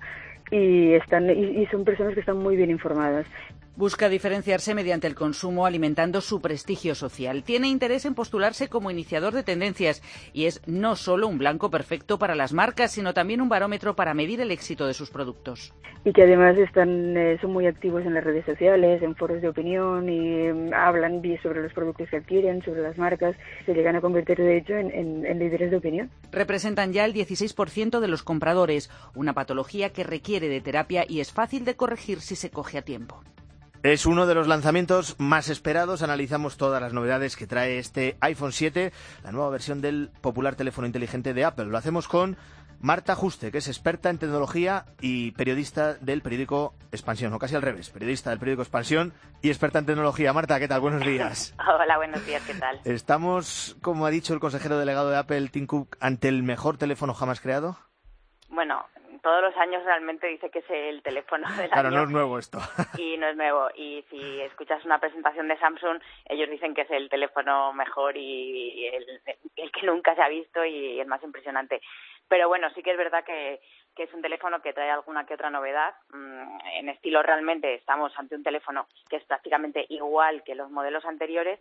y son personas que están muy bien informadas. Busca diferenciarse mediante el consumo, alimentando su prestigio social. Tiene interés en postularse como iniciador de tendencias y es no solo un blanco perfecto para las marcas, sino también un barómetro para medir el éxito de sus productos. Y que además son muy activos en las redes sociales, en foros de opinión y hablan sobre los productos que adquieren, sobre las marcas. Se llegan a convertir, de hecho, en líderes de opinión. Representan ya el 16% de los compradores, una patología que requiere de terapia y es fácil de corregir si se coge a tiempo. Es uno de los lanzamientos más esperados. Analizamos todas las novedades que trae este iPhone 7, la nueva versión del popular teléfono inteligente de Apple. Lo hacemos con Marta Juste, que es experta en tecnología y periodista del periódico Expansión, o casi al revés, periodista del periódico Expansión y experta en tecnología. Marta, ¿qué tal? Buenos días. Hola, buenos días, ¿qué tal? ¿Estamos, como ha dicho el consejero delegado de Apple, Tim Cook, ante el mejor teléfono jamás creado? Bueno, todos los años realmente dice que es el teléfono del Claro, año. no es nuevo esto. Y no es nuevo. Y si escuchas una presentación de Samsung, ellos dicen que es el teléfono mejor y el que nunca se ha visto y el más impresionante. Pero bueno, sí que es verdad que es un teléfono que trae alguna que otra novedad. En estilo realmente estamos ante un teléfono que es prácticamente igual que los modelos anteriores,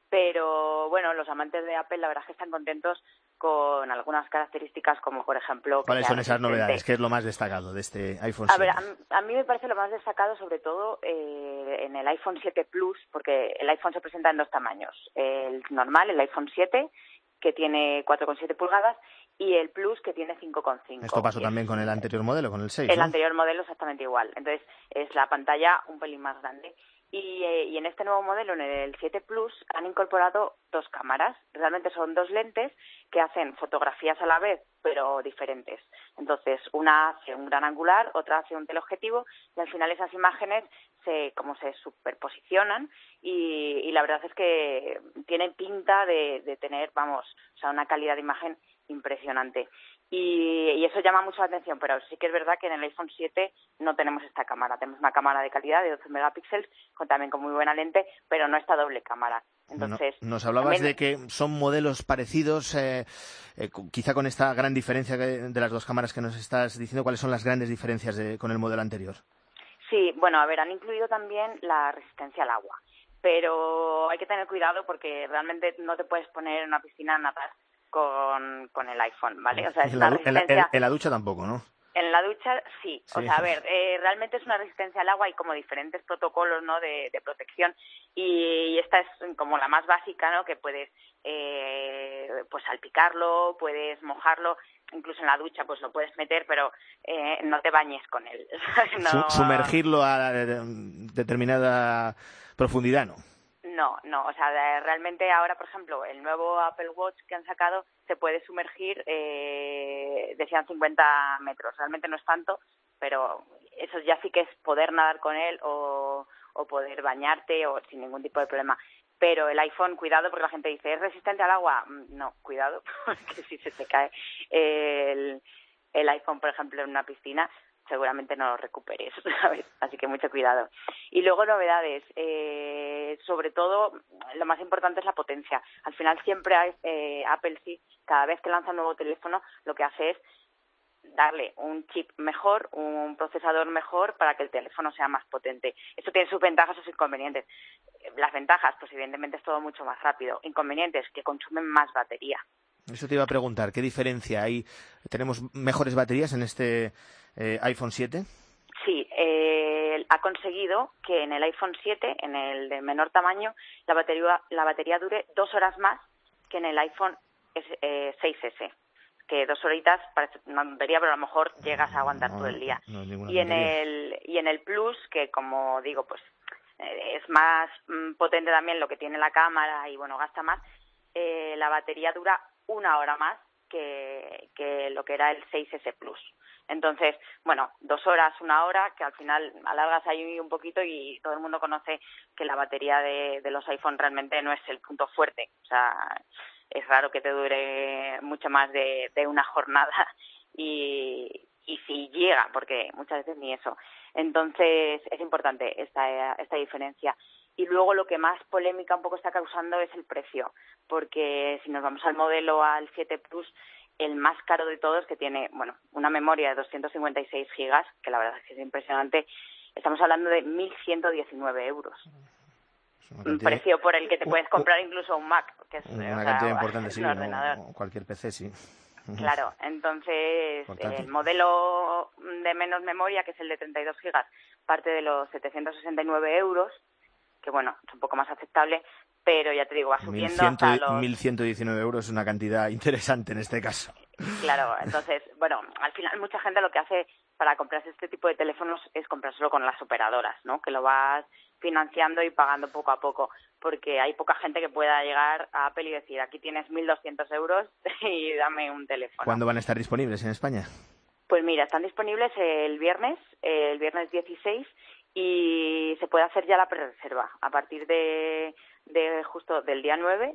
pero bueno, los amantes de Apple la verdad es que están contentos con algunas características como por ejemplo... ¿Cuáles son esas novedades? ¿Qué es lo más destacado de este iPhone 7? A ver, a mí me parece lo más destacado sobre todo en el iPhone 7 Plus, porque el iPhone se presenta en dos tamaños. El normal, el iPhone 7, que tiene 4,7 pulgadas, y el Plus, que tiene 5,5. Esto pasó también con el anterior modelo, con el 6, El ¿no? anterior modelo exactamente igual. Entonces, es la pantalla un pelín más grande. Y en este nuevo modelo, en el 7 Plus, han incorporado dos cámaras. Realmente son dos lentes que hacen fotografías a la vez, pero diferentes. Entonces, una hace un gran angular, otra hace un teleobjetivo, y al final esas imágenes se superposicionan y la verdad es que tienen pinta de tener, una calidad de imagen impresionante. Y eso llama mucho la atención, pero sí que es verdad que en el iPhone 7 no tenemos esta cámara. Tenemos una cámara de calidad de 12 megapíxeles, también con muy buena lente, pero no esta doble cámara. Entonces, nos hablabas de que son modelos parecidos, quizá con esta gran diferencia de las dos cámaras que nos estás diciendo. ¿Cuáles son las grandes diferencias con el modelo anterior? Sí, bueno, a ver, han incluido también la resistencia al agua, pero hay que tener cuidado porque realmente no te puedes poner en una piscina a nadar con el iPhone, ¿vale? O sea, es una resistencia... En la ducha tampoco, ¿no? En la ducha sí. Sí. O sea, a ver, realmente es una resistencia al agua y como diferentes protocolos, ¿no?, de protección, y esta es como la más básica, ¿no?, que puedes pues salpicarlo, puedes mojarlo, incluso en la ducha pues lo puedes meter, pero no te bañes con él. No... Sumergirlo a determinada profundidad, ¿no? No, o sea, realmente ahora, por ejemplo, el nuevo Apple Watch que han sacado se puede sumergir, decían 50 metros, realmente no es tanto, pero eso ya sí que es poder nadar con él o poder bañarte o sin ningún tipo de problema. Pero el iPhone, cuidado, porque la gente dice, ¿es resistente al agua? No, cuidado, porque si se te cae el iPhone, por ejemplo, en una piscina, seguramente no lo recuperes, ¿sabes? Así que mucho cuidado. Y luego novedades, sobre todo lo más importante es la potencia. Al final siempre Apple sí, cada vez que lanza un nuevo teléfono lo que hace es darle un chip mejor, un procesador mejor para que el teléfono sea más potente. Esto tiene sus ventajas o sus inconvenientes. Las ventajas, pues evidentemente es todo mucho más rápido. Inconvenientes, que consumen más batería. Eso te iba a preguntar, ¿qué diferencia hay? ¿Tenemos mejores baterías en este iPhone 7? Sí, ha conseguido que en el iPhone 7, en el de menor tamaño, la batería dure 2 horas más que en el iPhone 6S, que 2 horitas parece una tontería, pero a lo mejor llegas a aguantar todo el día. Y en el Plus, que como digo, pues es más potente también lo que tiene la cámara y bueno, gasta más, la batería dura 1 hora más que lo que era el 6S Plus. Entonces, bueno, 2 horas, 1 hora, que al final alargas ahí un poquito y todo el mundo conoce que la batería de los iPhone realmente no es el punto fuerte. O sea, es raro que te dure mucho más de una jornada y si llega, porque muchas veces ni eso. Entonces, es importante esta diferencia. Y luego lo que más polémica un poco está causando es el precio, porque si nos vamos al modelo, al 7 Plus, el más caro de todos, que tiene, bueno, una memoria de 256 gigas, que la verdad es que es impresionante, estamos hablando de 1.119 euros. Un precio por el que te puedes comprar incluso un Mac, que es una cantidad importante, sí, ordenador. Cualquier PC, sí. Claro, entonces el modelo de menos memoria, que es el de 32 gigas, parte de los 769 euros, que bueno, es un poco más aceptable, pero ya te digo, va subiendo hasta los... 1.119 euros es una cantidad interesante en este caso. Claro, entonces, bueno, al final mucha gente lo que hace para comprarse este tipo de teléfonos es comprárselo con las operadoras, ¿no? Que lo vas financiando y pagando poco a poco, porque hay poca gente que pueda llegar a Apple y decir, aquí tienes 1.200 euros y dame un teléfono. ¿Cuándo van a estar disponibles en España? Pues mira, están disponibles el viernes 16, y se puede hacer ya la prerreserva. A partir de justo del día 9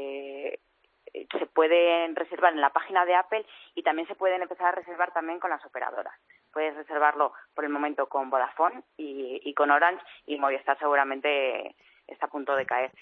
se pueden reservar en la página de Apple y también se pueden empezar a reservar también con las operadoras. Puedes reservarlo por el momento con Vodafone y con Orange, y Movistar seguramente está a punto de caer.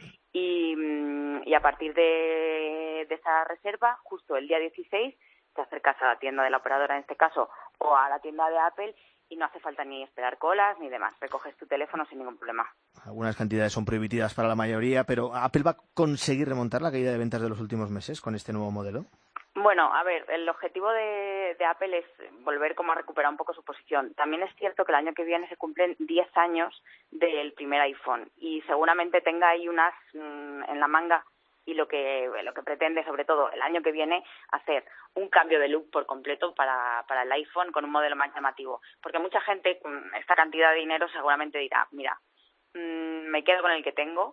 Y a partir de esa reserva, justo el día 16, te acercas a la tienda de la operadora en este caso o a la tienda de Apple y no hace falta ni esperar colas ni demás. Recoges tu teléfono sin ningún problema. Algunas cantidades son prohibitivas para la mayoría, pero ¿Apple va a conseguir remontar la caída de ventas de los últimos meses con este nuevo modelo? Bueno, a ver, el objetivo de Apple es volver como a recuperar un poco su posición. También es cierto que el año que viene se cumplen 10 años del primer iPhone y seguramente tenga ahí unas en la manga, y lo que pretende, sobre todo el año que viene, hacer un cambio de look por completo para el iPhone con un modelo más llamativo. Porque mucha gente con esta cantidad de dinero seguramente dirá, mira, me quedo con el que tengo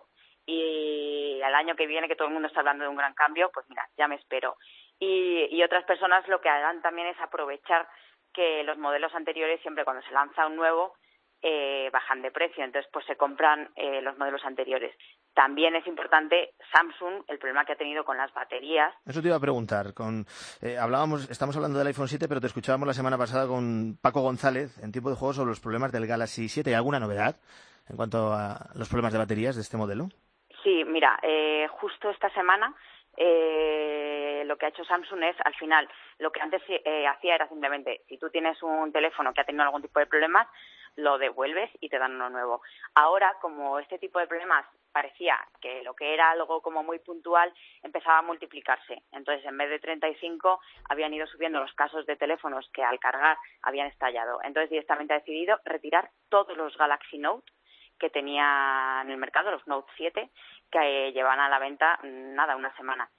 y al año que viene, que todo el mundo está hablando de un gran cambio, pues mira, ya me espero. Y otras personas lo que harán también es aprovechar que los modelos anteriores, siempre cuando se lanza un nuevo, bajan de precio, entonces pues se compran los modelos anteriores. También es importante Samsung, el problema que ha tenido con las baterías. Eso te iba a preguntar. Estamos hablando del iPhone 7, pero te escuchábamos la semana pasada con Paco González en Tiempo de Juego sobre los problemas del Galaxy 7. ¿Hay alguna novedad en cuanto a los problemas de baterías de este modelo? Sí, mira, justo esta semana lo que ha hecho Samsung es, al final, lo que antes hacía era simplemente, si tú tienes un teléfono que ha tenido algún tipo de problemas, lo devuelves y te dan uno nuevo. Ahora, como este tipo de problemas parecía que lo que era algo como muy puntual empezaba a multiplicarse. Entonces, en vez de 35, habían ido subiendo los casos de teléfonos que al cargar habían estallado. Entonces, directamente ha decidido retirar todos los Galaxy Note que tenía en el mercado, los Note 7, que llevan a la venta, una semana.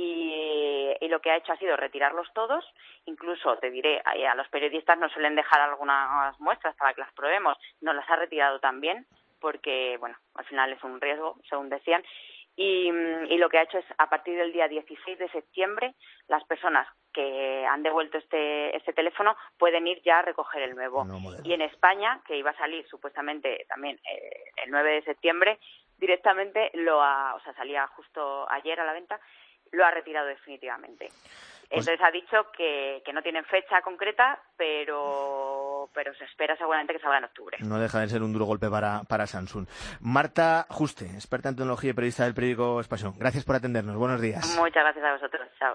Y lo que ha hecho ha sido retirarlos todos. Incluso, te diré, a los periodistas nos suelen dejar algunas muestras para que las probemos. Nos las ha retirado también porque, bueno, al final es un riesgo, según decían. Y lo que ha hecho es, a partir del día 16 de septiembre, las personas que han devuelto este teléfono pueden ir ya a recoger el nuevo. Y en España, que iba a salir supuestamente también el 9 de septiembre, directamente salía justo ayer a la venta, lo ha retirado definitivamente. Entonces ha dicho que no tienen fecha concreta, pero se espera seguramente que salga en octubre. No deja de ser un duro golpe para Samsung. Marta Juste, experta en tecnología y periodista del periódico Expansión. Gracias por atendernos. Buenos días. Muchas gracias a vosotros. Chao.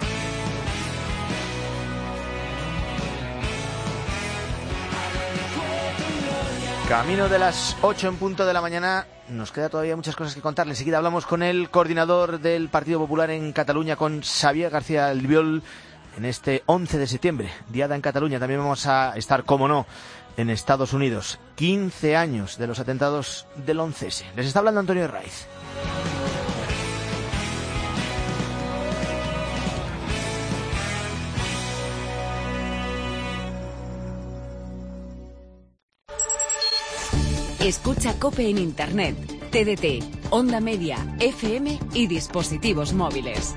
Camino de las 8 en punto de la mañana. Nos queda todavía muchas cosas que contarle. Enseguida hablamos con el coordinador del Partido Popular en Cataluña, con Xavier García Albiol. en este 11 de septiembre, diada en Cataluña. También vamos a estar, como no, en Estados Unidos. 15 años de los atentados del 11S. Les está hablando Antonio Raiz. Escucha COPE en Internet, TDT, Onda Media, FM y dispositivos móviles.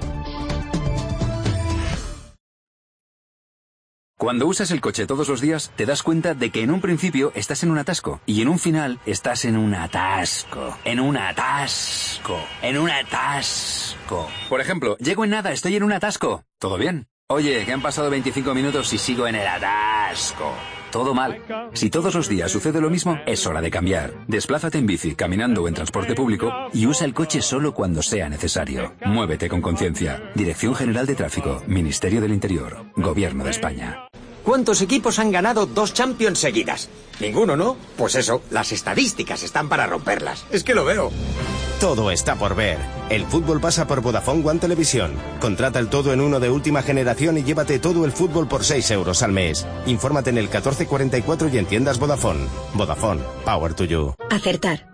Cuando usas el coche todos los días, te das cuenta de que en un principio estás en un atasco y en un final estás en un atasco. En un atasco. En un atasco. Por ejemplo, llego en nada, estoy en un atasco. ¿Todo bien? Oye, que han pasado 25 minutos y sigo en el atasco. Todo mal. Si todos los días sucede lo mismo, es hora de cambiar. Desplázate en bici, caminando o en transporte público y usa el coche solo cuando sea necesario. Muévete con conciencia. Dirección General de Tráfico, Ministerio del Interior, Gobierno de España. ¿Cuántos equipos han ganado 2 Champions seguidas? Ninguno, ¿no? Pues eso, las estadísticas están para romperlas. Es que lo veo. Todo está por ver. El fútbol pasa por Vodafone One Televisión. Contrata el todo en uno de última generación y llévate todo el fútbol por 6 euros al mes. Infórmate en el 1444 y en tiendas Vodafone. Vodafone, power to you. Acertar.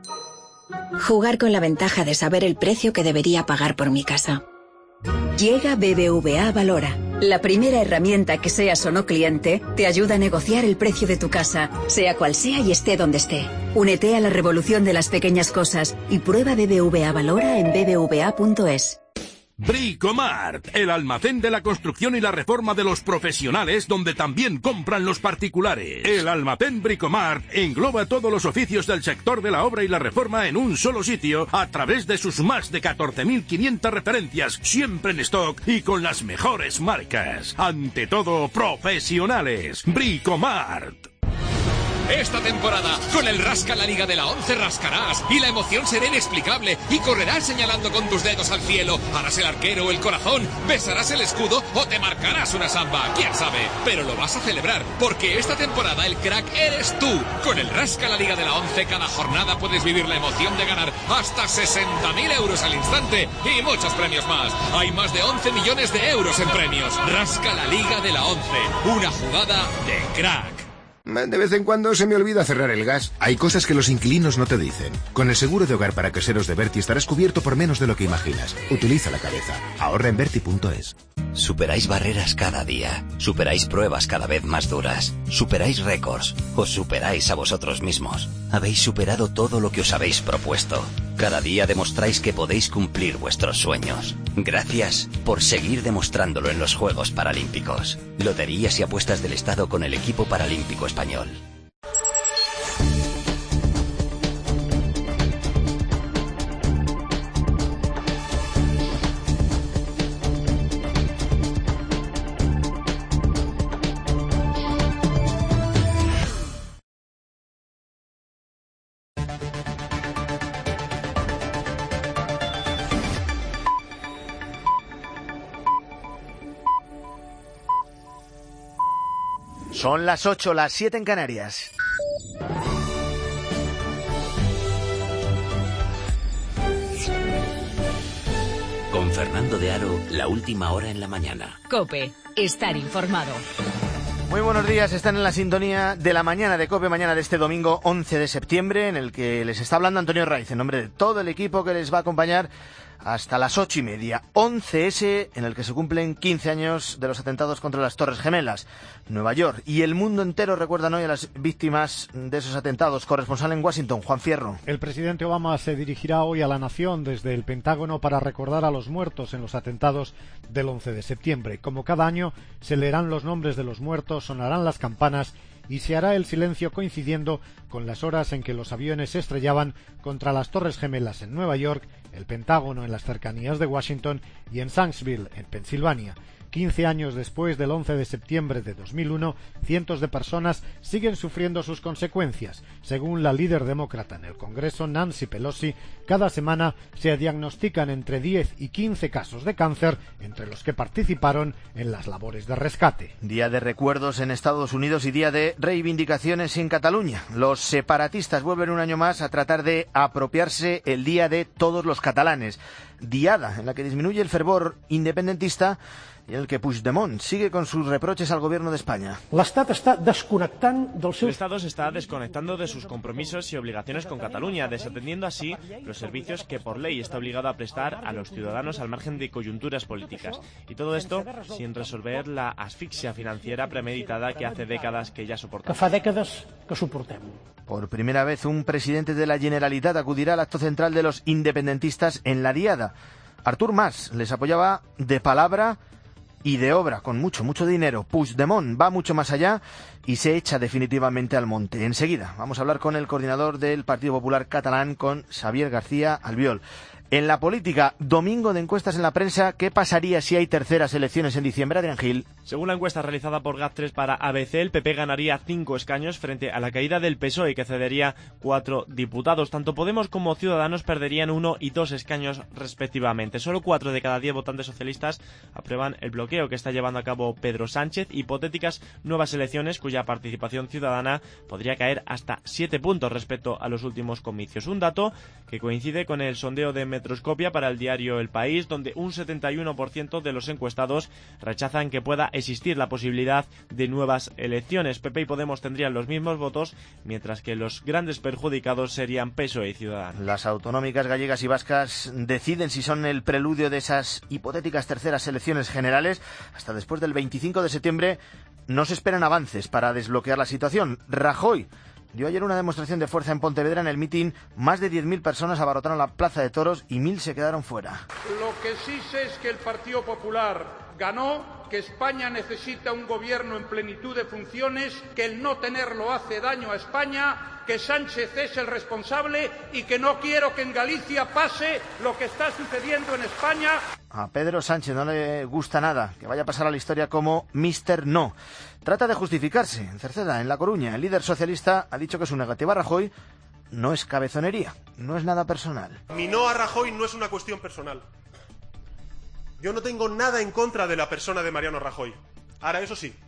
Jugar con la ventaja de saber el precio que debería pagar por mi casa. Llega BBVA Valora. La primera herramienta que seas o no cliente te ayuda a negociar el precio de tu casa, sea cual sea y esté donde esté. Únete a la revolución de las pequeñas cosas y prueba BBVA Valora en bbva.es. Bricomart, el almacén de la construcción y la reforma de los profesionales, donde también compran los particulares. El almacén Bricomart engloba todos los oficios del sector de la obra y la reforma en un solo sitio, a través de sus más de 14.500 referencias, siempre en stock y con las mejores marcas. Ante todo, profesionales. Bricomart. Esta temporada, con el Rasca la Liga de la 11 rascarás y la emoción será inexplicable y correrás señalando con tus dedos al cielo, harás el arquero o el corazón, besarás el escudo o te marcarás una samba, quién sabe, pero lo vas a celebrar porque esta temporada el crack eres tú. Con el Rasca la Liga de la 11 cada jornada puedes vivir la emoción de ganar hasta 60.000 euros al instante y muchos premios más. Hay más de 11 millones de euros en premios. Rasca la Liga de la 11, una jugada de crack. De vez en cuando se me olvida cerrar el gas. Hay cosas que los inquilinos no te dicen. Con el seguro de hogar para caseros de Berti estarás cubierto por menos de lo que imaginas. Utiliza la cabeza. Ahorra en Berti.es. Superáis barreras cada día. Superáis pruebas cada vez más duras. Superáis récords. Os superáis a vosotros mismos. Habéis superado todo lo que os habéis propuesto. Cada día demostráis que podéis cumplir vuestros sueños. Gracias por seguir demostrándolo en los Juegos Paralímpicos. Loterías y apuestas del Estado con el equipo paralímpico español. Son las 8, las 7 en Canarias. Con Fernando de Aro, la última hora en la mañana. COPE, estar informado. Muy buenos días, están en la sintonía de la mañana de COPE, mañana de este domingo 11 de septiembre, en el que les está hablando Antonio Raiz, en nombre de todo el equipo que les va a acompañar hasta las 8:30. 11S, en el que se cumplen 15 años de los atentados contra las Torres Gemelas, Nueva York. Y el mundo entero recuerdan hoy a las víctimas de esos atentados. Corresponsal en Washington, Juan Fierro. El presidente Obama se dirigirá hoy a la nación desde el Pentágono para recordar a los muertos en los atentados del 11 de septiembre. Como cada año, se leerán los nombres de los muertos, sonarán las campanas y se hará el silencio coincidiendo con las horas en que los aviones se estrellaban contra las Torres Gemelas en Nueva York, el Pentágono en las cercanías de Washington y en Shanksville, en Pensilvania. 15 años después del 11 de septiembre de 2001, cientos de personas siguen sufriendo sus consecuencias. Según la líder demócrata en el Congreso, Nancy Pelosi, cada semana se diagnostican entre 10 y 15 casos de cáncer entre los que participaron en las labores de rescate. Día de recuerdos en Estados Unidos y día de reivindicaciones en Cataluña. Los separatistas vuelven un año más a tratar de apropiarse el día de todos los catalanes. Diada en la que disminuye el fervor independentista y en el que Puigdemont sigue con sus reproches al gobierno de España. El Estado se está desconectando de sus compromisos y obligaciones con Cataluña, desatendiendo así los servicios que por ley está obligado a prestar a los ciudadanos al margen de coyunturas políticas. Y todo esto sin resolver la asfixia financiera premeditada que hace décadas que ya soportamos. Por primera vez, un presidente de la Generalitat acudirá al acto central de los independentistas en la Diada. Artur Mas les apoyaba de palabra y de obra, con mucho dinero. Puigdemont va mucho más allá y se echa definitivamente al monte. Enseguida vamos a hablar con el coordinador del Partido Popular catalán, con Xavier García Albiol. En la política, domingo de encuestas en la prensa. ¿Qué pasaría si hay terceras elecciones en diciembre, Adrián Gil? Según la encuesta realizada por GAT3 para ABC, el PP ganaría 5 escaños frente a la caída del PSOE, que cedería 4 diputados. Tanto Podemos como Ciudadanos perderían 1 y 2 escaños respectivamente. Solo 4 de cada 10 votantes socialistas aprueban el bloqueo que está llevando a cabo Pedro Sánchez. Hipotéticas nuevas elecciones cuya participación ciudadana podría caer hasta 7 puntos respecto a los últimos comicios. Un dato que coincide con el sondeo de Metroscopia para el diario El País, donde un 71% de los encuestados rechazan que pueda existir la posibilidad de nuevas elecciones. PP y Podemos tendrían los mismos votos, mientras que los grandes perjudicados serían PSOE y Ciudadanos. Las autonómicas gallegas y vascas deciden si son el preludio de esas hipotéticas terceras elecciones generales. Hasta después del 25 de septiembre no se esperan avances para desbloquear la situación. Rajoy dio ayer una demostración de fuerza en Pontevedra. En el mitin, más de 10.000 personas abarrotaron la Plaza de Toros y 1.000 se quedaron fuera. Lo que sí sé es que el Partido Popular ganó, que España necesita un gobierno en plenitud de funciones, que el no tenerlo hace daño a España, que Sánchez es el responsable y que no quiero que en Galicia pase lo que está sucediendo en España. A Pedro Sánchez no le gusta nada que vaya a pasar a la historia como Mr. No. Trata de justificarse. En Cerceda, en La Coruña, el líder socialista ha dicho que su negativa a Rajoy no es cabezonería, no es nada personal. Mi no a Rajoy no es una cuestión personal. Yo no tengo nada en contra de la persona de Mariano Rajoy. Ahora, eso sí,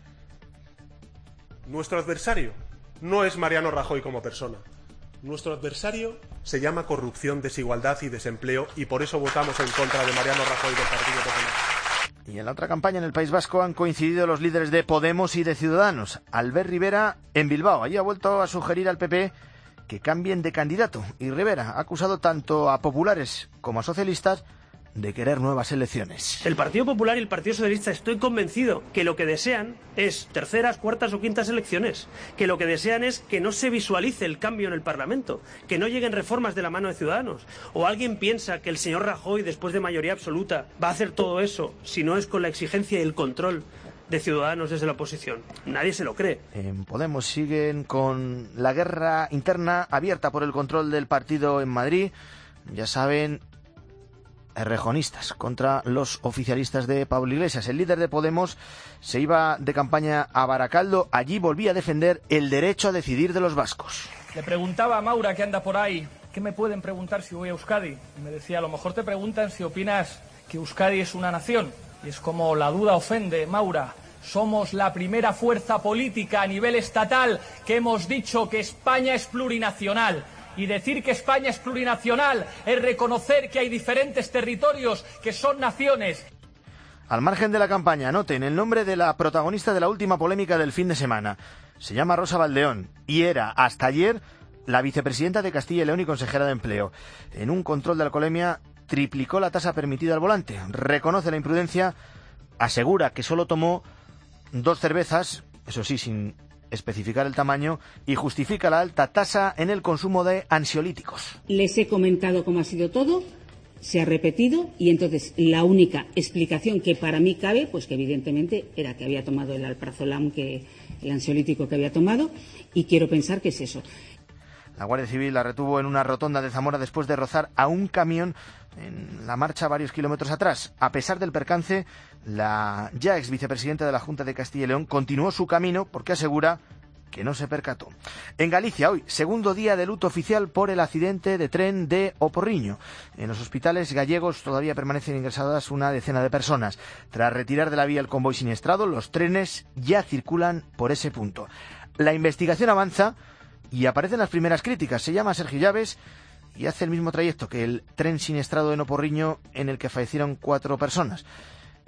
nuestro adversario no es Mariano Rajoy como persona. Nuestro adversario se llama corrupción, desigualdad y desempleo, y por eso votamos en contra de Mariano Rajoy del Partido Popular. Y en la otra campaña, en el País Vasco, han coincidido los líderes de Podemos y de Ciudadanos. Albert Rivera en Bilbao. Allí ha vuelto a sugerir al PP que cambien de candidato. Y Rivera ha acusado tanto a populares como a socialistas de querer nuevas elecciones. El Partido Popular y el Partido Socialista, estoy convencido que lo que desean es terceras, cuartas o quintas elecciones, que lo que desean es que no se visualice el cambio en el Parlamento, que no lleguen reformas de la mano de Ciudadanos. ¿O alguien piensa que el señor Rajoy, después de mayoría absoluta, va a hacer todo eso si no es con la exigencia y el control de Ciudadanos desde la oposición? Nadie se lo cree. En Podemos siguen con la guerra interna abierta por el control del partido en Madrid. Ya saben, errejonistas contra los oficialistas de Pablo Iglesias. El líder de Podemos se iba de campaña a Baracaldo. Allí volvía a defender el derecho a decidir de los vascos. Le preguntaba a Maura, que anda por ahí, ¿qué me pueden preguntar si voy a Euskadi? Y me decía, a lo mejor te preguntan si opinas que Euskadi es una nación. Y es como la duda ofende, Maura. Somos la primera fuerza política a nivel estatal que hemos dicho que España es plurinacional. Y decir que España es plurinacional es reconocer que hay diferentes territorios que son naciones. Al margen de la campaña, anoten el nombre de la protagonista de la última polémica del fin de semana. Se llama Rosa Valdeón y era, hasta ayer, la vicepresidenta de Castilla y León y consejera de Empleo. En un control de alcoholemia triplicó la tasa permitida al volante. Reconoce la imprudencia, asegura que solo tomó 2 cervezas, eso sí, sin especificar el tamaño, y justifica la alta tasa en el consumo de ansiolíticos. Les he comentado cómo ha sido todo, se ha repetido, y entonces la única explicación que para mí cabe, pues que evidentemente era que había tomado el alprazolam, el ansiolítico que había tomado, y quiero pensar que es eso. La Guardia Civil la retuvo en una rotonda de Zamora después de rozar a un camión en la marcha varios kilómetros atrás. A pesar del percance, la ya ex vicepresidenta de la Junta de Castilla y León continuó su camino porque asegura que no se percató. En Galicia, hoy, segundo día de luto oficial por el accidente de tren de O Porriño. En los hospitales gallegos todavía permanecen ingresadas una decena de personas. Tras retirar de la vía el convoy siniestrado, los trenes ya circulan por ese punto. La investigación avanza y aparecen las primeras críticas. Se llama Sergio Llaves y hace el mismo trayecto que el tren siniestrado en O Porriño, en el que fallecieron 4 personas.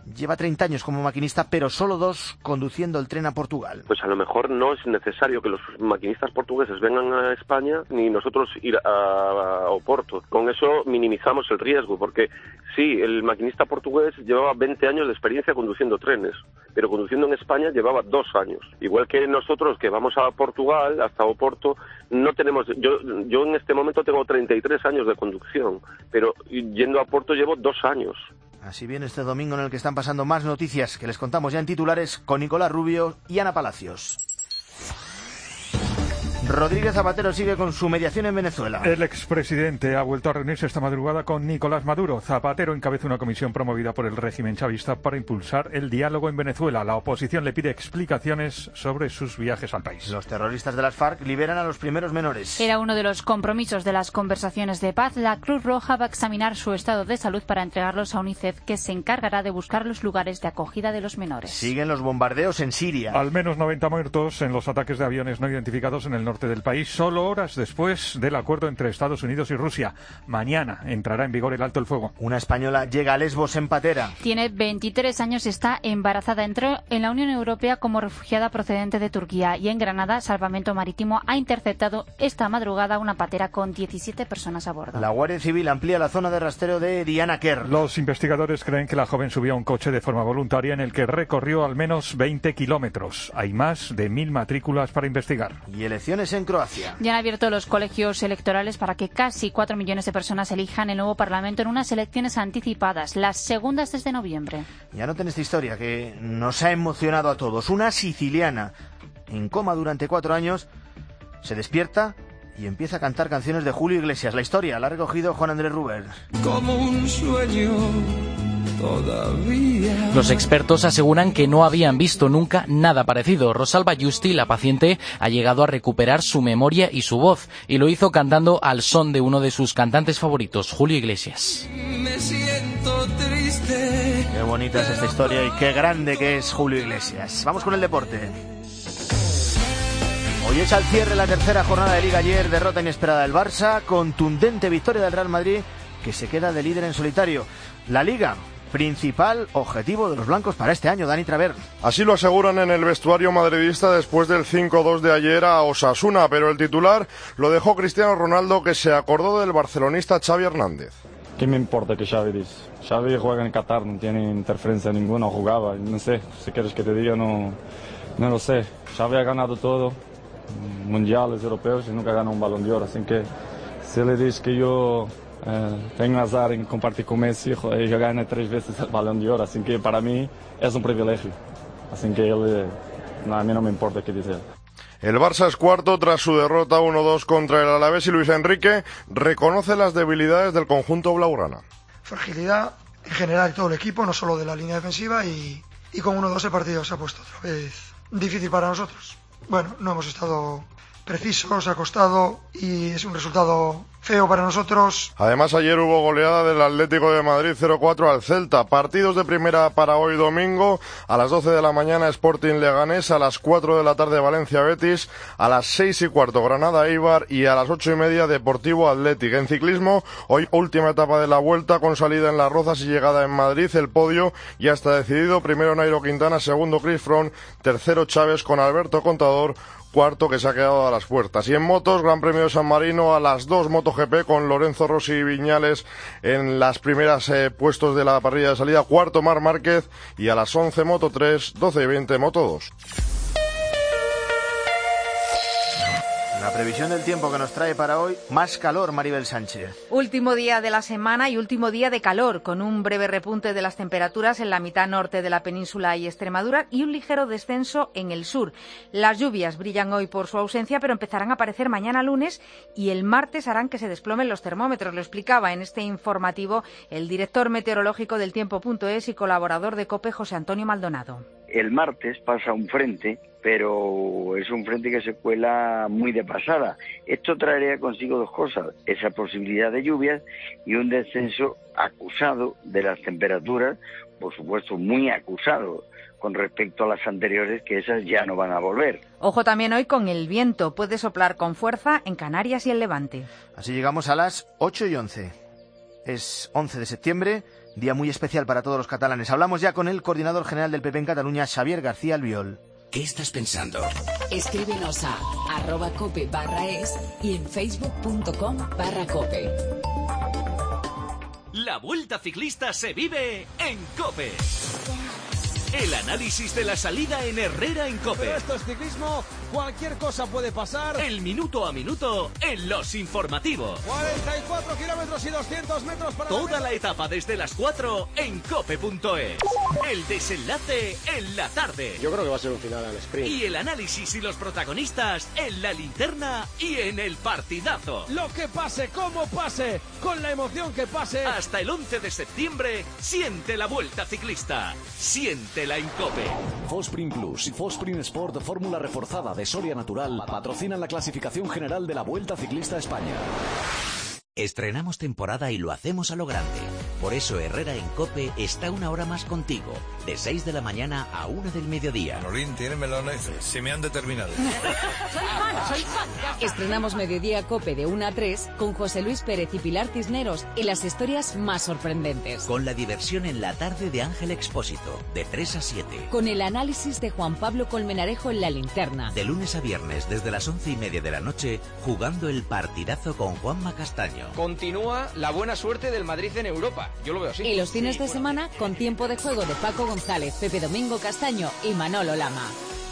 Lleva 30 años como maquinista, pero solo 2 conduciendo el tren a Portugal. Pues a lo mejor no es necesario que los maquinistas portugueses vengan a España ni nosotros ir a Oporto. Con eso minimizamos el riesgo, porque sí, el maquinista portugués llevaba 20 años de experiencia conduciendo trenes, pero conduciendo en España llevaba 2 años. Igual que nosotros que vamos a Portugal, hasta Oporto, no tenemos... Yo en este momento tengo 33 años de conducción, pero yendo a Porto llevo 2 años. Así viene este domingo en el que están pasando más noticias que les contamos ya en titulares con Nicolás Rubio y Ana Palacios. Rodríguez Zapatero sigue con su mediación en Venezuela. El expresidente ha vuelto a reunirse esta madrugada con Nicolás Maduro. Zapatero encabeza una comisión promovida por el régimen chavista para impulsar el diálogo en Venezuela. La oposición le pide explicaciones sobre sus viajes al país. Los terroristas de las FARC liberan a los primeros menores. Era uno de los compromisos de las conversaciones de paz. La Cruz Roja va a examinar su estado de salud para entregarlos a UNICEF, que se encargará de buscar los lugares de acogida de los menores. Siguen los bombardeos en Siria. Al menos 90 muertos en los ataques de aviones no identificados en el norte del país, solo horas después del acuerdo entre Estados Unidos y Rusia. Mañana entrará en vigor el alto el fuego. Una española llega a Lesbos en patera. Tiene 23 años y está embarazada. Entró en la Unión Europea como refugiada procedente de Turquía y en Granada, Salvamento Marítimo ha interceptado esta madrugada una patera con 17 personas a bordo. La Guardia Civil amplía la zona de rastreo de Diana Kerr. Los investigadores creen que la joven subió a un coche de forma voluntaria en el que recorrió al menos 20 kilómetros. Hay más de 1000 matrículas para investigar. Y elecciones en Croacia. Ya han abierto los colegios electorales para que casi 4 millones de personas elijan el nuevo Parlamento en unas elecciones anticipadas, las segundas desde noviembre. Y anoten esta historia que nos ha emocionado a todos. Una siciliana en coma durante 4 años se despierta y empieza a cantar canciones de Julio Iglesias. La historia la ha recogido Juan Andrés Ruber. Como un sueño todavía. Los expertos aseguran que no habían visto nunca nada parecido. Rosalba Justi, la paciente, ha llegado a recuperar su memoria y su voz, y lo hizo cantando al son de uno de sus cantantes favoritos, Julio Iglesias. Me siento triste. Qué bonita es esta historia y qué grande que es Julio Iglesias. Vamos con el deporte. Hoy echa al cierre la tercera jornada de Liga. Ayer derrota inesperada del Barça, contundente victoria del Real Madrid, que se queda de líder en solitario. La Liga, principal objetivo de los blancos para este año, Dani Traver. Así lo aseguran en el vestuario madridista después del 5-2 de ayer a Osasuna, pero el titular lo dejó Cristiano Ronaldo, que se acordó del barcelonista Xavi Hernández. ¿Qué me importa que Xavi dice? Xavi juega en Qatar, no tiene interferencia ninguna, jugaba, no sé, si quieres que te diga, no lo sé. Xavi ha ganado todo, mundiales, europeos, y nunca ganó un Balón de Oro, así que si le dices que yo tengo azar en compartir con Messi, yo gané 3 veces el Balón de Oro, así que para mí es un privilegio, así que a mí no me importa qué dice. El Barça es cuarto tras su derrota 1-2 contra el Alavés y Luis Enrique reconoce las debilidades del conjunto blaugrana. Fragilidad en general de todo el equipo, no solo de la línea defensiva, y con 1-2 el partido se ha puesto otra vez difícil para nosotros. Bueno, no hemos estado precisos, ha costado y es un resultado feo para nosotros. Además, ayer hubo goleada del Atlético de Madrid 0-4 al Celta. Partidos de primera para hoy domingo. A las 12 de la mañana Sporting Leganés, a las 4 de la tarde Valencia Betis, a las 6:15 Granada Eibar y a las 8:30 Deportivo Athletic. En ciclismo, hoy última etapa de la Vuelta con salida en Las Rozas y llegada en Madrid. El podio ya está decidido. Primero Nairo Quintana, segundo Chris Froome, tercero Chávez con Alberto Contador, cuarto que se ha quedado a las puertas. Y en motos, Gran Premio de San Marino a las 2 MotoGP con Lorenzo Rossi y Viñales en las primeras puestos de la parrilla de salida. Cuarto Marc Márquez y a las 11 Moto3, 12 y 20 Moto2. La previsión del tiempo que nos trae para hoy, más calor, Maribel Sánchez. Último día de la semana y último día de calor, con un breve repunte de las temperaturas en la mitad norte de la península y Extremadura y un ligero descenso en el sur. Las lluvias brillan hoy por su ausencia, pero empezarán a aparecer mañana lunes y el martes harán que se desplomen los termómetros. Lo explicaba en este informativo el director meteorológico del Tiempo.es y colaborador de COPE, José Antonio Maldonado. El martes pasa un frente, pero es un frente que se cuela muy de pasada. Esto traería consigo 2 cosas, esa posibilidad de lluvias y un descenso acusado de las temperaturas, por supuesto muy acusado con respecto a las anteriores, que esas ya no van a volver. Ojo también hoy con el viento, puede soplar con fuerza en Canarias y el Levante. Así llegamos a las 8:11. Es 11 de septiembre Día muy especial para todos los catalanes. Hablamos ya con el coordinador general del PP en Cataluña, Xavier García Albiol. ¿Qué estás pensando? Escríbenos a @cope/es y en facebook.com/cope. La Vuelta Ciclista se vive en COPE. El análisis de la salida en Herrera en COPE. Pero esto es ciclismo, cualquier cosa puede pasar. El minuto a minuto en los informativos. 44 kilómetros y 200 metros para... Toda la etapa desde las 4 en cope.es. El desenlace en la tarde. Yo creo que va a ser un final al sprint. Y el análisis y los protagonistas en la linterna y en el partidazo. Lo que pase, como pase, con la emoción que pase. Hasta el 11 de septiembre, siente la Vuelta Ciclista. Siéntela en COPE. Fosprin Plus y Fosprin Sport Fórmula Reforzada de Soria Natural patrocinan la clasificación general de la Vuelta Ciclista a España. Estrenamos temporada y lo hacemos a lo grande. Por eso Herrera en COPE está una hora más contigo, de 6 de la mañana a 1 del mediodía. Manolín tiene melones, se me han determinado. Soy fan. Estrenamos Mediodía COPE de 1 a 3 con José Luis Pérez y Pilar Cisneros y las historias más sorprendentes. Con la diversión en la tarde de Ángel Expósito, de 3 a 7. Con el análisis de Juan Pablo Colmenarejo en la linterna. De lunes a viernes desde las 11:30 de la noche, jugando el partidazo con Juanma Castaño. Continúa la buena suerte del Madrid en Europa. Yo lo veo así. Y los fines de semana con tiempo de juego de Paco González, Pepe Domingo Castaño y Manolo Lama.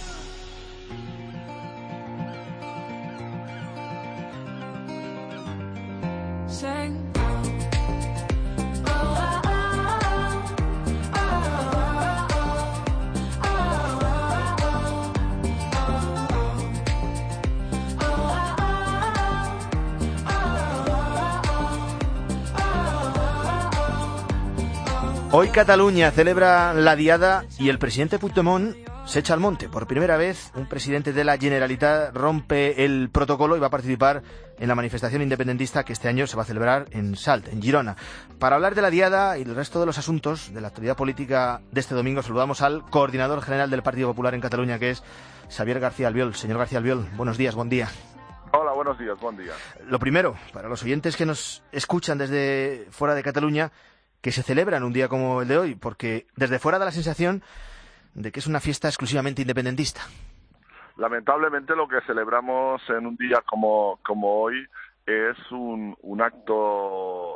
Hoy Cataluña celebra la Diada y el presidente Puigdemont se echa al monte. Por primera vez, un presidente de la Generalitat rompe el protocolo y va a participar en la manifestación independentista que este año se va a celebrar en Salt, en Girona. Para hablar de la Diada y el resto de los asuntos de la actualidad política de este domingo, saludamos al coordinador general del Partido Popular en Cataluña, que es Xavier García Albiol. Señor García Albiol, buenos días, buen día. Hola, buenos días, buen día. Lo primero, para los oyentes que nos escuchan desde fuera de Cataluña, que se celebra en un día como el de hoy, porque desde fuera da la sensación de que es una fiesta exclusivamente independentista. Lamentablemente lo que celebramos en un día como hoy es un acto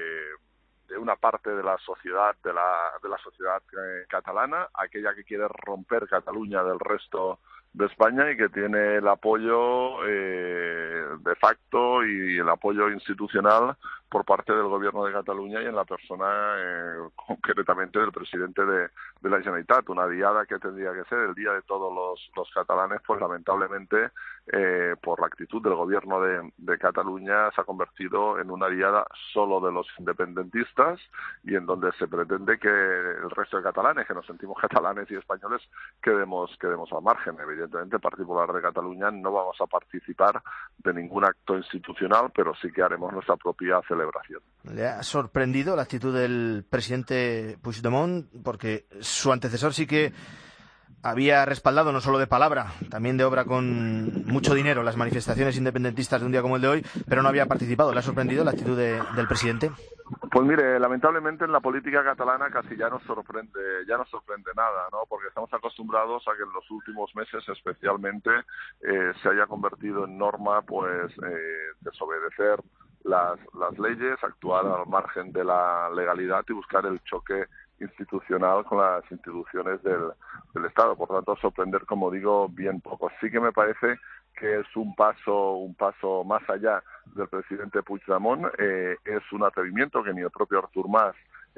de una parte de la sociedad de la sociedad catalana, aquella que quiere romper Cataluña del resto de España y que tiene el apoyo de facto y el apoyo institucional por parte del Gobierno de Cataluña y en la persona concretamente del presidente de la Generalitat. Una diada que tendría que ser el día de todos los catalanes, pues lamentablemente por la actitud del Gobierno de Cataluña se ha convertido en una diada solo de los independentistas y en donde se pretende que el resto de catalanes, que nos sentimos catalanes y españoles, quedemos al margen. Evidentemente, el Partido Popular de Cataluña no vamos a participar de ningún acto institucional, pero sí que haremos nuestra propia celebración. ¿Le ha sorprendido la actitud del presidente Puigdemont? Porque su antecesor sí que había respaldado, no solo de palabra, también de obra con mucho dinero, las manifestaciones independentistas de un día como el de hoy, pero no había participado. ¿Le ha sorprendido la actitud del presidente? Pues mire, lamentablemente en la política catalana casi ya no sorprende nada, ¿no? Porque estamos acostumbrados a que en los últimos meses especialmente se haya convertido en norma pues desobedecer las leyes, actuar al margen de la legalidad y buscar el choque institucional con las instituciones del Estado. Por tanto, sorprender, como digo, bien poco. Sí que me parece que es un paso más allá del presidente Puigdemont. Es un atrevimiento que ni el propio Artur Mas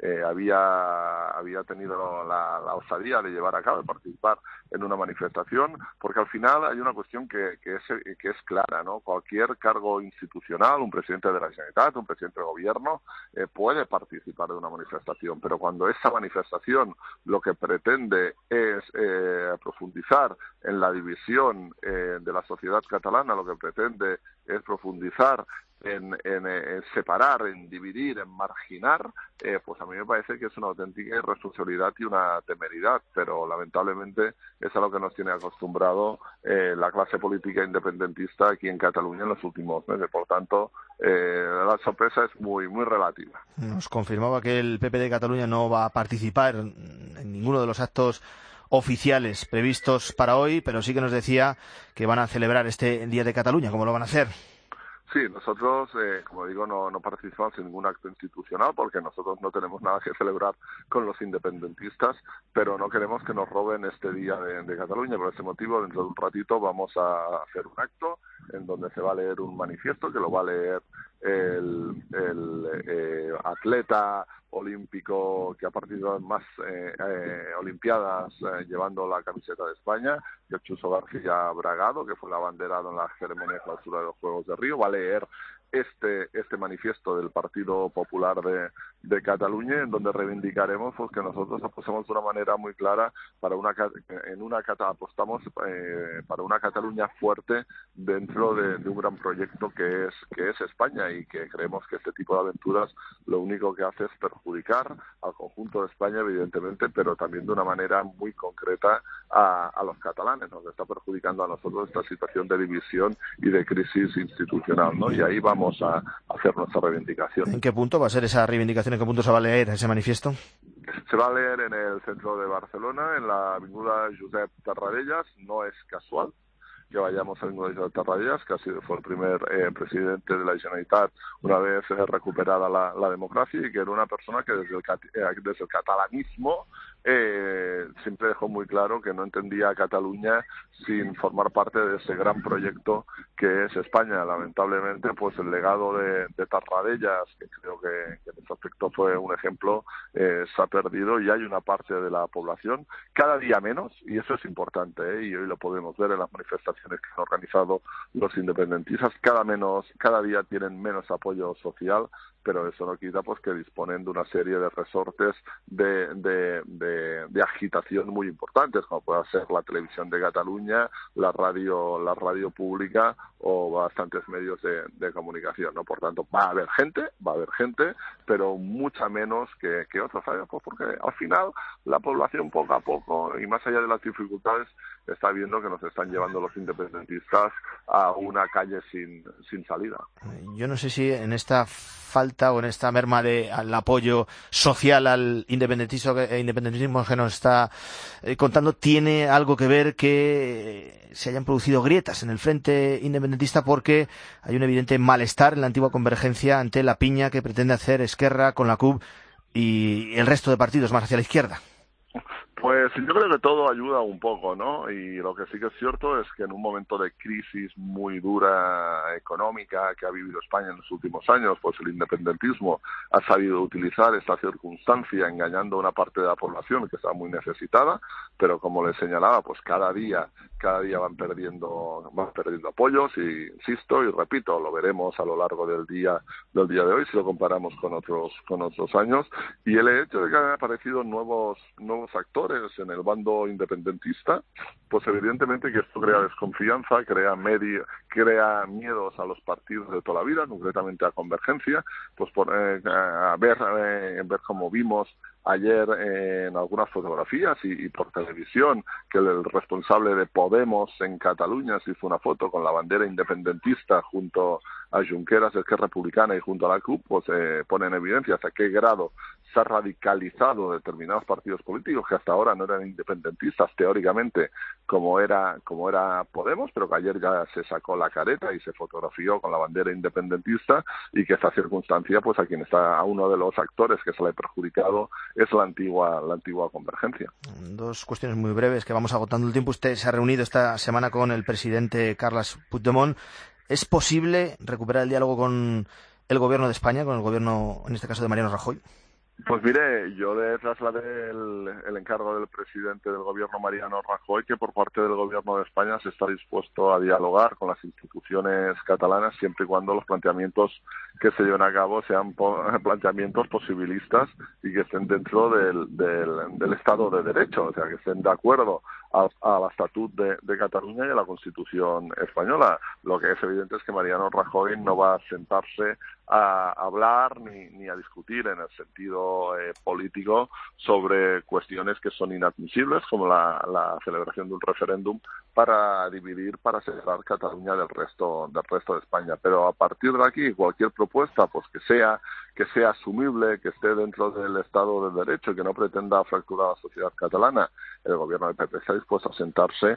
había tenido la osadía de llevar a cabo, de participar en una manifestación, porque al final hay una cuestión que es clara, ¿no? Cualquier cargo institucional, un presidente de la Generalitat, un presidente de gobierno, puede participar de una manifestación, pero cuando esa manifestación lo que pretende es profundizar en la división de la sociedad catalana, lo que pretende es profundizar en separar, en dividir, en marginar, pues a mí me parece que es una auténtica irresponsabilidad y una temeridad, pero lamentablemente es a lo que nos tiene acostumbrado la clase política independentista aquí en Cataluña en los últimos meses. Por tanto, la sorpresa es muy, muy relativa. Nos confirmaba que el PP de Cataluña no va a participar en ninguno de los actos oficiales previstos para hoy, pero sí que nos decía que van a celebrar este Día de Cataluña. ¿Cómo lo van a hacer? Sí, nosotros, como digo, no participamos en ningún acto institucional porque nosotros no tenemos nada que celebrar con los independentistas, pero no queremos que nos roben este Día de Cataluña. Por ese motivo, dentro de un ratito vamos a hacer un acto en donde se va a leer un manifiesto que lo va a leer el atleta olímpico que ha participado en más olimpiadas llevando la camiseta de España, que es Chuso García Bragado, que fue el abanderado en la ceremonia de clausura de los Juegos de Río. Va a leer este manifiesto del Partido Popular de Cataluña, en donde reivindicaremos pues que nosotros apostamos de una manera muy clara apostamos para una Cataluña fuerte dentro de un gran proyecto que es España, y que creemos que este tipo de aventuras lo único que hace es perjudicar al conjunto de España, evidentemente, pero también de una manera muy concreta a los catalanes. Nos está perjudicando a nosotros esta situación de división y de crisis institucional, ¿no? Y ahí vamos a hacer nuestra reivindicación. ¿En qué punto va a ser esa reivindicación? ¿En qué punto se va a leer ese manifiesto? Se va a leer en el centro de Barcelona, en la avinguda Josep Tarradellas. No es casual que vayamos a Josep Tarradellas, que fue el primer presidente de la Generalitat una vez recuperada la democracia, y que era una persona que desde el catalanismo siempre dejó muy claro que no entendía a Cataluña sin formar parte de ese gran proyecto que es España. Lamentablemente, pues el legado de Tarradellas, que creo que en este aspecto fue un ejemplo, se ha perdido, y hay una parte de la población, cada día menos, y eso es importante, y hoy lo podemos ver en las manifestaciones que han organizado los independentistas, cada día tienen menos apoyo social, pero eso no quita pues que disponen de una serie de resortes de agitación muy importantes, como puede ser la televisión de Cataluña, la radio pública o bastantes medios de comunicación, ¿no? Por tanto, va a haber gente, pero mucha menos que otros años, pues porque al final la población poco a poco, y más allá de las dificultades, está viendo que nos están llevando los independentistas a una calle sin salida. Yo no sé si en esta falta o en esta merma al apoyo social al independentismo que nos está contando, tiene algo que ver que se hayan producido grietas en el frente independentista, porque hay un evidente malestar en la antigua convergencia ante la piña que pretende hacer Esquerra con la CUP y el resto de partidos más hacia la izquierda. Pues yo creo que todo ayuda un poco, ¿no? Y lo que sí que es cierto es que en un momento de crisis muy dura económica que ha vivido España en los últimos años, pues el independentismo ha sabido utilizar esta circunstancia engañando a una parte de la población que está muy necesitada, pero como les señalaba, pues cada día van perdiendo apoyos, y insisto y repito, lo veremos a lo largo del día de hoy si lo comparamos con otros años, y el hecho de que han aparecido nuevos actores en el bando independentista, pues evidentemente que esto crea desconfianza, crea miedos a los partidos de toda la vida, concretamente a Convergencia, pues a ver como vimos ayer en algunas fotografías y por televisión, que el responsable de Podemos en Cataluña se hizo una foto con la bandera independentista junto a Junqueras, que es republicana, y junto a la CUP, pues pone en evidencia hasta qué grado se ha radicalizado determinados partidos políticos que hasta ahora no eran independentistas teóricamente como era Podemos, pero que ayer ya se sacó la careta y se fotografió con la bandera independentista, y que esta circunstancia, pues a uno de los actores que se le ha perjudicado es la antigua Convergencia. Dos cuestiones muy breves que vamos agotando el tiempo. Usted se ha reunido esta semana con el presidente Carles Puigdemont. ¿Es posible recuperar el diálogo con el gobierno de España, con el gobierno, en este caso, de Mariano Rajoy? Pues mire, yo le trasladé el encargo del presidente del gobierno, Mariano Rajoy, que por parte del gobierno de España se está dispuesto a dialogar con las instituciones catalanas siempre y cuando los planteamientos que se lleven a cabo sean planteamientos posibilistas y que estén dentro del Estado de Derecho, o sea, que estén de acuerdo al Estatut de Cataluña y a la Constitución española. Lo que es evidente es que Mariano Rajoy no va a sentarse a hablar ni a discutir en el sentido político sobre cuestiones que son inadmisibles, como la celebración de un referéndum para separar Cataluña del resto de España. Pero a partir de aquí, cualquier propuesta pues que sea asumible, que esté dentro del Estado de Derecho, que no pretenda fracturar a la sociedad catalana, el gobierno del PP está dispuesto a sentarse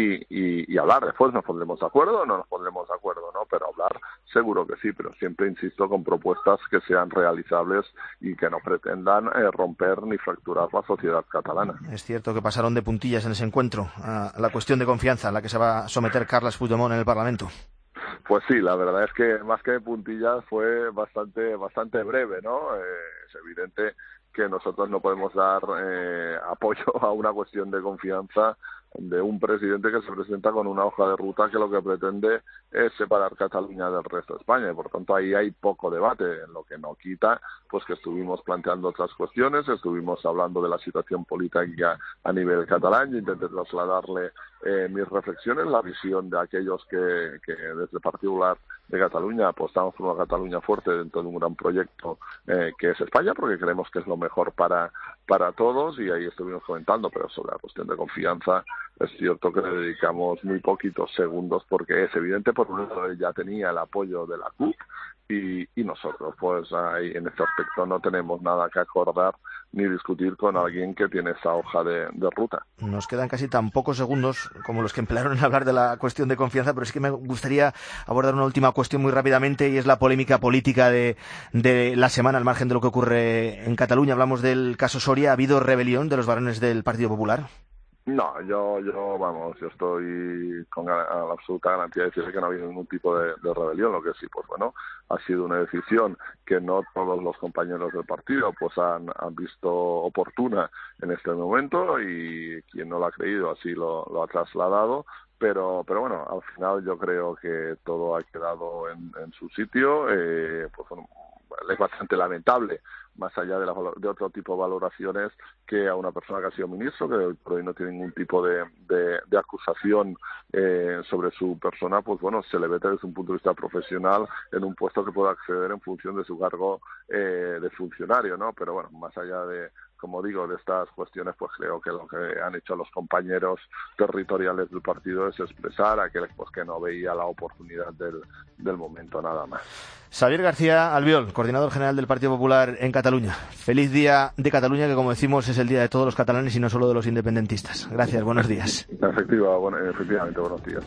y hablar. Después nos pondremos de acuerdo o no nos pondremos de acuerdo, ¿no? Pero hablar seguro que sí, pero siempre insisto con propuestas que sean realizables y que no pretendan romper ni fracturar la sociedad catalana. Es cierto que pasaron de puntillas en ese encuentro a la cuestión de confianza a la que se va a someter Carles Puigdemont en el Parlamento. Pues sí, la verdad es que más que de puntillas fue bastante breve, ¿no? Es evidente que nosotros no podemos dar apoyo a una cuestión de confianza de un presidente que se presenta con una hoja de ruta que lo que pretende es separar Cataluña del resto de España, y por tanto ahí hay poco debate, en lo que no quita pues que estuvimos planteando otras cuestiones, estuvimos hablando de la situación política a nivel catalán. Yo intenté trasladarle mis reflexiones, la visión de aquellos que desde el Partido Popular de Cataluña apostamos por una Cataluña fuerte dentro de un gran proyecto que es España, porque creemos que es lo mejor para todos, y ahí estuvimos comentando. Pero sobre la cuestión de confianza es cierto que le dedicamos muy poquitos segundos, porque es evidente, por un lado ya tenía el apoyo de la CUP y nosotros pues ahí en este aspecto no tenemos nada que acordar ni discutir con alguien que tiene esa hoja de ruta. Nos quedan casi tan pocos segundos como los que emplearon en hablar de la cuestión de confianza, pero es que me gustaría abordar una última cuestión muy rápidamente, y es la polémica política de la semana al margen de lo que ocurre en Cataluña. Hablamos del caso Soria. ¿Ha habido rebelión de los varones del Partido Popular? No, yo estoy con la absoluta garantía de decir que no ha habido ningún tipo de rebelión. Lo que sí, pues bueno, ha sido una decisión que no todos los compañeros del partido pues han visto oportuna en este momento, y quien no lo ha creído así lo ha trasladado. Pero bueno, al final yo creo que todo ha quedado en su sitio. Pues bueno, es bastante lamentable, más allá de otro tipo de valoraciones, que a una persona que ha sido ministro, que por hoy no tiene ningún tipo de acusación sobre su persona, pues bueno, se le vete desde un punto de vista profesional en un puesto que pueda acceder en función de su cargo de funcionario, ¿no? Pero bueno, más allá de, como digo, de estas cuestiones, pues creo que lo que han hecho los compañeros territoriales del partido es expresar a aquel pues que no veía la oportunidad del momento, nada más. Xavier García Albiol, coordinador general del Partido Popular en Cataluña. Feliz Día de Cataluña, que como decimos es el día de todos los catalanes y no solo de los independentistas. Gracias, buenos días. Efectivamente, buenos días.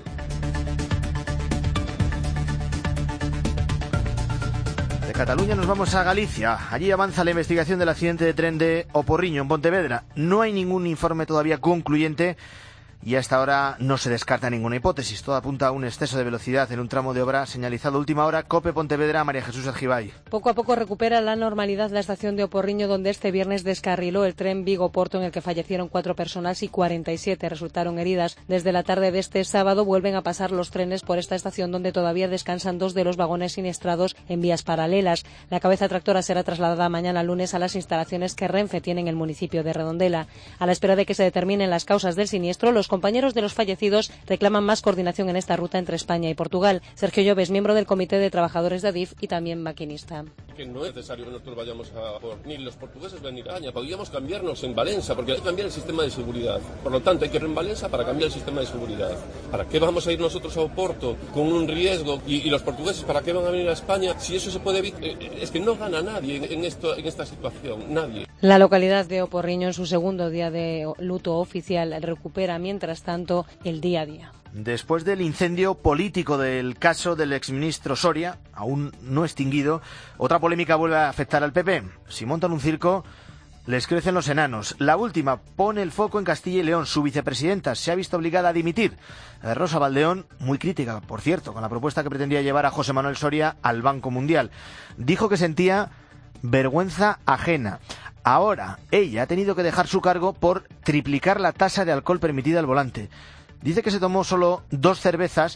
De Cataluña nos vamos a Galicia. Allí avanza la investigación del accidente de tren de Oporriño, en Pontevedra. No hay ningún informe todavía concluyente y hasta ahora no se descarta ninguna hipótesis. Todo apunta a un exceso de velocidad en un tramo de obra señalizado última hora. COPE Pontevedra, María Jesús Argibay. Poco a poco recupera la normalidad la estación de Oporriño, donde este viernes descarriló el tren Vigo-Porto, en el que fallecieron 4 personas y 47 resultaron heridas. Desde la tarde de este sábado vuelven a pasar los trenes por esta estación, donde todavía descansan 2 de los vagones siniestrados en vías paralelas. La cabeza tractora será trasladada mañana lunes a las instalaciones que Renfe tiene en el municipio de Redondela. A la espera de que se determinen las causas del siniestro, los compañeros de los fallecidos reclaman más coordinación en esta ruta entre España y Portugal. Sergio Llobes, miembro del Comité de Trabajadores de Adif y también maquinista. Que no es necesario que nosotros vayamos ni los portugueses venir a España. Podríamos cambiarnos en Valencia, porque hay que cambiar el sistema de seguridad. Por lo tanto, hay que ir en Valencia para cambiar el sistema de seguridad. ¿Para qué vamos a ir nosotros a Oporto con un riesgo? Y los portugueses, ¿para qué van a venir a España? Si eso se puede evitar, es que no gana nadie en esta situación, nadie. La localidad de Oporriño, en su segundo día de luto oficial, recupera mientras tanto el día a día. Después del incendio político del caso del exministro Soria, aún no extinguido, otra polémica vuelve a afectar al PP. Si montan un circo, les crecen los enanos. La última pone el foco en Castilla y León. Su vicepresidenta se ha visto obligada a dimitir. Rosa Baldeón, muy crítica, por cierto, con la propuesta que pretendía llevar a José Manuel Soria al Banco Mundial. Dijo que sentía vergüenza ajena. Ahora, ella ha tenido que dejar su cargo por triplicar la tasa de alcohol permitida al volante. Dice que se tomó solo 2 cervezas,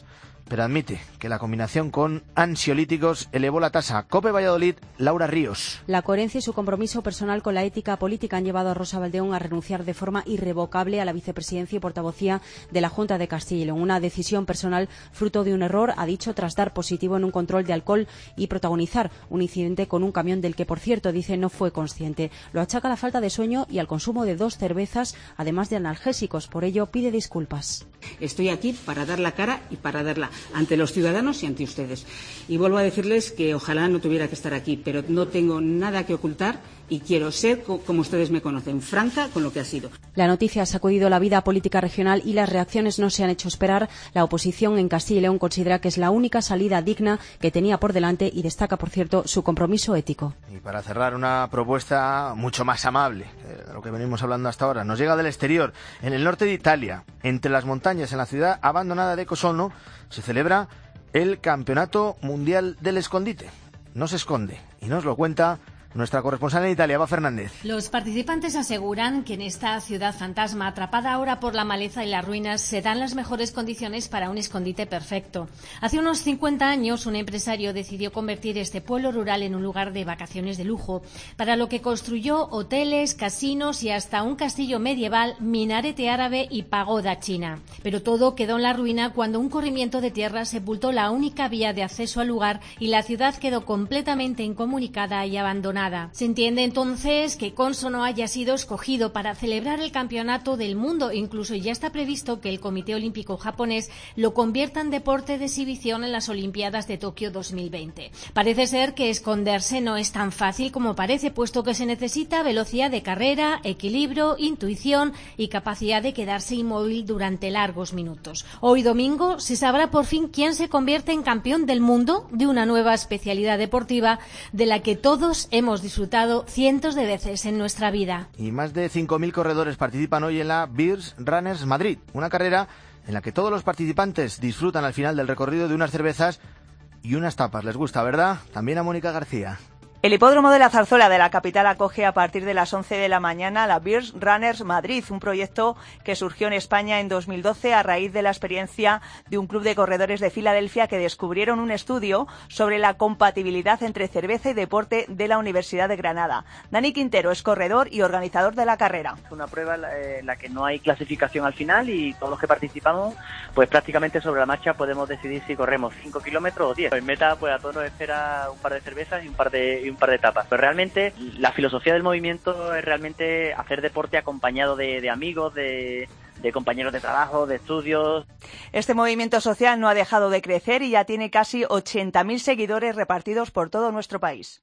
pero admite que la combinación con ansiolíticos elevó la tasa. COPE Valladolid, Laura Ríos. La coherencia y su compromiso personal con la ética política han llevado a Rosa Valdeón a renunciar de forma irrevocable a la vicepresidencia y portavocía de la Junta de Castilla y León. Una decisión personal fruto de un error, ha dicho, tras dar positivo en un control de alcohol y protagonizar un incidente con un camión del que, por cierto, dice no fue consciente. Lo achaca a la falta de sueño y al consumo de 2 cervezas, además de analgésicos. Por ello, pide disculpas. Estoy aquí para dar la cara y para darla ante los ciudadanos y ante ustedes. Y vuelvo a decirles que ojalá no tuviera que estar aquí, pero no tengo nada que ocultar y quiero ser, como ustedes me conocen, franca con lo que ha sido. La noticia ha sacudido la vida política regional y las reacciones no se han hecho esperar. La oposición en Castilla y León considera que es la única salida digna que tenía por delante y destaca, por cierto, su compromiso ético. Y para cerrar, una propuesta mucho más amable de lo que venimos hablando hasta ahora. Nos llega del exterior. En el norte de Italia, entre las montañas, en la ciudad abandonada de Cosolno, se celebra el Campeonato Mundial del Escondite. No se esconde y nos lo cuenta nuestra corresponsal en Italia, Eva Fernández. Los participantes aseguran que en esta ciudad fantasma, atrapada ahora por la maleza y las ruinas, se dan las mejores condiciones para un escondite perfecto. Hace unos 50 años, un empresario decidió convertir este pueblo rural en un lugar de vacaciones de lujo, para lo que construyó hoteles, casinos y hasta un castillo medieval, minarete árabe y pagoda china. Pero todo quedó en la ruina cuando un corrimiento de tierra sepultó la única vía de acceso al lugar y la ciudad quedó completamente incomunicada y abandonada. Se entiende entonces que Consono haya sido escogido para celebrar el campeonato del mundo. Incluso ya está previsto que el Comité Olímpico japonés lo convierta en deporte de exhibición en las Olimpiadas de Tokio 2020. Parece ser que esconderse no es tan fácil como parece, puesto que se necesita velocidad de carrera, equilibrio, intuición y capacidad de quedarse inmóvil durante largos minutos. Hoy domingo se sabrá por fin quién se convierte en campeón del mundo de una nueva especialidad deportiva de la que todos hemos disfrutado cientos de veces en nuestra vida. Y más de 5.000 corredores participan hoy en la Beers Runners Madrid, una carrera en la que todos los participantes disfrutan al final del recorrido de unas cervezas y unas tapas. Les gusta, ¿verdad? También a Mónica García. El hipódromo de la Zarzuela de la capital acoge a partir de las 11 de la mañana la Beers Runners Madrid, un proyecto que surgió en España en 2012 a raíz de la experiencia de un club de corredores de Filadelfia que descubrieron un estudio sobre la compatibilidad entre cerveza y deporte de la Universidad de Granada. Dani Quintero es corredor y organizador de la carrera. Es una prueba en la que no hay clasificación al final y todos los que participamos, pues prácticamente sobre la marcha podemos decidir si corremos 5 kilómetros o 10. En meta, pues a todos nos espera un par de cervezas y un par de etapas. Pero realmente la filosofía del movimiento es realmente hacer deporte acompañado de amigos, de compañeros de trabajo, de estudios. Este movimiento social no ha dejado de crecer y ya tiene casi 80.000 seguidores repartidos por todo nuestro país.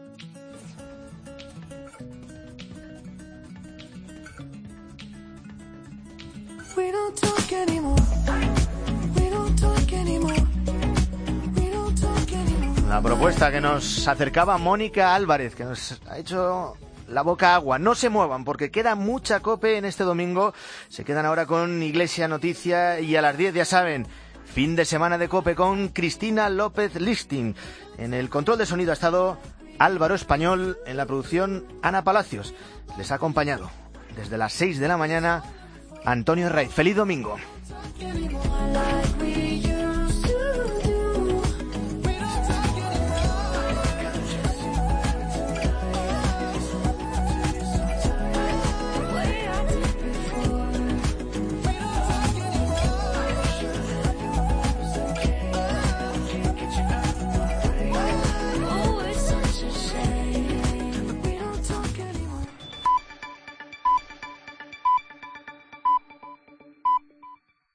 We don't talk anymore. We don't talk anymore. La propuesta que nos acercaba Mónica Álvarez, que nos ha hecho la boca agua. No se muevan porque queda mucha COPE en este domingo. Se quedan ahora con Iglesia Noticia y a las 10, ya saben, fin de semana de COPE con Cristina López Listing. En el control de sonido ha estado Álvaro Español, en la producción Ana Palacios. Les ha acompañado desde las 6 de la mañana Antonio Rey. ¡Feliz domingo!